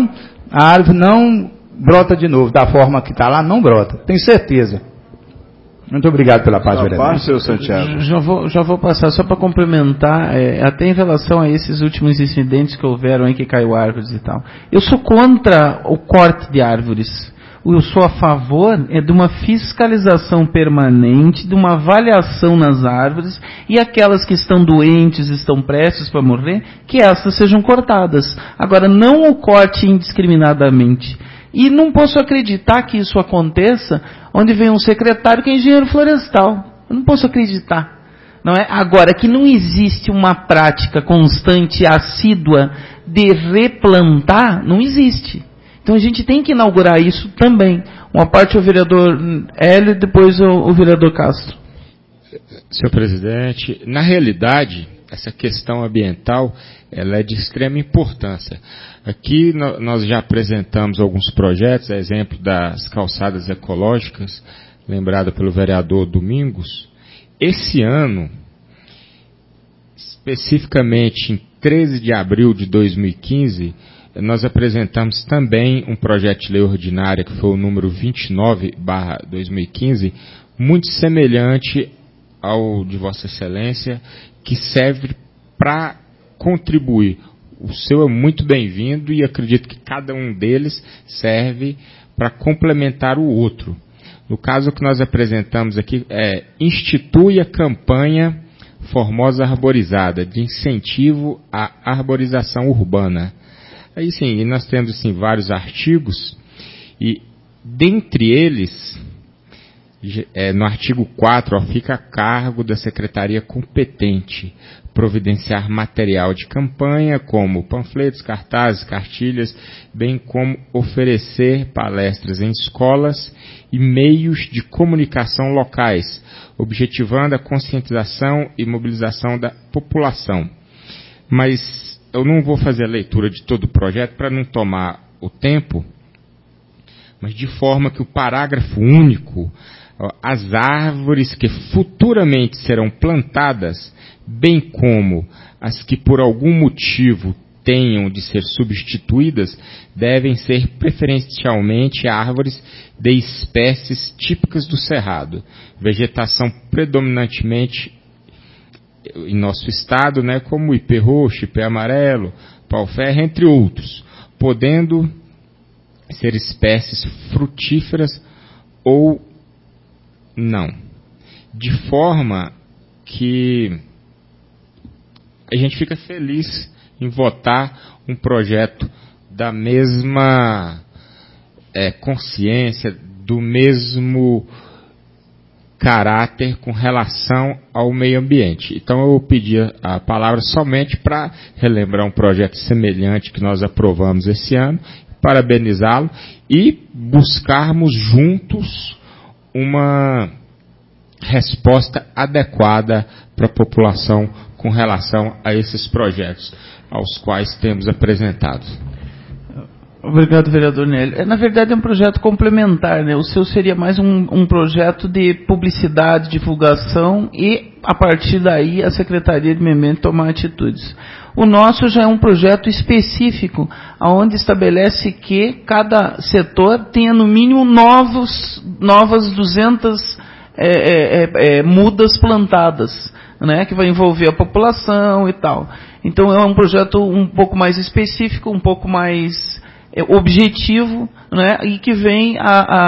Speaker 10: a árvore não brota de novo. Da forma que está lá, não brota. Tenho certeza. Muito obrigado pela paz, vereador.
Speaker 3: Seu Santiago.
Speaker 7: Já vou passar só para complementar, até em relação a esses últimos incidentes que houveram aí, que caiu árvores e tal. Eu sou contra o corte de árvores. Eu sou a favor de uma fiscalização permanente, de uma avaliação nas árvores, e aquelas que estão doentes, estão prestes para morrer, que essas sejam cortadas. Agora, não o corte indiscriminadamente. E não posso acreditar que isso aconteça onde vem um secretário que é engenheiro florestal. Eu não posso acreditar. Não é? Agora, que não existe uma prática constante e assídua de replantar, não existe. Então a gente tem que inaugurar isso também. Uma parte é o vereador Hélio e depois o vereador Castro.
Speaker 12: Senhor presidente, na realidade, essa questão ambiental, ela é de extrema importância. Aqui nós já apresentamos alguns projetos, exemplo das calçadas ecológicas, lembrada pelo vereador Domingos, esse ano, especificamente em 13 de abril de 2015, nós apresentamos também um projeto de lei ordinária, que foi o número 29/2015, muito semelhante ao de Vossa Excelência, que serve para contribuir. O seu é muito bem-vindo e acredito que cada um deles serve para complementar o outro. No caso que nós apresentamos aqui, institui a campanha Formosa Arborizada, de incentivo à arborização urbana. Aí sim, nós temos assim, vários artigos, e dentre eles, no artigo 4, fica a cargo da secretaria competente providenciar material de campanha, como panfletos, cartazes, cartilhas, bem como oferecer palestras em escolas e meios de comunicação locais, objetivando a conscientização e mobilização da população. Mas eu não vou fazer a leitura de todo o projeto para não tomar o tempo, mas de forma que o parágrafo único, as árvores que futuramente serão plantadas, bem como as que por algum motivo tenham de ser substituídas, devem ser preferencialmente árvores de espécies típicas do Cerrado, vegetação predominantemente em nosso estado, né, como ipê roxo, ipê amarelo, pau-ferro, entre outros, podendo ser espécies frutíferas ou não, de forma que a gente fica feliz em votar um projeto da mesma consciência, do mesmo caráter com relação ao meio ambiente. Então eu pedi a palavra somente para relembrar um projeto semelhante que nós aprovamos esse ano, parabenizá-lo e buscarmos juntos uma resposta adequada para a população com relação a esses projetos aos quais temos apresentado.
Speaker 7: Obrigado, vereador Nélio. Na verdade é um projeto complementar, né? O seu seria mais um projeto de publicidade, divulgação e, a partir daí, a Secretaria de Meio Ambiente tomar atitudes. O nosso já é um projeto específico, onde estabelece que cada setor tenha no mínimo novas 200 mudas plantadas, né, que vai envolver a população e tal. Então é um projeto um pouco mais específico, um pouco mais objetivo, né, e que vem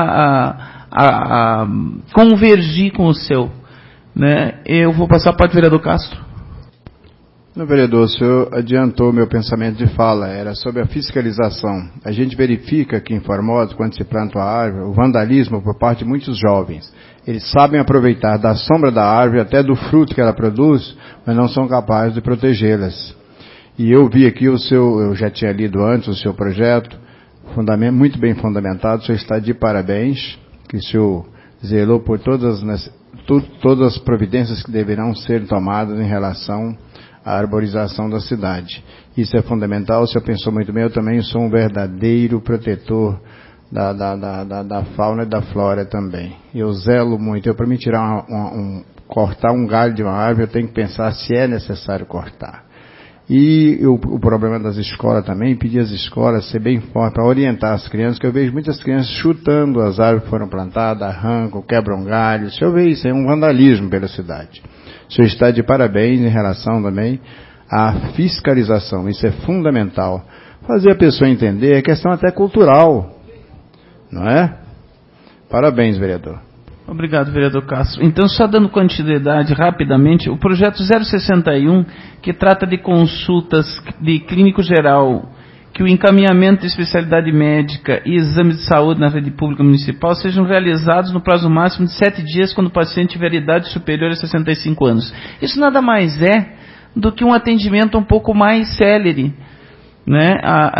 Speaker 7: a convergir com o seu. Né. Eu vou passar para o vereador Castro.
Speaker 3: No vereador, o senhor adiantou meu pensamento de fala, era sobre a fiscalização. A gente verifica que em Formosa, quando se planta a árvore, o vandalismo por parte de muitos jovens. Eles sabem aproveitar da sombra da árvore, até do fruto que ela produz, mas não são capazes de protegê-las. E eu vi aqui eu já tinha lido antes o seu projeto, muito bem fundamentado, o senhor está de parabéns, que o senhor zelou por todas as providências que deverão ser tomadas em relação à arborização da cidade. Isso é fundamental, o senhor pensou muito bem, eu também sou um verdadeiro protetor da fauna e da flora também. Eu zelo muito, para me tirar cortar um galho de uma árvore, eu tenho que pensar se é necessário cortar. E o problema das escolas também, pedir às escolas ser bem forte para orientar as crianças, que eu vejo muitas crianças chutando as árvores que foram plantadas, arrancam, quebram galhos. Se eu ver isso, é um vandalismo pela cidade. O senhor está de parabéns em relação também à fiscalização, isso é fundamental. Fazer a pessoa entender, é questão até cultural, não é? Parabéns, vereador.
Speaker 7: Obrigado, vereador Castro. Então, só dando continuidade rapidamente, o projeto 061, que trata de consultas de clínico geral, que o encaminhamento de especialidade médica e exames de saúde na rede pública municipal sejam realizados no prazo máximo de 7 dias quando o paciente tiver idade superior a 65 anos. Isso nada mais é do que um atendimento um pouco mais célere, né,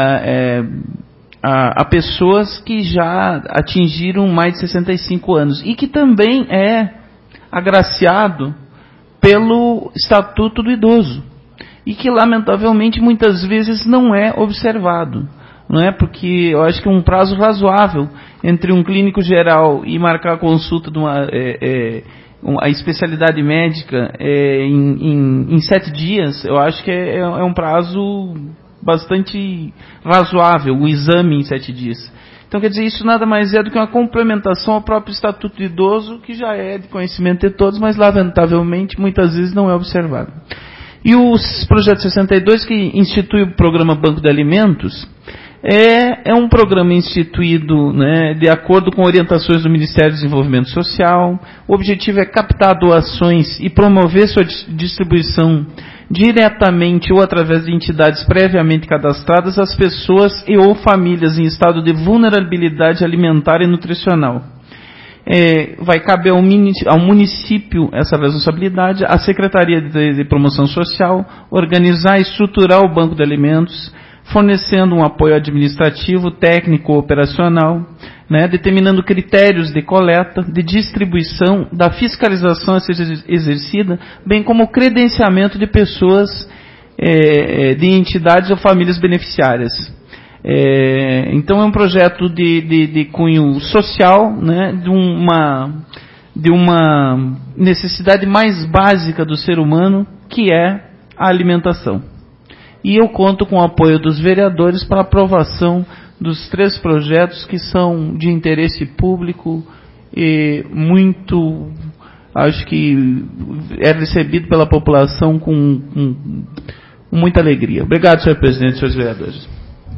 Speaker 7: a pessoas que já atingiram mais de 65 anos e que também é agraciado pelo Estatuto do Idoso e que lamentavelmente muitas vezes não é observado, não é? Porque eu acho que um prazo razoável entre um clínico geral e marcar a consulta a especialidade médica em 7 dias, eu acho que é um prazo bastante razoável, o exame em 7 dias. Então, quer dizer, isso nada mais é do que uma complementação ao próprio Estatuto do Idoso, que já é de conhecimento de todos, mas lamentavelmente muitas vezes não é observado. E o projeto 62, que institui o programa Banco de Alimentos, é um programa instituído, né, de acordo com orientações do Ministério do Desenvolvimento Social. O objetivo é captar doações e promover sua distribuição diretamente ou através de entidades previamente cadastradas às pessoas e ou famílias em estado de vulnerabilidade alimentar e nutricional. Vai caber ao município essa responsabilidade, à Secretaria de Promoção Social, organizar e estruturar o Banco de Alimentos, fornecendo um apoio administrativo, técnico, operacional, né, determinando critérios de coleta, de distribuição, da fiscalização a ser exercida, bem como o credenciamento de pessoas, de entidades ou famílias beneficiárias. Então é um projeto de cunho social, né, de uma necessidade mais básica do ser humano, que é a alimentação. E eu conto com o apoio dos vereadores para aprovação dos 3 projetos que são de interesse público e muito, acho que é recebido pela população com muita alegria. Obrigado, senhor presidente e senhores vereadores.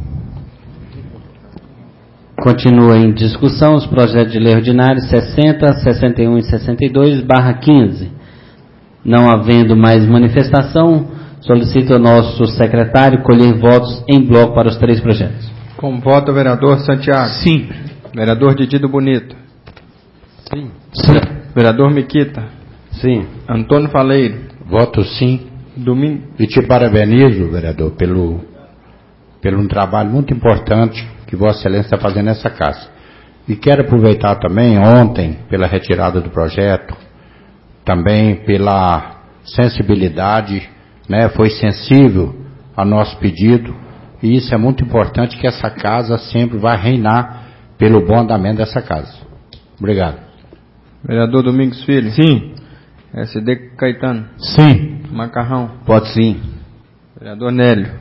Speaker 1: Continua em discussão os projetos de lei ordinária 60, 61 e 62/15. Não havendo mais manifestação, solicito ao nosso secretário colher votos em bloco para os 3 projetos.
Speaker 2: Com voto o vereador Santiago.
Speaker 7: Sim.
Speaker 2: Vereador Didido Bonito.
Speaker 14: Sim.
Speaker 2: Vereador Miquita.
Speaker 14: Sim.
Speaker 2: Antônio Faleiro.
Speaker 14: Voto sim.
Speaker 2: Domingo.
Speaker 14: E te parabenizo, vereador, pelo um trabalho muito importante que Vossa Excelência está fazendo nessa casa. E quero aproveitar também, ontem, pela retirada do projeto, também pela sensibilidade, né, foi sensível ao nosso pedido, e isso é muito importante, que essa casa sempre vai reinar pelo bom andamento dessa casa. Obrigado.
Speaker 2: Vereador Domingos Filho.
Speaker 8: Sim.
Speaker 2: SD Caetano.
Speaker 8: Sim.
Speaker 2: Macarrão.
Speaker 13: Voto sim.
Speaker 2: Vereador Nélio.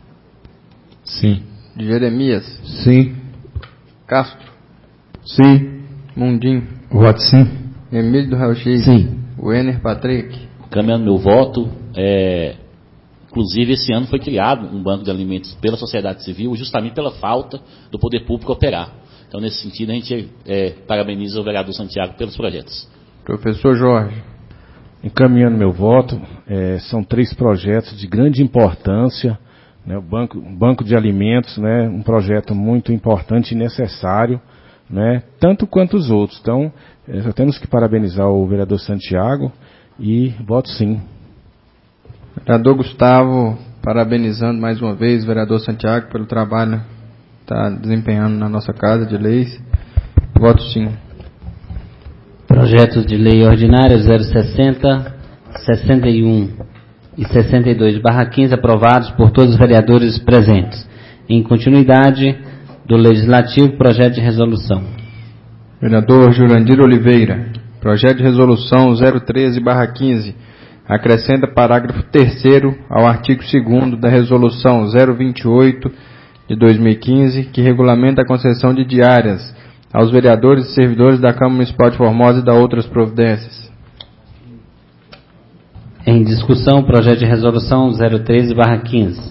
Speaker 10: Sim.
Speaker 2: Jeremias.
Speaker 14: Sim.
Speaker 2: Castro.
Speaker 14: Sim.
Speaker 2: Mundim.
Speaker 8: Voto sim.
Speaker 2: Emílio do Raio X.
Speaker 14: Sim.
Speaker 2: Wenner Patrick.
Speaker 5: Caminhando meu voto, inclusive esse ano foi criado um banco de alimentos pela sociedade civil, justamente pela falta do poder público operar. Então, nesse sentido, a gente parabeniza o vereador Santiago pelos projetos.
Speaker 2: Professor Jorge.
Speaker 10: Encaminhando meu voto, são 3 projetos de grande importância, né, o banco de alimentos, né, um projeto muito importante e necessário, né, tanto quanto os outros. Então, só temos que parabenizar o vereador Santiago e voto sim.
Speaker 2: Vereador Gustavo, parabenizando mais uma vez o vereador Santiago pelo trabalho que está desempenhando na nossa Casa de Leis. Voto sim.
Speaker 1: Projetos de lei ordinária 060, 61 e 62/15 aprovados por todos os vereadores presentes. Em continuidade do Legislativo, projeto de resolução.
Speaker 2: Vereador Jurandir Oliveira. Projeto de resolução 013/15. Acrescenta parágrafo 3º ao artigo 2º da resolução 028 de 2015, que regulamenta a concessão de diárias aos vereadores e servidores da Câmara Municipal de Formosa e da outras providências.
Speaker 1: Em discussão, projeto de resolução 013/15.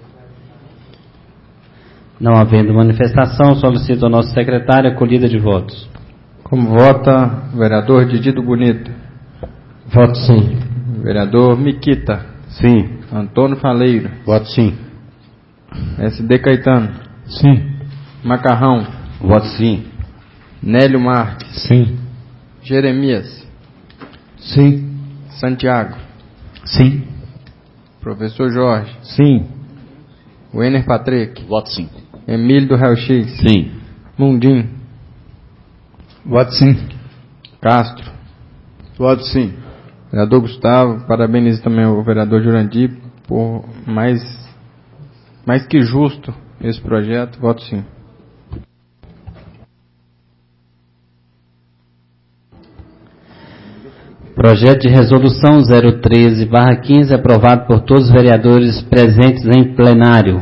Speaker 1: Não havendo manifestação, solicito ao nosso secretário a colhida de votos.
Speaker 2: Como vota o vereador Didido Bonito?
Speaker 14: Voto sim.
Speaker 2: Vereador Miquita.
Speaker 14: Sim.
Speaker 2: Antônio Faleiro.
Speaker 14: Voto sim.
Speaker 2: SD Caetano.
Speaker 8: Sim.
Speaker 2: Macarrão.
Speaker 13: Voto sim.
Speaker 2: Nélio Marques.
Speaker 8: Sim.
Speaker 2: Jeremias.
Speaker 14: Sim.
Speaker 2: Santiago.
Speaker 8: Sim.
Speaker 2: Professor Jorge.
Speaker 10: Sim.
Speaker 2: Wenner Patrick.
Speaker 5: Voto sim.
Speaker 2: Emílio do Raio X.
Speaker 13: Sim.
Speaker 2: Mundim.
Speaker 8: Voto sim.
Speaker 2: Castro.
Speaker 3: Voto sim.
Speaker 2: Vereador Gustavo, parabenizo também ao vereador Jurandir por mais que justo esse projeto. Voto sim.
Speaker 1: Projeto de resolução 013/15, aprovado por todos os vereadores presentes em plenário.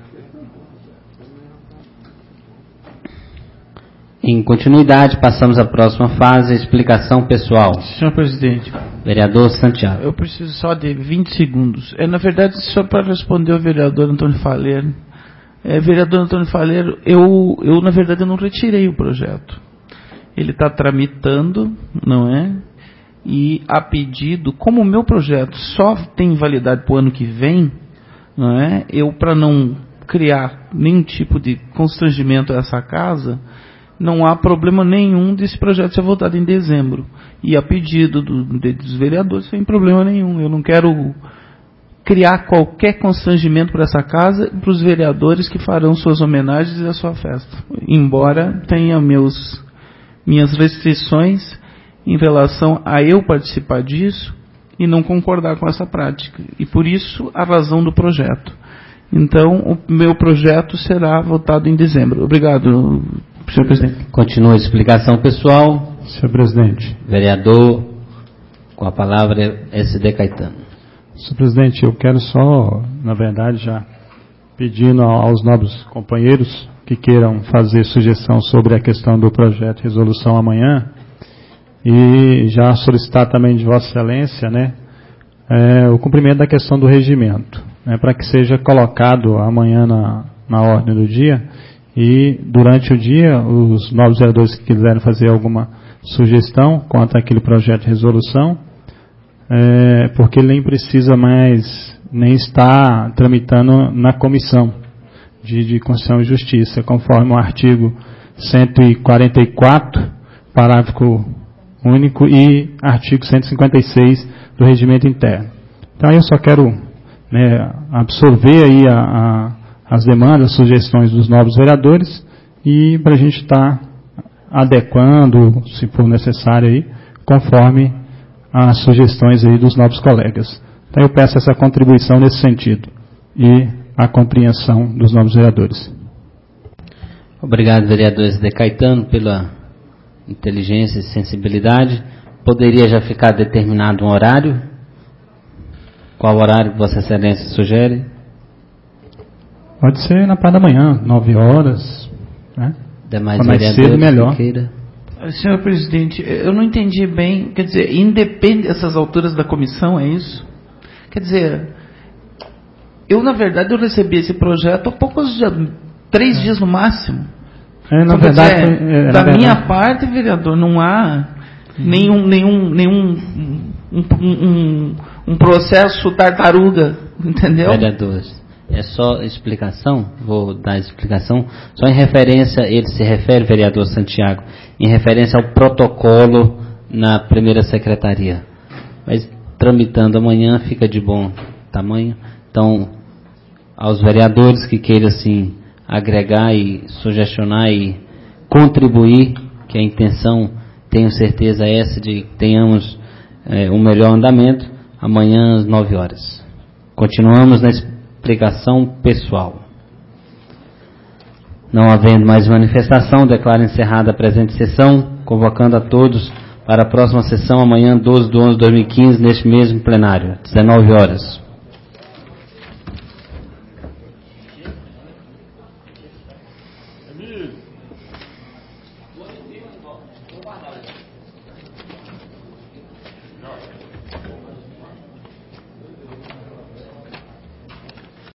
Speaker 1: Em continuidade, passamos à próxima fase, explicação pessoal.
Speaker 7: Senhor presidente.
Speaker 1: Vereador Santiago.
Speaker 7: Eu preciso só de 20 segundos. Na verdade, só para responder ao vereador Antônio Faleiro. Vereador Antônio Faleiro, eu na verdade eu não retirei o projeto. Ele está tramitando, não é? E a pedido, como o meu projeto só tem validade para o ano que vem, não é? Eu, para não criar nenhum tipo de constrangimento a essa casa, não há problema nenhum desse projeto ser votado em dezembro. E a pedido dos vereadores, sem problema nenhum. Eu não quero criar qualquer constrangimento para essa casa e para os vereadores que farão suas homenagens e a sua festa. Embora tenha minhas restrições em relação a eu participar disso e não concordar com essa prática. E por isso a razão do projeto. Então, o meu projeto será votado em dezembro. Obrigado, senhor presidente.
Speaker 1: Continua a explicação pessoal.
Speaker 8: Senhor presidente.
Speaker 1: Vereador, com a palavra, SD Caetano.
Speaker 8: Senhor presidente, eu quero só, na verdade, já pedindo aos nobres companheiros que queiram fazer sugestão sobre a questão do projeto de resolução amanhã, e já solicitar também de Vossa Excelência, né, o cumprimento da questão do regimento, né, para que seja colocado amanhã na ordem do dia, e durante o dia, os novos vereadores que quiserem fazer alguma sugestão quanto àquele projeto de resolução, porque ele nem precisa mais, nem estar tramitando na comissão de Constituição e Justiça, conforme o artigo 144, parágrafo único, e artigo 156 do Regimento Interno. Então, eu só quero, né, absorver aí as demandas, as sugestões dos novos vereadores, e para a gente estar adequando, se for necessário, aí, conforme as sugestões aí dos novos colegas. Então, eu peço essa contribuição nesse sentido e a compreensão dos novos vereadores.
Speaker 1: Obrigado, vereador SD Caetano, pela inteligência e sensibilidade. Poderia já ficar determinado um horário? Qual horário que Vossa Excelência sugere?
Speaker 8: Pode ser na parte da manhã, 9 horas. Né?
Speaker 1: Demais
Speaker 8: mais cedo, melhor.
Speaker 7: Senhor presidente, eu não entendi bem. Quer dizer, independe dessas alturas da comissão, é isso? Quer dizer, na verdade, eu recebi esse projeto há poucos dias, 3 dias no máximo.
Speaker 8: Na verdade,
Speaker 7: da minha parte, vereador, não há nenhum processo tartaruga, entendeu?
Speaker 1: Vereadores, é só explicação, vou dar explicação, só em referência, ele se refere, vereador Santiago, em referência ao protocolo na primeira secretaria. Mas tramitando amanhã fica de bom tamanho. Então, aos vereadores que queiram assim agregar e sugestionar e contribuir, que a intenção, tenho certeza, é essa de que tenhamos um melhor andamento, amanhã às 9 horas. Continuamos na explicação pessoal. Não havendo mais manifestação, declaro encerrada a presente sessão, convocando a todos para a próxima sessão, amanhã, 12/11/2015, neste mesmo plenário, 19 horas.